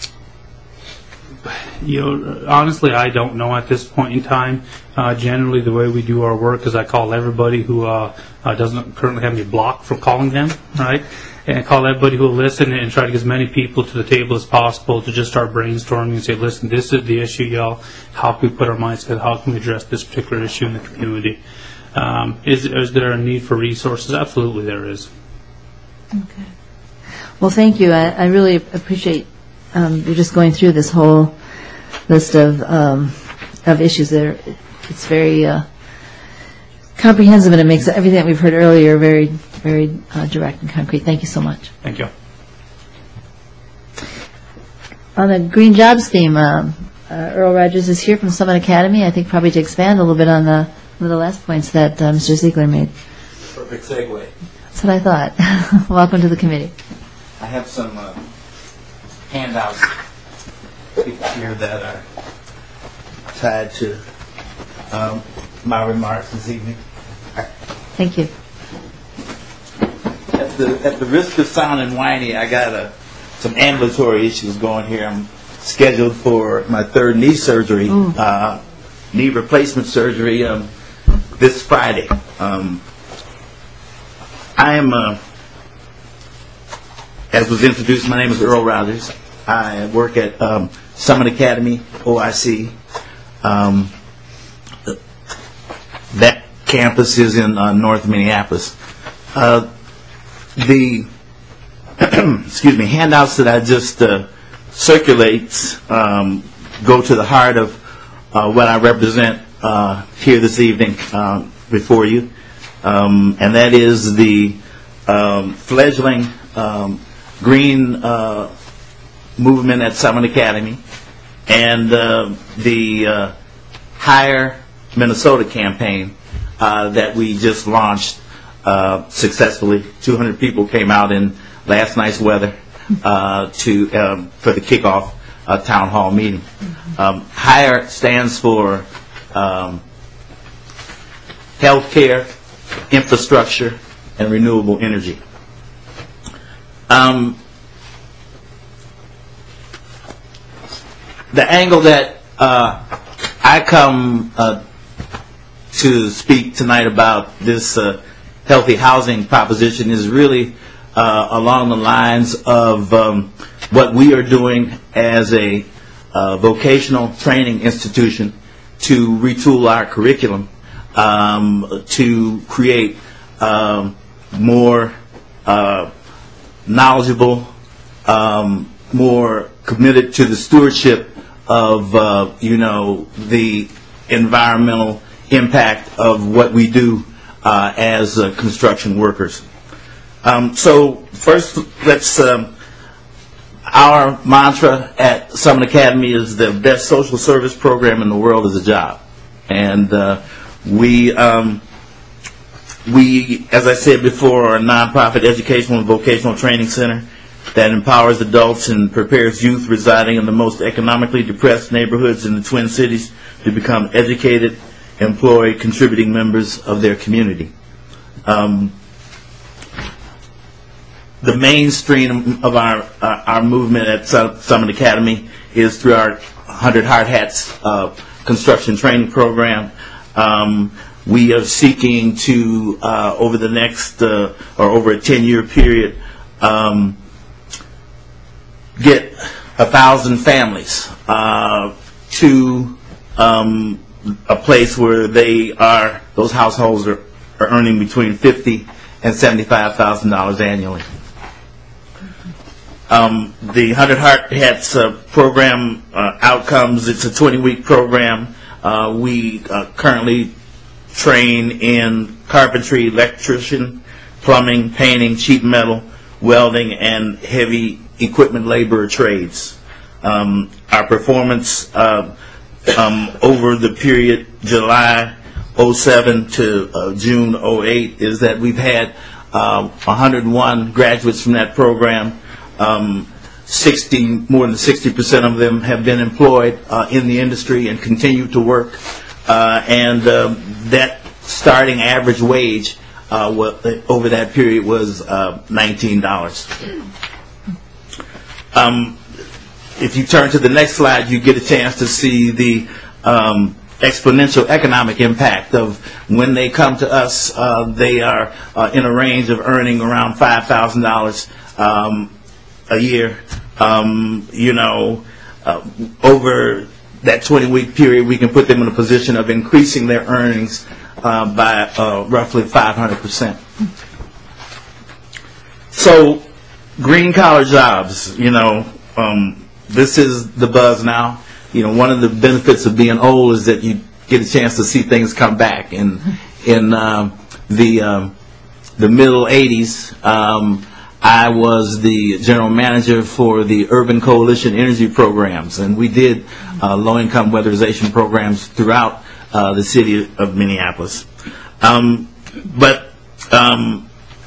You know, honestly, I don't know at this point in time. Uh, generally, the way we do our work is I call everybody who uh, uh, doesn't currently have me blocked from calling them, right? and call everybody who will listen and try to get as many people to the table as possible to just start brainstorming and say, listen, this is the issue, y'all. How can we put our minds together? How can we address this particular issue in the community? Um, is, is there a need for resources? Absolutely there is. Okay. Well, thank you. I, I really appreciate um, you just going through this whole list of um, of issues. There, it's very uh, comprehensive, and it makes everything that we've heard earlier very, very uh, direct and concrete. Thank you so much. Thank you. On the green jobs theme, um, uh, Earl Rogers is here from Summit Academy. I think probably to expand a little bit on the, one of the last points that uh, Mister Ziegler made. Perfect segue. That's what I thought. Welcome to the committee. I have some uh, handouts here that are tied to um, my remarks this evening. Thank you. At the, at the risk of sounding whiny, I got a, some ambulatory issues going here. I'm scheduled for my third knee surgery, uh, knee replacement surgery um, this Friday. Um, I am, uh, as was introduced, my name is Earl Rogers. I work at um, Summit Academy, O I C. Um, that campus is in uh, North Minneapolis. Uh, the excuse me, handouts that I just uh, circulate um, go to the heart of uh, what I represent uh, here this evening uh, before you. Um, and that is the um, fledgling um, green uh, movement at Summit Academy and uh, the uh, Hire Minnesota campaign uh, that we just launched uh, successfully. two hundred people came out in last night's weather uh, to um, for the kickoff uh, town hall meeting. Um, Hire stands for um, healthcare, infrastructure, and renewable energy. Um, the angle that uh, I come uh, to speak tonight about this uh, healthy housing proposition is really uh, along the lines of um, what we are doing as a uh, vocational training institution to retool our curriculum um, to create um, more uh, knowledgeable, um, more committed to the stewardship of, uh, you know, the environmental impact of what we do uh, as uh, construction workers. Um, so first, let's, um, our mantra at Summit Academy is the best social service program in the world is a job. And uh, we, um, we, as I said before, are a nonprofit educational and vocational training center that empowers adults and prepares youth residing in the most economically depressed neighborhoods in the Twin Cities to become educated, employed, contributing members of their community. Um, the mainstream of our uh, our movement at Summit Academy is through our one hundred Hard Hats uh, construction training program. Um, we are seeking to, uh, over the next, uh, or over a ten-year period, um, get a thousand families uh, to um, a place where they are, those households are, are earning between fifty thousand dollars and seventy-five thousand dollars annually. Um, the one hundred Hard Hats uh, program uh, outcomes, it's a twenty-week program. Uh, we uh, currently train in carpentry, electrician, plumbing, painting, sheet metal, welding, and heavy equipment labor trades. Um, our performance uh, um, over the period July oh seven to uh, June oh eight is that we've had uh, one hundred one graduates from that program. Um, sixty, more than sixty percent of them have been employed uh, in the industry and continue to work. Uh, and uh, that starting average wage uh, what, over that period was uh, nineteen dollars. Um, if you turn to the next slide, you get a chance to see the um, exponential economic impact of when they come to us, uh, they are uh, in a range of earning around five thousand dollars um, a year. Um, you know, uh, over that twenty-week period, we can put them in a position of increasing their earnings uh, by uh, roughly five hundred percent. So, green collar jobs, you know, um, this is the buzz now. You know, one of the benefits of being old is that you get a chance to see things come back. And in um, the um, the middle eighties, um, I was the general manager for the Urban Coalition Energy Programs, and we did uh, low-income weatherization programs throughout uh, the city of Minneapolis. Um, but um,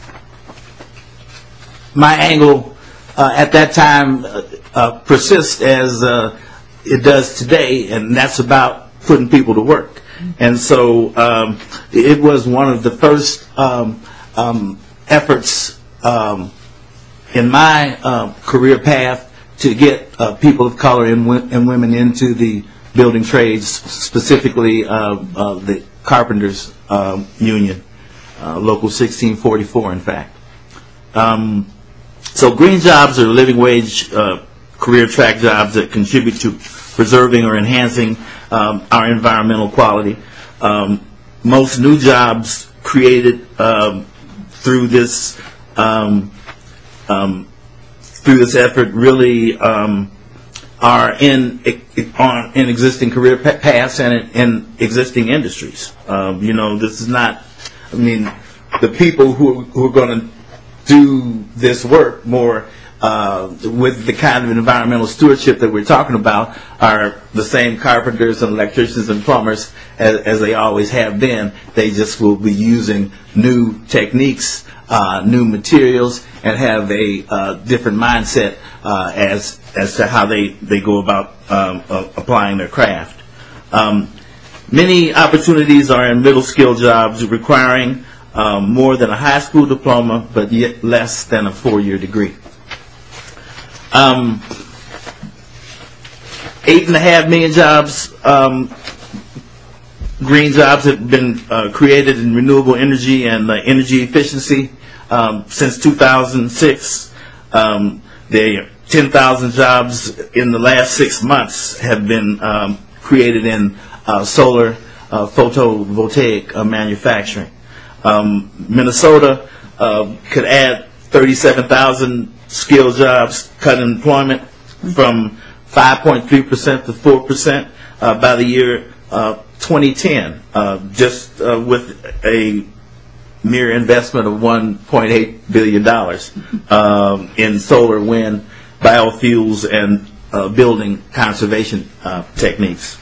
my angle uh, at that time uh, uh, persists as uh, it does today, and that's about putting people to work. And so um, it was one of the first um, um, efforts um, in my uh, career path to get uh, people of color and, w and women into the building trades, specifically uh, uh, the Carpenters uh, Union, uh, Local sixteen forty-four, in fact. Um, so green jobs are living wage uh, career track jobs that contribute to preserving or enhancing um, our environmental quality. Um, most new jobs created um, through this um, um, through this effort really um, are in on in existing career paths and in, in existing industries. Um, you know, this is not. I mean, the people who who are going to do this work more uh, with the kind of environmental stewardship that we're talking about are the same carpenters and electricians and plumbers as, as they always have been. They just will be using new techniques, uh, new materials, and have a uh, different mindset uh, as as to how they they go about um, uh, applying their craft. Um, many opportunities are in middle skill jobs requiring Um, more than a high school diploma, but yet less than a four-year degree. Um, eight and a half million jobs, um, green jobs have been uh, created in renewable energy and uh, energy efficiency um, since two thousand six. Um, there ten thousand jobs in the last six months have been um, created in uh, solar uh, photovoltaic uh, manufacturing. Um, Minnesota uh, could add thirty-seven thousand skilled jobs, cut employment from five point three percent to four percent uh, by the year uh, twenty ten, uh, just uh, with a mere investment of one point eight billion dollars um, in solar, wind, biofuels, and uh, building conservation uh, techniques.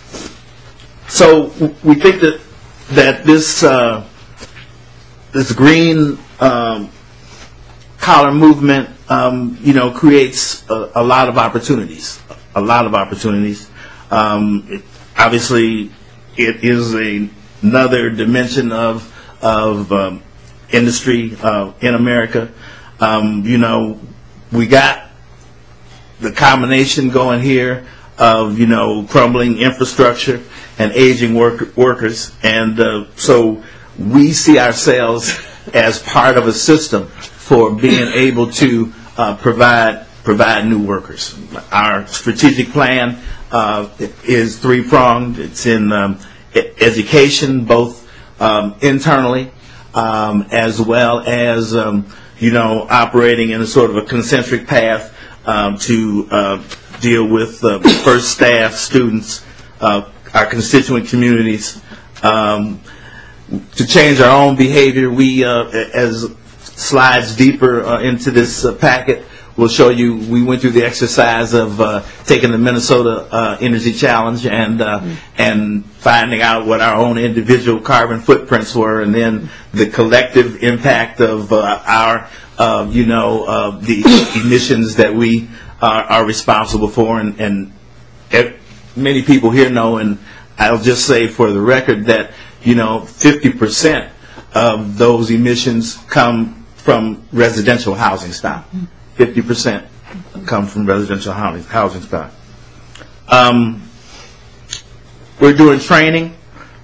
So we think that, that this uh, This green um, collar movement, um, you know, creates a, a lot of opportunities. A lot of opportunities. Um, it, obviously, it is a, another dimension of of um, industry uh, in America. Um, you know, we got the combination going here of you know crumbling infrastructure and aging work, workers, and uh, so. We see ourselves as part of a system for being able to uh, provide provide new workers. Our strategic plan uh, is three-pronged. It's in um, education, both um, internally um, as well as um, you know operating in a sort of a concentric path um, to uh, deal with uh, first staff, students, uh, our constituent communities. Um, To change our own behavior, we, uh, as slides deeper uh, into this uh, packet, will show you we went through the exercise of uh, taking the Minnesota uh, Energy Challenge and uh, mm. and finding out what our own individual carbon footprints were, and then the collective impact of uh, our, uh, you know, uh, the emissions that we are, are responsible for, and, and many people here know, and I'll just say for the record that. You know, fifty percent of those emissions come from residential housing stock. fifty percent come from residential housing, housing stock. Um, we're doing training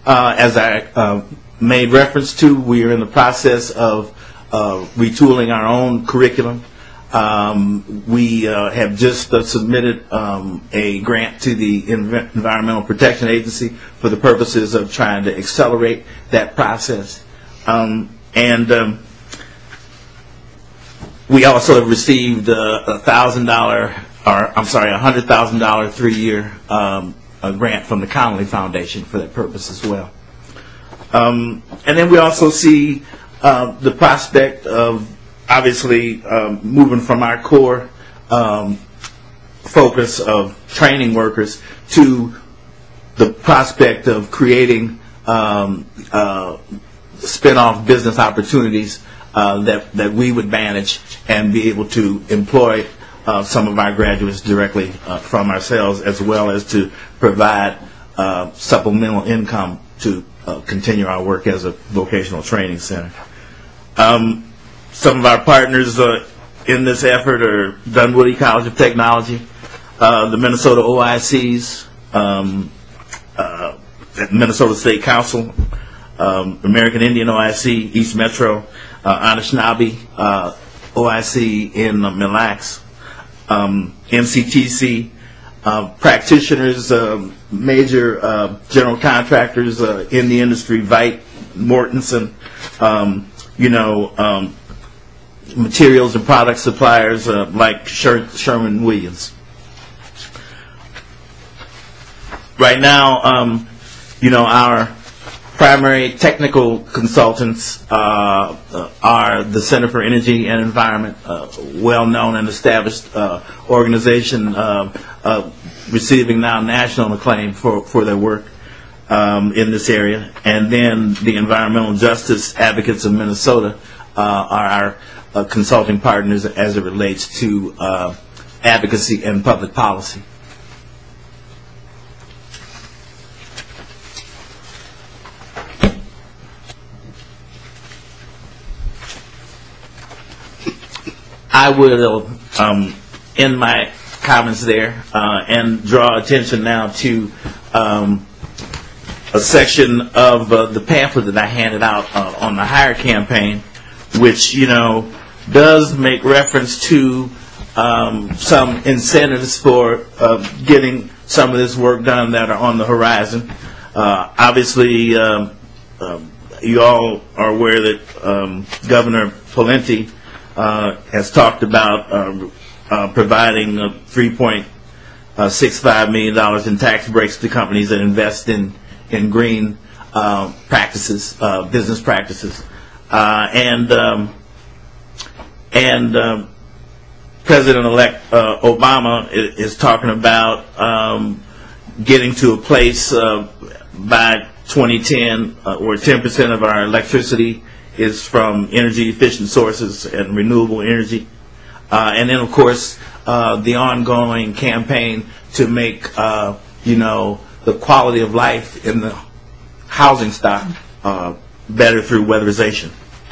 uh, as I uh, made reference to, we are in the process of uh, retooling our own curriculum. Um, we uh, have just uh, submitted um, a grant to the Env- Environmental Protection Agency for the purposes of trying to accelerate that process. Um, and um, we also have received uh, a thousand dollar, or I'm sorry, a hundred thousand dollar three-year um, a grant from the Connolly Foundation for that purpose as well. Um, and then we also see uh, the prospect of obviously um, moving from our core um, focus of training workers to the prospect of creating um, uh, spin-off business opportunities uh, that, that we would manage and be able to employ uh, some of our graduates directly uh, from ourselves, as well as to provide uh, supplemental income to uh, continue our work as a vocational training center. Um, some of our partners uh, in this effort are Dunwoody College of Technology, uh, the Minnesota O I Cs, um, uh, Minnesota State Council, um, American Indian O I C, East Metro, uh, Anishinaabe uh, O I C in uh, Mille Lacs, um, M C T C, uh, practitioners, uh, major uh, general contractors uh, in the industry, Vite, Mortensen, um, you know, um, materials and product suppliers uh, like Sher- Sherwin-Williams. Right now, um, you know, our primary technical consultants uh, uh, are the Center for Energy and Environment, uh, well-known and established uh, organization, uh, uh, receiving now national acclaim for, for their work um, in this area. And then the Environmental Justice Advocates of Minnesota uh, are our uh, consulting partners as it relates to uh, advocacy and public policy. I will um, end my comments there uh, and draw attention now to um, a section of uh, the pamphlet that I handed out uh, on the HIRE campaign, which, you know, does make reference to um, some incentives for uh, getting some of this work done that are on the horizon. Uh, obviously, um, uh, you all are aware that um, Governor Pawlenty Uh, has talked about uh, uh, providing uh, three point six five million dollars in tax breaks to companies that invest in in green uh, practices, uh, business practices, uh, and um, and uh, President-elect uh, Obama is, is talking about um, getting to a place uh, by twenty ten uh, where ten percent of our electricity is from energy efficient sources and renewable energy. Uh, and then, of course, uh, the ongoing campaign to make, uh, you know, the quality of life in the housing stock uh, better through weatherization.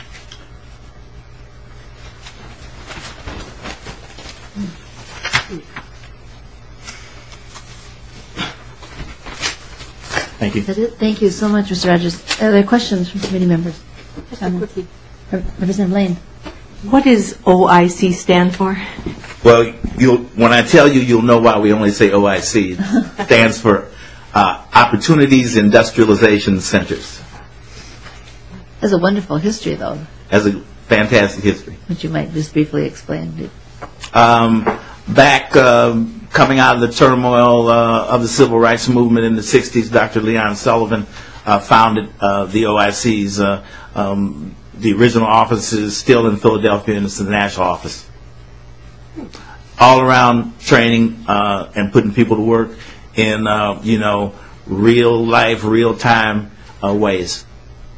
Thank you. Is that it? Thank you so much, Mister Rogers. Are there questions from committee members? Um, Representative Lane. What does O I C stand for? Well, you'll, when I tell you, you'll know why we only say O I C. It stands for uh, Opportunities Industrialization Centers. That's a wonderful history, though, Has a fantastic history. which you might just briefly explain. Um, back um, coming out of the turmoil uh, of the civil rights movement in the sixties, Doctor Leon Sullivan uh, founded uh, the O I Cs. Uh, um, the original office is still in Philadelphia, and it's the national office. All around training uh, and putting people to work in, uh, you know, real life, real time uh, ways.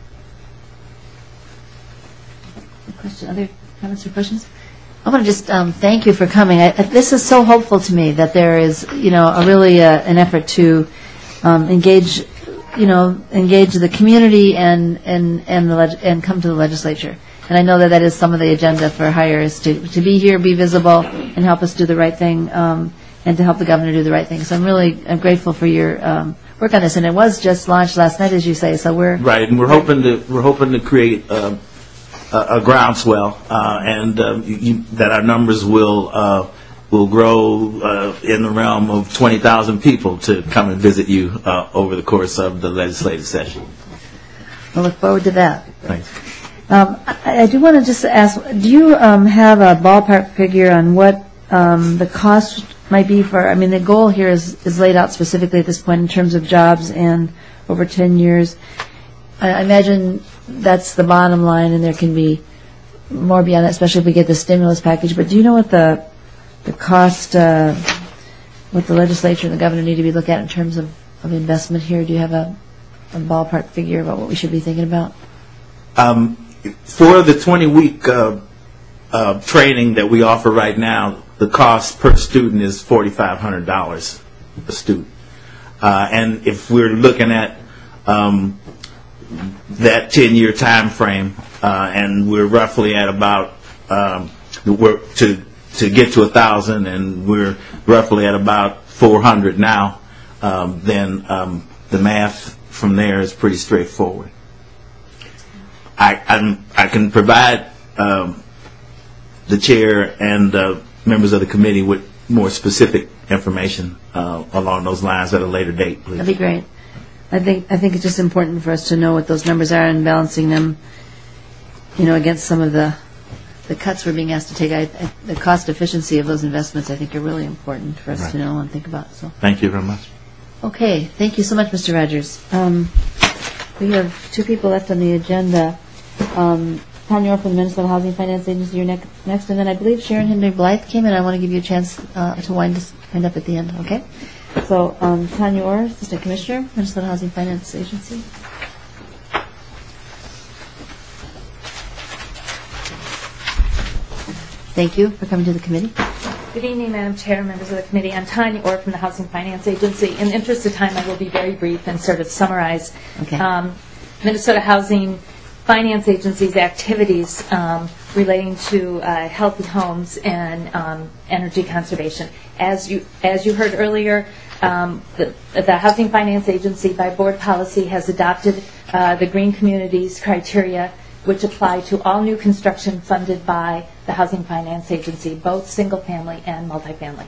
Question, other comments or questions? I want to just um, thank you for coming. I, this is so hopeful to me that there is, you know, a really uh, an effort to um, engage, you know, engage the community and and and the leg- and come to the legislature. And I know that that is some of the agenda for HIRE is to to be here, be visible, and help us do the right thing. Um, and to help the governor do the right thing. So I'm really I'm grateful for your um, work on this, and it was just launched last night, as you say. So we're right, and we're hoping to we're hoping to create um, a, a groundswell, uh, and uh, you, that our numbers will uh, will grow uh, in the realm of twenty thousand people to come and visit you uh, over the course of the legislative session. We'll look forward to that. Thanks. Um, I, I do want to just ask: do you um, have a ballpark figure on what um, the cost might be for? I mean, the goal here is, is laid out specifically at this point in terms of jobs and over ten years. I, I imagine that's the bottom line, and there can be more beyond that, especially if we get the stimulus package. But do you know what the the cost, uh, what the legislature and the governor need to be looking at in terms of, of investment here? Do you have a, a ballpark figure about what we should be thinking about? Um, for the twenty-week uh, uh, training that we offer right now, the cost per student is forty-five hundred dollars a student. Uh, and if we're looking at um, that ten-year time frame, uh, and we're roughly at about, um, we're to to get to one thousand, and we're roughly at about four hundred now, um, then um, the math from there is pretty straightforward. I, I'm, I can provide um, the chair and uh, members of the committee with more specific information uh, along those lines at a later date, please. That'd be great. I think I think it's just important for us to know what those numbers are and balancing them, you know, against some of the the cuts we're being asked to take. I, I, the cost efficiency of those investments, I think, are really important for us Right. to know and think about. So, thank you very much. okay, thank you so much, Mister Rogers. Um, we have two people left on the agenda. Um, Tanya Orr from the Minnesota Housing Finance Agency, you're next, next, and then I believe Sharon Henry Blythe came in. I want to give you a chance uh, to wind, us, wind up at the end, okay? So, um, Tanya Orr, Assistant Commissioner, Minnesota Housing Finance Agency. Thank you for coming to the committee. Good evening, Madam Chair, members of the committee. I'm Tanya Orr from the Housing Finance Agency. In the interest of time, I will be very brief and sort of summarize Okay. um, Minnesota Housing Finance Agency's activities um, relating to uh, healthy homes and um, energy conservation. As you as you heard earlier, um, the, the Housing Finance Agency, by board policy, has adopted uh, the Green Communities criteria, which apply to all new construction funded by the Housing Finance Agency, both single-family and multifamily.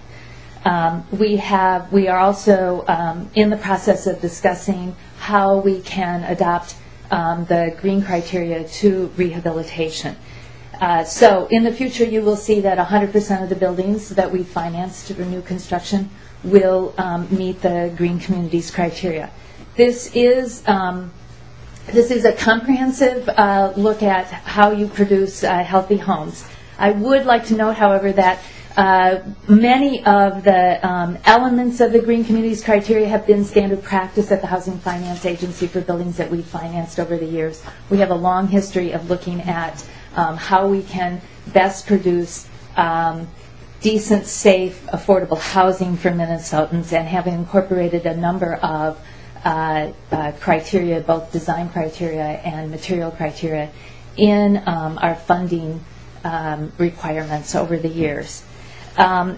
Um, we have we are also um, in the process of discussing how we can adopt um, the green criteria to rehabilitation. Uh, so in the future, you will see that one hundred percent of the buildings that we financed for new construction will um, meet the Green Communities criteria. This is um, this is a comprehensive uh, look at how you produce uh, healthy homes. I would like to note, however, that uh, many of the um, elements of the Green Communities criteria have been standard practice at the Housing Finance Agency for buildings that we've financed over the years. We have a long history of looking at um, how we can best produce um, decent, safe, affordable housing for Minnesotans, and having incorporated a number of uh, uh, criteria, both design criteria and material criteria, in um, our funding um, requirements over the years. Um,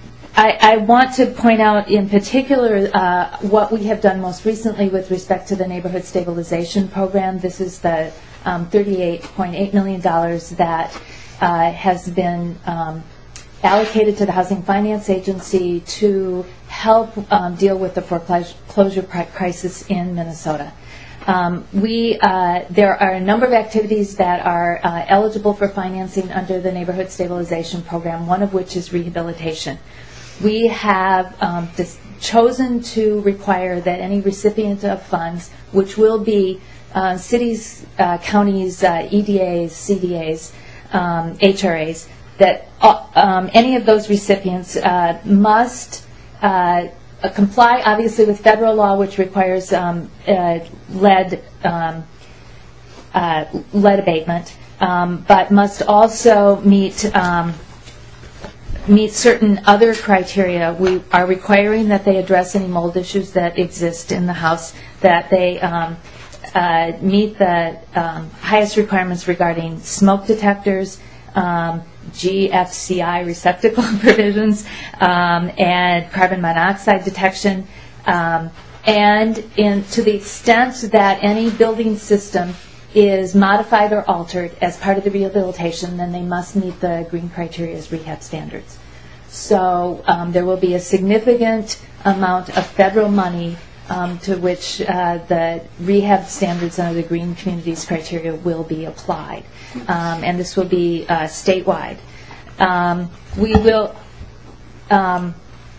I, I want to point out in particular uh, what we have done most recently with respect to the Neighborhood Stabilization Program. This is the um, thirty-eight point eight million dollars that uh, has been um, allocated to the Housing Finance Agency to help um, deal with the foreclosure crisis in Minnesota. Um, we, uh, there are a number of activities that are uh, eligible for financing under the Neighborhood Stabilization Program, one of which is rehabilitation. We have um, dis- chosen to require that any recipient of funds, which will be uh, cities, uh, counties, uh, E D As, C D As, um, H R As, that uh, um, any of those recipients uh, must uh, Uh, comply, obviously, with federal law, which requires um, uh, lead um, uh, lead abatement, um, but must also meet um, meet certain other criteria. We are requiring that they address any mold issues that exist in the house, that they um, uh, meet the um, highest requirements regarding smoke detectors, um, G F C I receptacle provisions, um, and carbon monoxide detection. Um, and in, to the extent that any building system is modified or altered as part of the rehabilitation, then they must meet the green criteria's rehab standards. So um, there will be a significant amount of federal money um, to which uh, the rehab standards under the Green Communities criteria will be applied. Um, and this will be uh, statewide. Um, we will, um,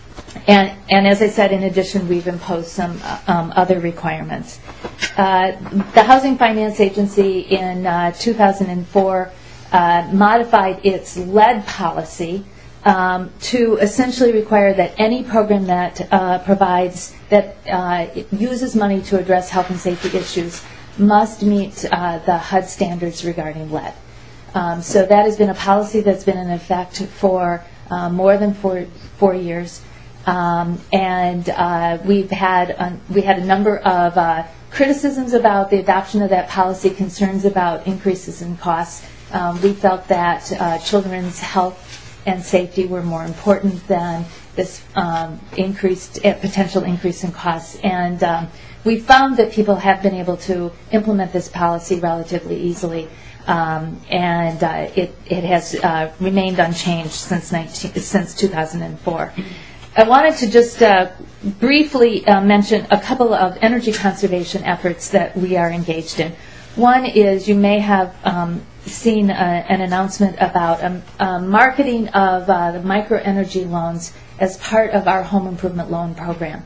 and, and as I said, in addition, we've imposed some uh, um, other requirements. Uh, the Housing Finance Agency in uh, two thousand four uh, modified its lead policy Um, to essentially require that any program that uh, provides, that uh, uses money to address health and safety issues must meet uh, the H U D standards regarding lead. Um, so that has been a policy that's been in effect for uh, more than four, four years. Um, and uh, we've had, um, we had a number of uh, criticisms about the adoption of that policy, concerns about increases in costs. Um, we felt that uh, children's health and safety were more important than this um, increased uh, potential increase in costs. And um, we found that people have been able to implement this policy relatively easily, um, and uh, it, it has uh, remained unchanged since, nineteen, since two thousand four. I wanted to just uh, briefly uh, mention a couple of energy conservation efforts that we are engaged in. One is, you may have um, seen uh, an announcement about um, uh, marketing of uh, the microenergy loans as part of our home improvement loan program.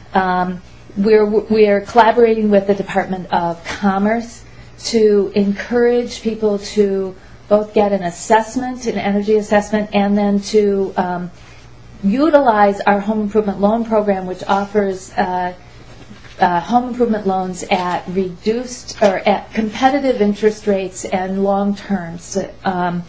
Um, we're, we're collaborating with the Department of Commerce to encourage people to both get an assessment, an energy assessment, and then to um, utilize our home improvement loan program, which offers uh, Uh, home improvement loans at reduced or at competitive interest rates and long terms um,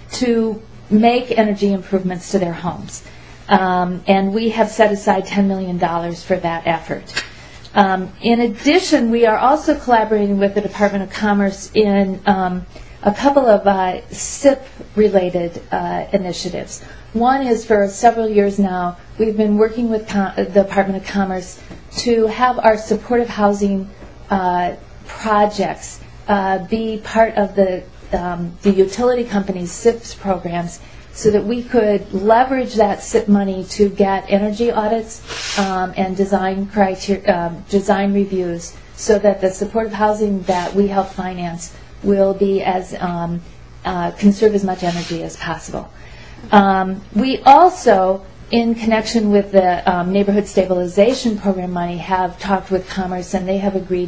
to make energy improvements to their homes. Um, and we have set aside ten million dollars for that effort. Um, in addition, we are also collaborating with the Department of Commerce in um, a couple of uh, S I P-related uh, initiatives. One is, for several years now, we've been working with Com- the Department of Commerce to have our supportive housing uh, projects uh, be part of the, um, the utility companies' S I Ps programs, so that we could leverage that S I P money to get energy audits um, and design criteria, um, design reviews, so that the supportive housing that we help finance will be as um, uh, conserve as much energy as possible. Um, we also, in connection with the um, Neighborhood Stabilization Program money, have talked with Commerce, and they have agreed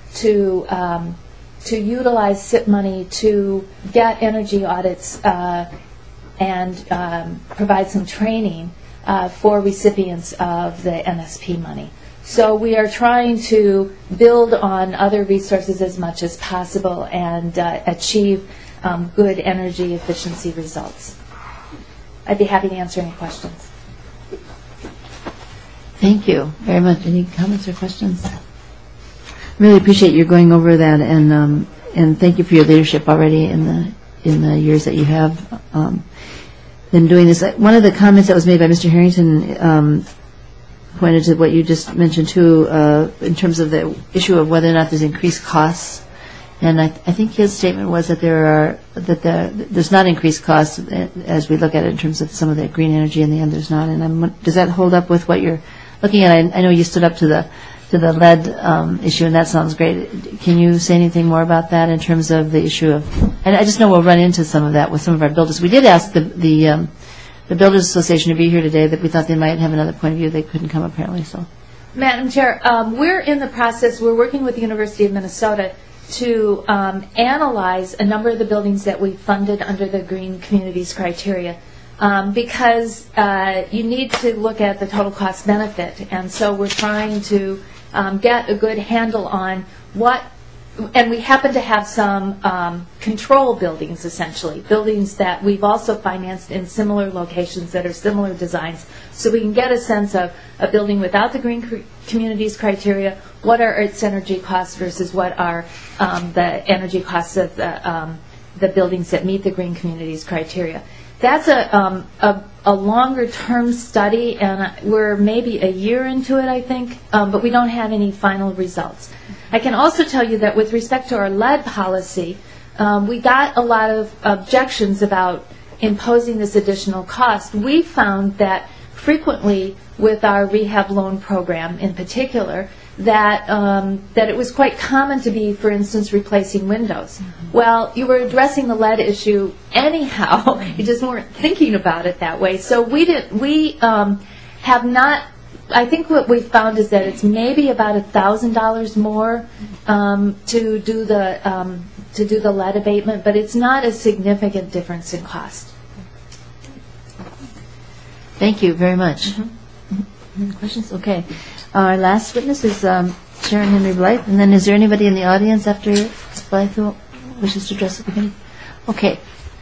to um, to utilize S I P money to get energy audits uh, and um, provide some training uh, for recipients of the N S P money. So we are trying to build on other resources as much as possible and uh, achieve um, good energy efficiency results. I'd be happy to answer any questions. Thank you very much. Any comments or questions? Really appreciate your going over that, and um, and thank you for your leadership already in the in the years that you have um, been doing this. One of the comments that was made by Mister Harrington um, pointed to what you just mentioned too, uh, in terms of the issue of whether or not there's increased costs. And I, I think his statement was that there are that the, there's not increased costs as we look at it in terms of some of the green energy. In the end, there's not. And I'm, does that hold up with what you're looking at? I, I know you stood up to the to the lead um, issue, and that sounds great. Can you say anything more about that in terms of the issue of? And I just know we'll run into some of that with some of our builders. We did ask the the, um, the Builders Association to be here today, but we thought they might have another point of view. They couldn't come apparently. So, Madam Chair, um, we're in the process. We're working with the University of Minnesota to um, analyze a number of the buildings that we funded under the Green Communities criteria, um, because uh, you need to look at the total cost benefit, and so we're trying to um, get a good handle on what, and we happen to have some um, control buildings, essentially, buildings that we've also financed in similar locations that are similar designs, so we can get a sense of a building without the Green Communities criteria, what are its energy costs versus what are um, the energy costs of the, um, the buildings that meet the Green Communities criteria. that's a, um, a, a longer-term study, and we're maybe a year into it, I think, um, but we don't have any final results. I can also tell you that with respect to our lead policy, um, we got a lot of objections about imposing this additional cost. We found that frequently with our rehab loan program in particular, that um, that it was quite common to be, for instance, replacing windows. Mm-hmm. Well, you were addressing the lead issue anyhow. You just weren't thinking about it that way. So we did. We um, have not. I think what we found is that it's maybe about a thousand dollars more um, to do the um, to do the lead abatement, but it's not a significant difference in cost. Thank you very much. Mm-hmm. Any questions? Okay. Our last witness is um, Sharon Henry Blythe, and then is there anybody in the audience after Miz Blythe who wishes to address the committee? Okay.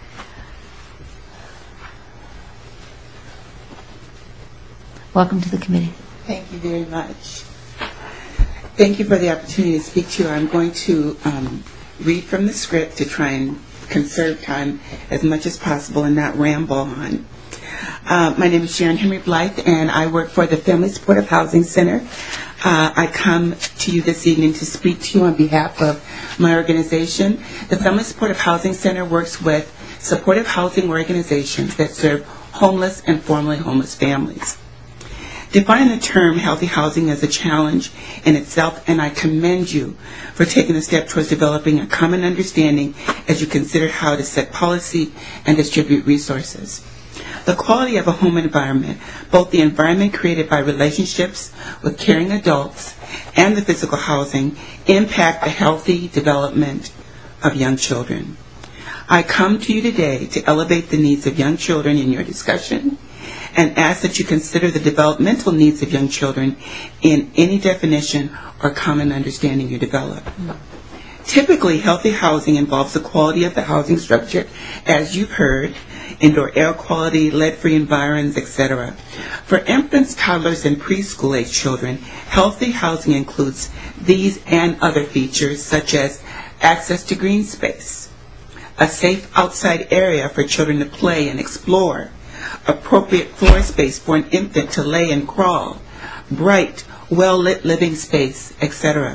Welcome to the committee. Thank you very much. Thank you for the opportunity to speak to you. I'm going to um, read from the script to try and conserve time as much as possible and not ramble on. Uh, my name is Sharon Henry Blythe, and I work for the Family Supportive Housing Center. Uh, I come to you this evening to speak to you on behalf of my organization. The Family Supportive Housing Center works with supportive housing organizations that serve homeless and formerly homeless families. Define the term healthy housing as a challenge in itself, and I commend you for taking a step towards developing a common understanding as you consider how to set policy and distribute resources. The quality of a home environment, both the environment created by relationships with caring adults and the physical housing, impact the healthy development of young children. I come to you today to elevate the needs of young children in your discussion and ask that you consider the developmental needs of young children in any definition or common understanding you develop. Typically, healthy housing involves the quality of the housing structure, as you've heard, indoor air quality, lead-free environs, et cetera. For infants, toddlers, and preschool-age children, healthy housing includes these and other features such as access to green space, a safe outside area for children to play and explore, appropriate floor space for an infant to lay and crawl, bright, well-lit living space, et cetera.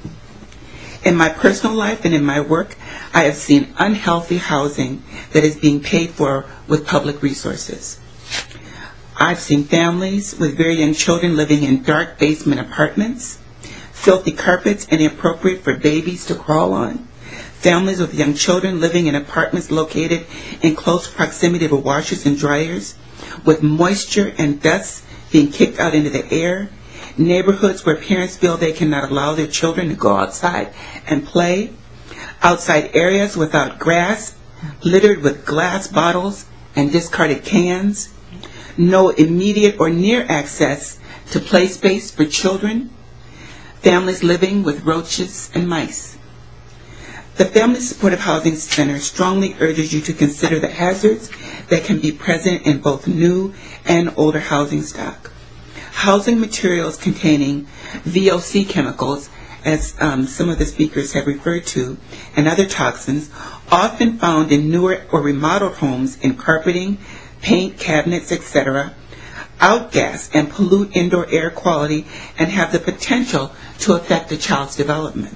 In my personal life and in my work, I have seen unhealthy housing that is being paid for with public resources. I've seen families with very young children living in dark basement apartments, filthy carpets inappropriate for babies to crawl on, families with young children living in apartments located in close proximity to washers and dryers, with moisture and dust being kicked out into the air, neighborhoods where parents feel they cannot allow their children to go outside and play, outside areas without grass, littered with glass bottles and discarded cans, no immediate or near access to play space for children, families living with roaches and mice. The Family Supportive Housing Center strongly urges you to consider the hazards that can be present in both new and older housing stock. Housing materials containing V O C chemicals, as um, some of the speakers have referred to, and other toxins, often found in newer or remodeled homes in carpeting, paint, cabinets, et cetera, outgas and pollute indoor air quality and have the potential to affect a child's development.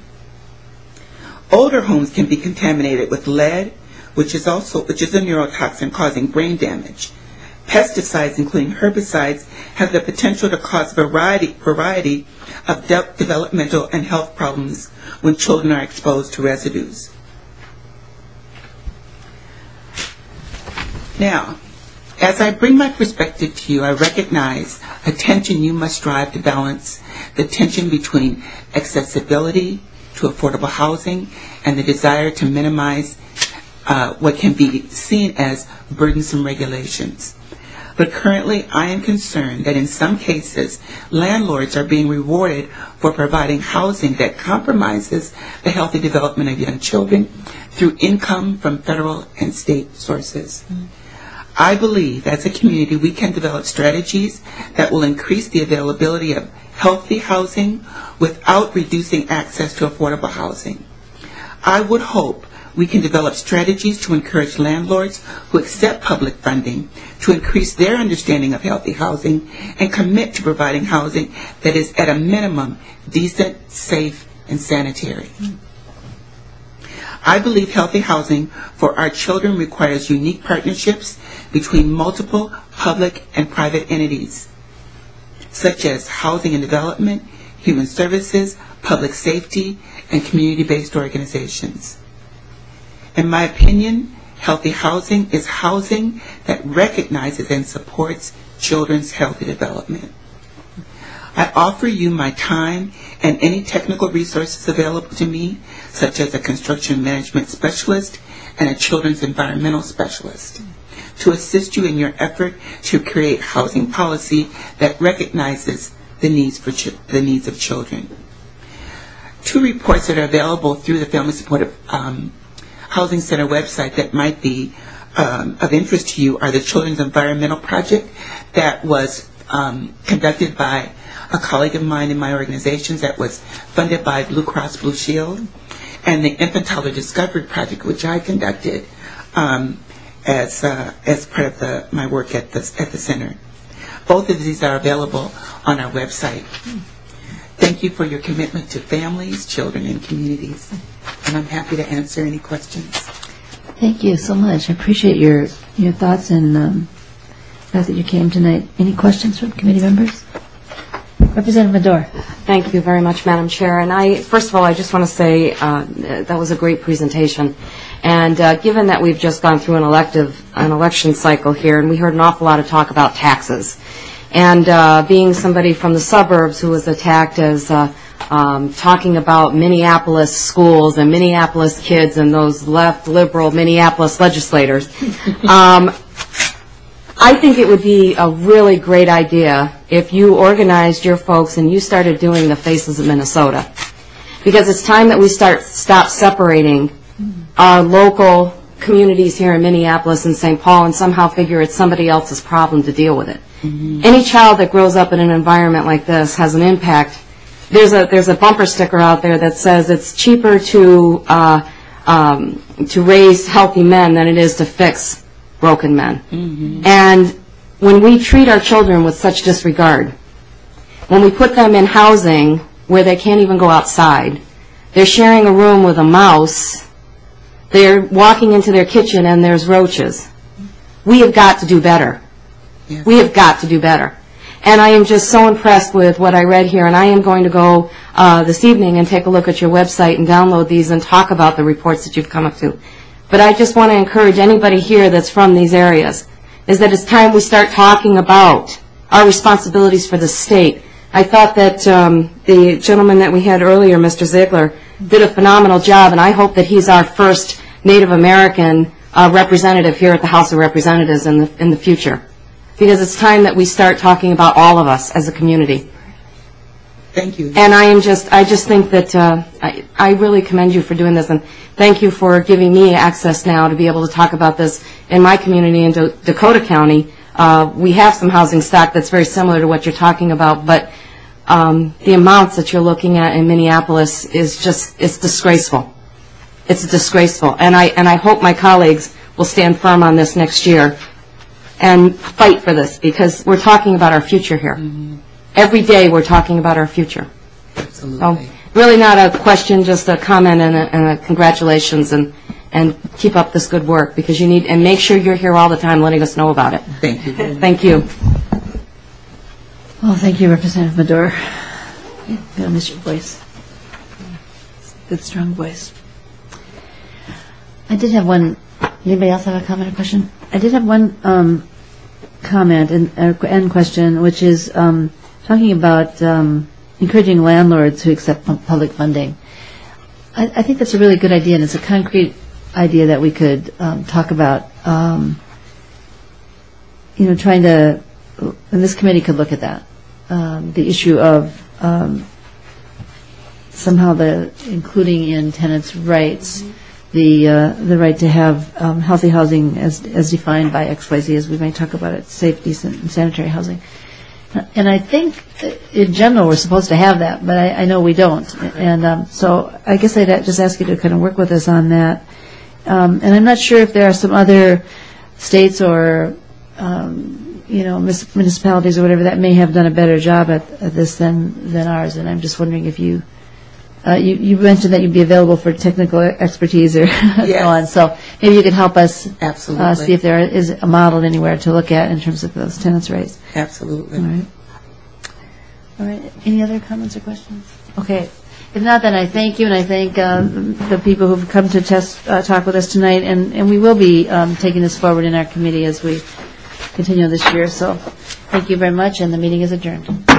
Older homes can be contaminated with lead, which is also which is a neurotoxin causing brain damage. Pesticides, including herbicides, have the potential to cause a variety, variety of de- developmental and health problems when children are exposed to residues. Now, as I bring my perspective to you, I recognize a tension you must strive to balance, the tension between accessibility to affordable housing and the desire to minimize uh, what can be seen as burdensome regulations. But currently, I am concerned that in some cases, landlords are being rewarded for providing housing that compromises the healthy development of young children through income from federal and state sources. Mm-hmm. I believe as a community we can develop strategies that will increase the availability of healthy housing without reducing access to affordable housing. I would hope we can develop strategies to encourage landlords who accept public funding to increase their understanding of healthy housing and commit to providing housing that is at a minimum decent, safe, and sanitary. I believe healthy housing for our children requires unique partnerships between multiple public and private entities, such as housing and development, human services, public safety, and community-based organizations. In my opinion, healthy housing is housing that recognizes and supports children's healthy development. I offer you my time and any technical resources available to me, such as a construction management specialist and a children's environmental specialist, to assist you in your effort to create housing policy that recognizes the needs for ch- the needs of children. Two reports that are available through the Family Supportive um, Housing Center website that might be um, of interest to you are the Children's Environmental Project that was um, conducted by a colleague of mine in my organizations that was funded by Blue Cross Blue Shield, and the Infant Toddler Discovery Project, which I conducted um, as uh, as part of the, my work at the at the center. Both of these are available on our website. Thank you for your commitment to families, children, and communities, and I'm happy to answer any questions. Thank you so much. I appreciate your your thoughts and um, the fact that you came tonight. Any questions from committee members? Representative Madore. Thank you very much, Madam Chair. And I, first of all, I just want to say uh, that was a great presentation. And uh, given that we've just gone through an elective, an election cycle here, and we heard an awful lot of talk about taxes. And uh, being somebody from the suburbs who was attacked as uh, um, talking about Minneapolis schools and Minneapolis kids and those left liberal Minneapolis legislators, um, I think it would be a really great idea if you organized your folks and you started doing the Faces of Minnesota. Because it's time that we start stop separating our local communities here in Minneapolis and Saint Paul and somehow figure it's somebody else's problem to deal with it. Mm-hmm. Any child that grows up in an environment like this has an impact. There's a there's a bumper sticker out there that says it's cheaper to uh, um, to raise healthy men than it is to fix broken men. Mm-hmm. And when we treat our children with such disregard, when we put them in housing where they can't even go outside, they're sharing a room with a mouse, they're walking into their kitchen and there's roaches. We have got to do better. Yes. We have got to do better. And I am just so impressed with what I read here, and I am going to go uh, this evening and take a look at your website and download these and talk about the reports that you've come up to. But I just want to encourage anybody here that's from these areas, is that it's time we start talking about our responsibilities for the state. I thought that um, the gentleman that we had earlier, Mister Ziegler, did a phenomenal job, and I hope that he's our first Native American uh, representative here at the House of Representatives in the, in the future. Because it's time that we start talking about all of us as a community. Thank you. And I am just, I just think that uh, I, I really commend you for doing this, and thank you for giving me access now to be able to talk about this in my community in Do- Dakota County. Uh, we have some housing stock that's very similar to what you're talking about, but um, the amounts that you're looking at in Minneapolis is just, it's disgraceful. It's disgraceful. And I, and I hope my colleagues will stand firm on this next year and fight for this, because we're talking about our future here. Mm-hmm. Every day we're talking about our future. Absolutely. So really not a question, just a comment and a, and a congratulations, and, and keep up this good work, because you need, and make sure you're here all the time letting us know about it. Thank you. Thank you. Well, thank you, Representative Madore. I'm going to miss your voice. Good, strong voice. I did have one. Anybody else have a comment or question? I did have one um, comment and, uh, and question, which is um, talking about um, encouraging landlords who accept pu- public funding. I, I think that's a really good idea, and it's a concrete idea that we could um, talk about. Um, you know, trying to, and this committee could look at that. Um, the issue of um, somehow the including in tenants' rights. Mm-hmm. the uh, the right to have um, healthy housing as as defined by X Y Z, as we may talk about it, safe, decent, and sanitary housing. And I think in general we're supposed to have that, but I, I know we don't. And um, so I guess I'd just ask you to kind of work with us on that. Um, And I'm not sure if there are some other states or, um, you know, mis- municipalities or whatever that may have done a better job at at this than than ours. And I'm just wondering if you, uh, you you mentioned that you'd be available for technical expertise or so on. So maybe you could help us Absolutely. uh, see if there is a model anywhere to look at in terms of those tenants' rates. Absolutely. All right. All right. Any other comments or questions? Okay. If not, then I thank you, and I thank uh, the people who've come to test, uh, talk with us tonight, and, and we will be um, taking this forward in our committee as we continue this year. So thank you very much, and the meeting is adjourned.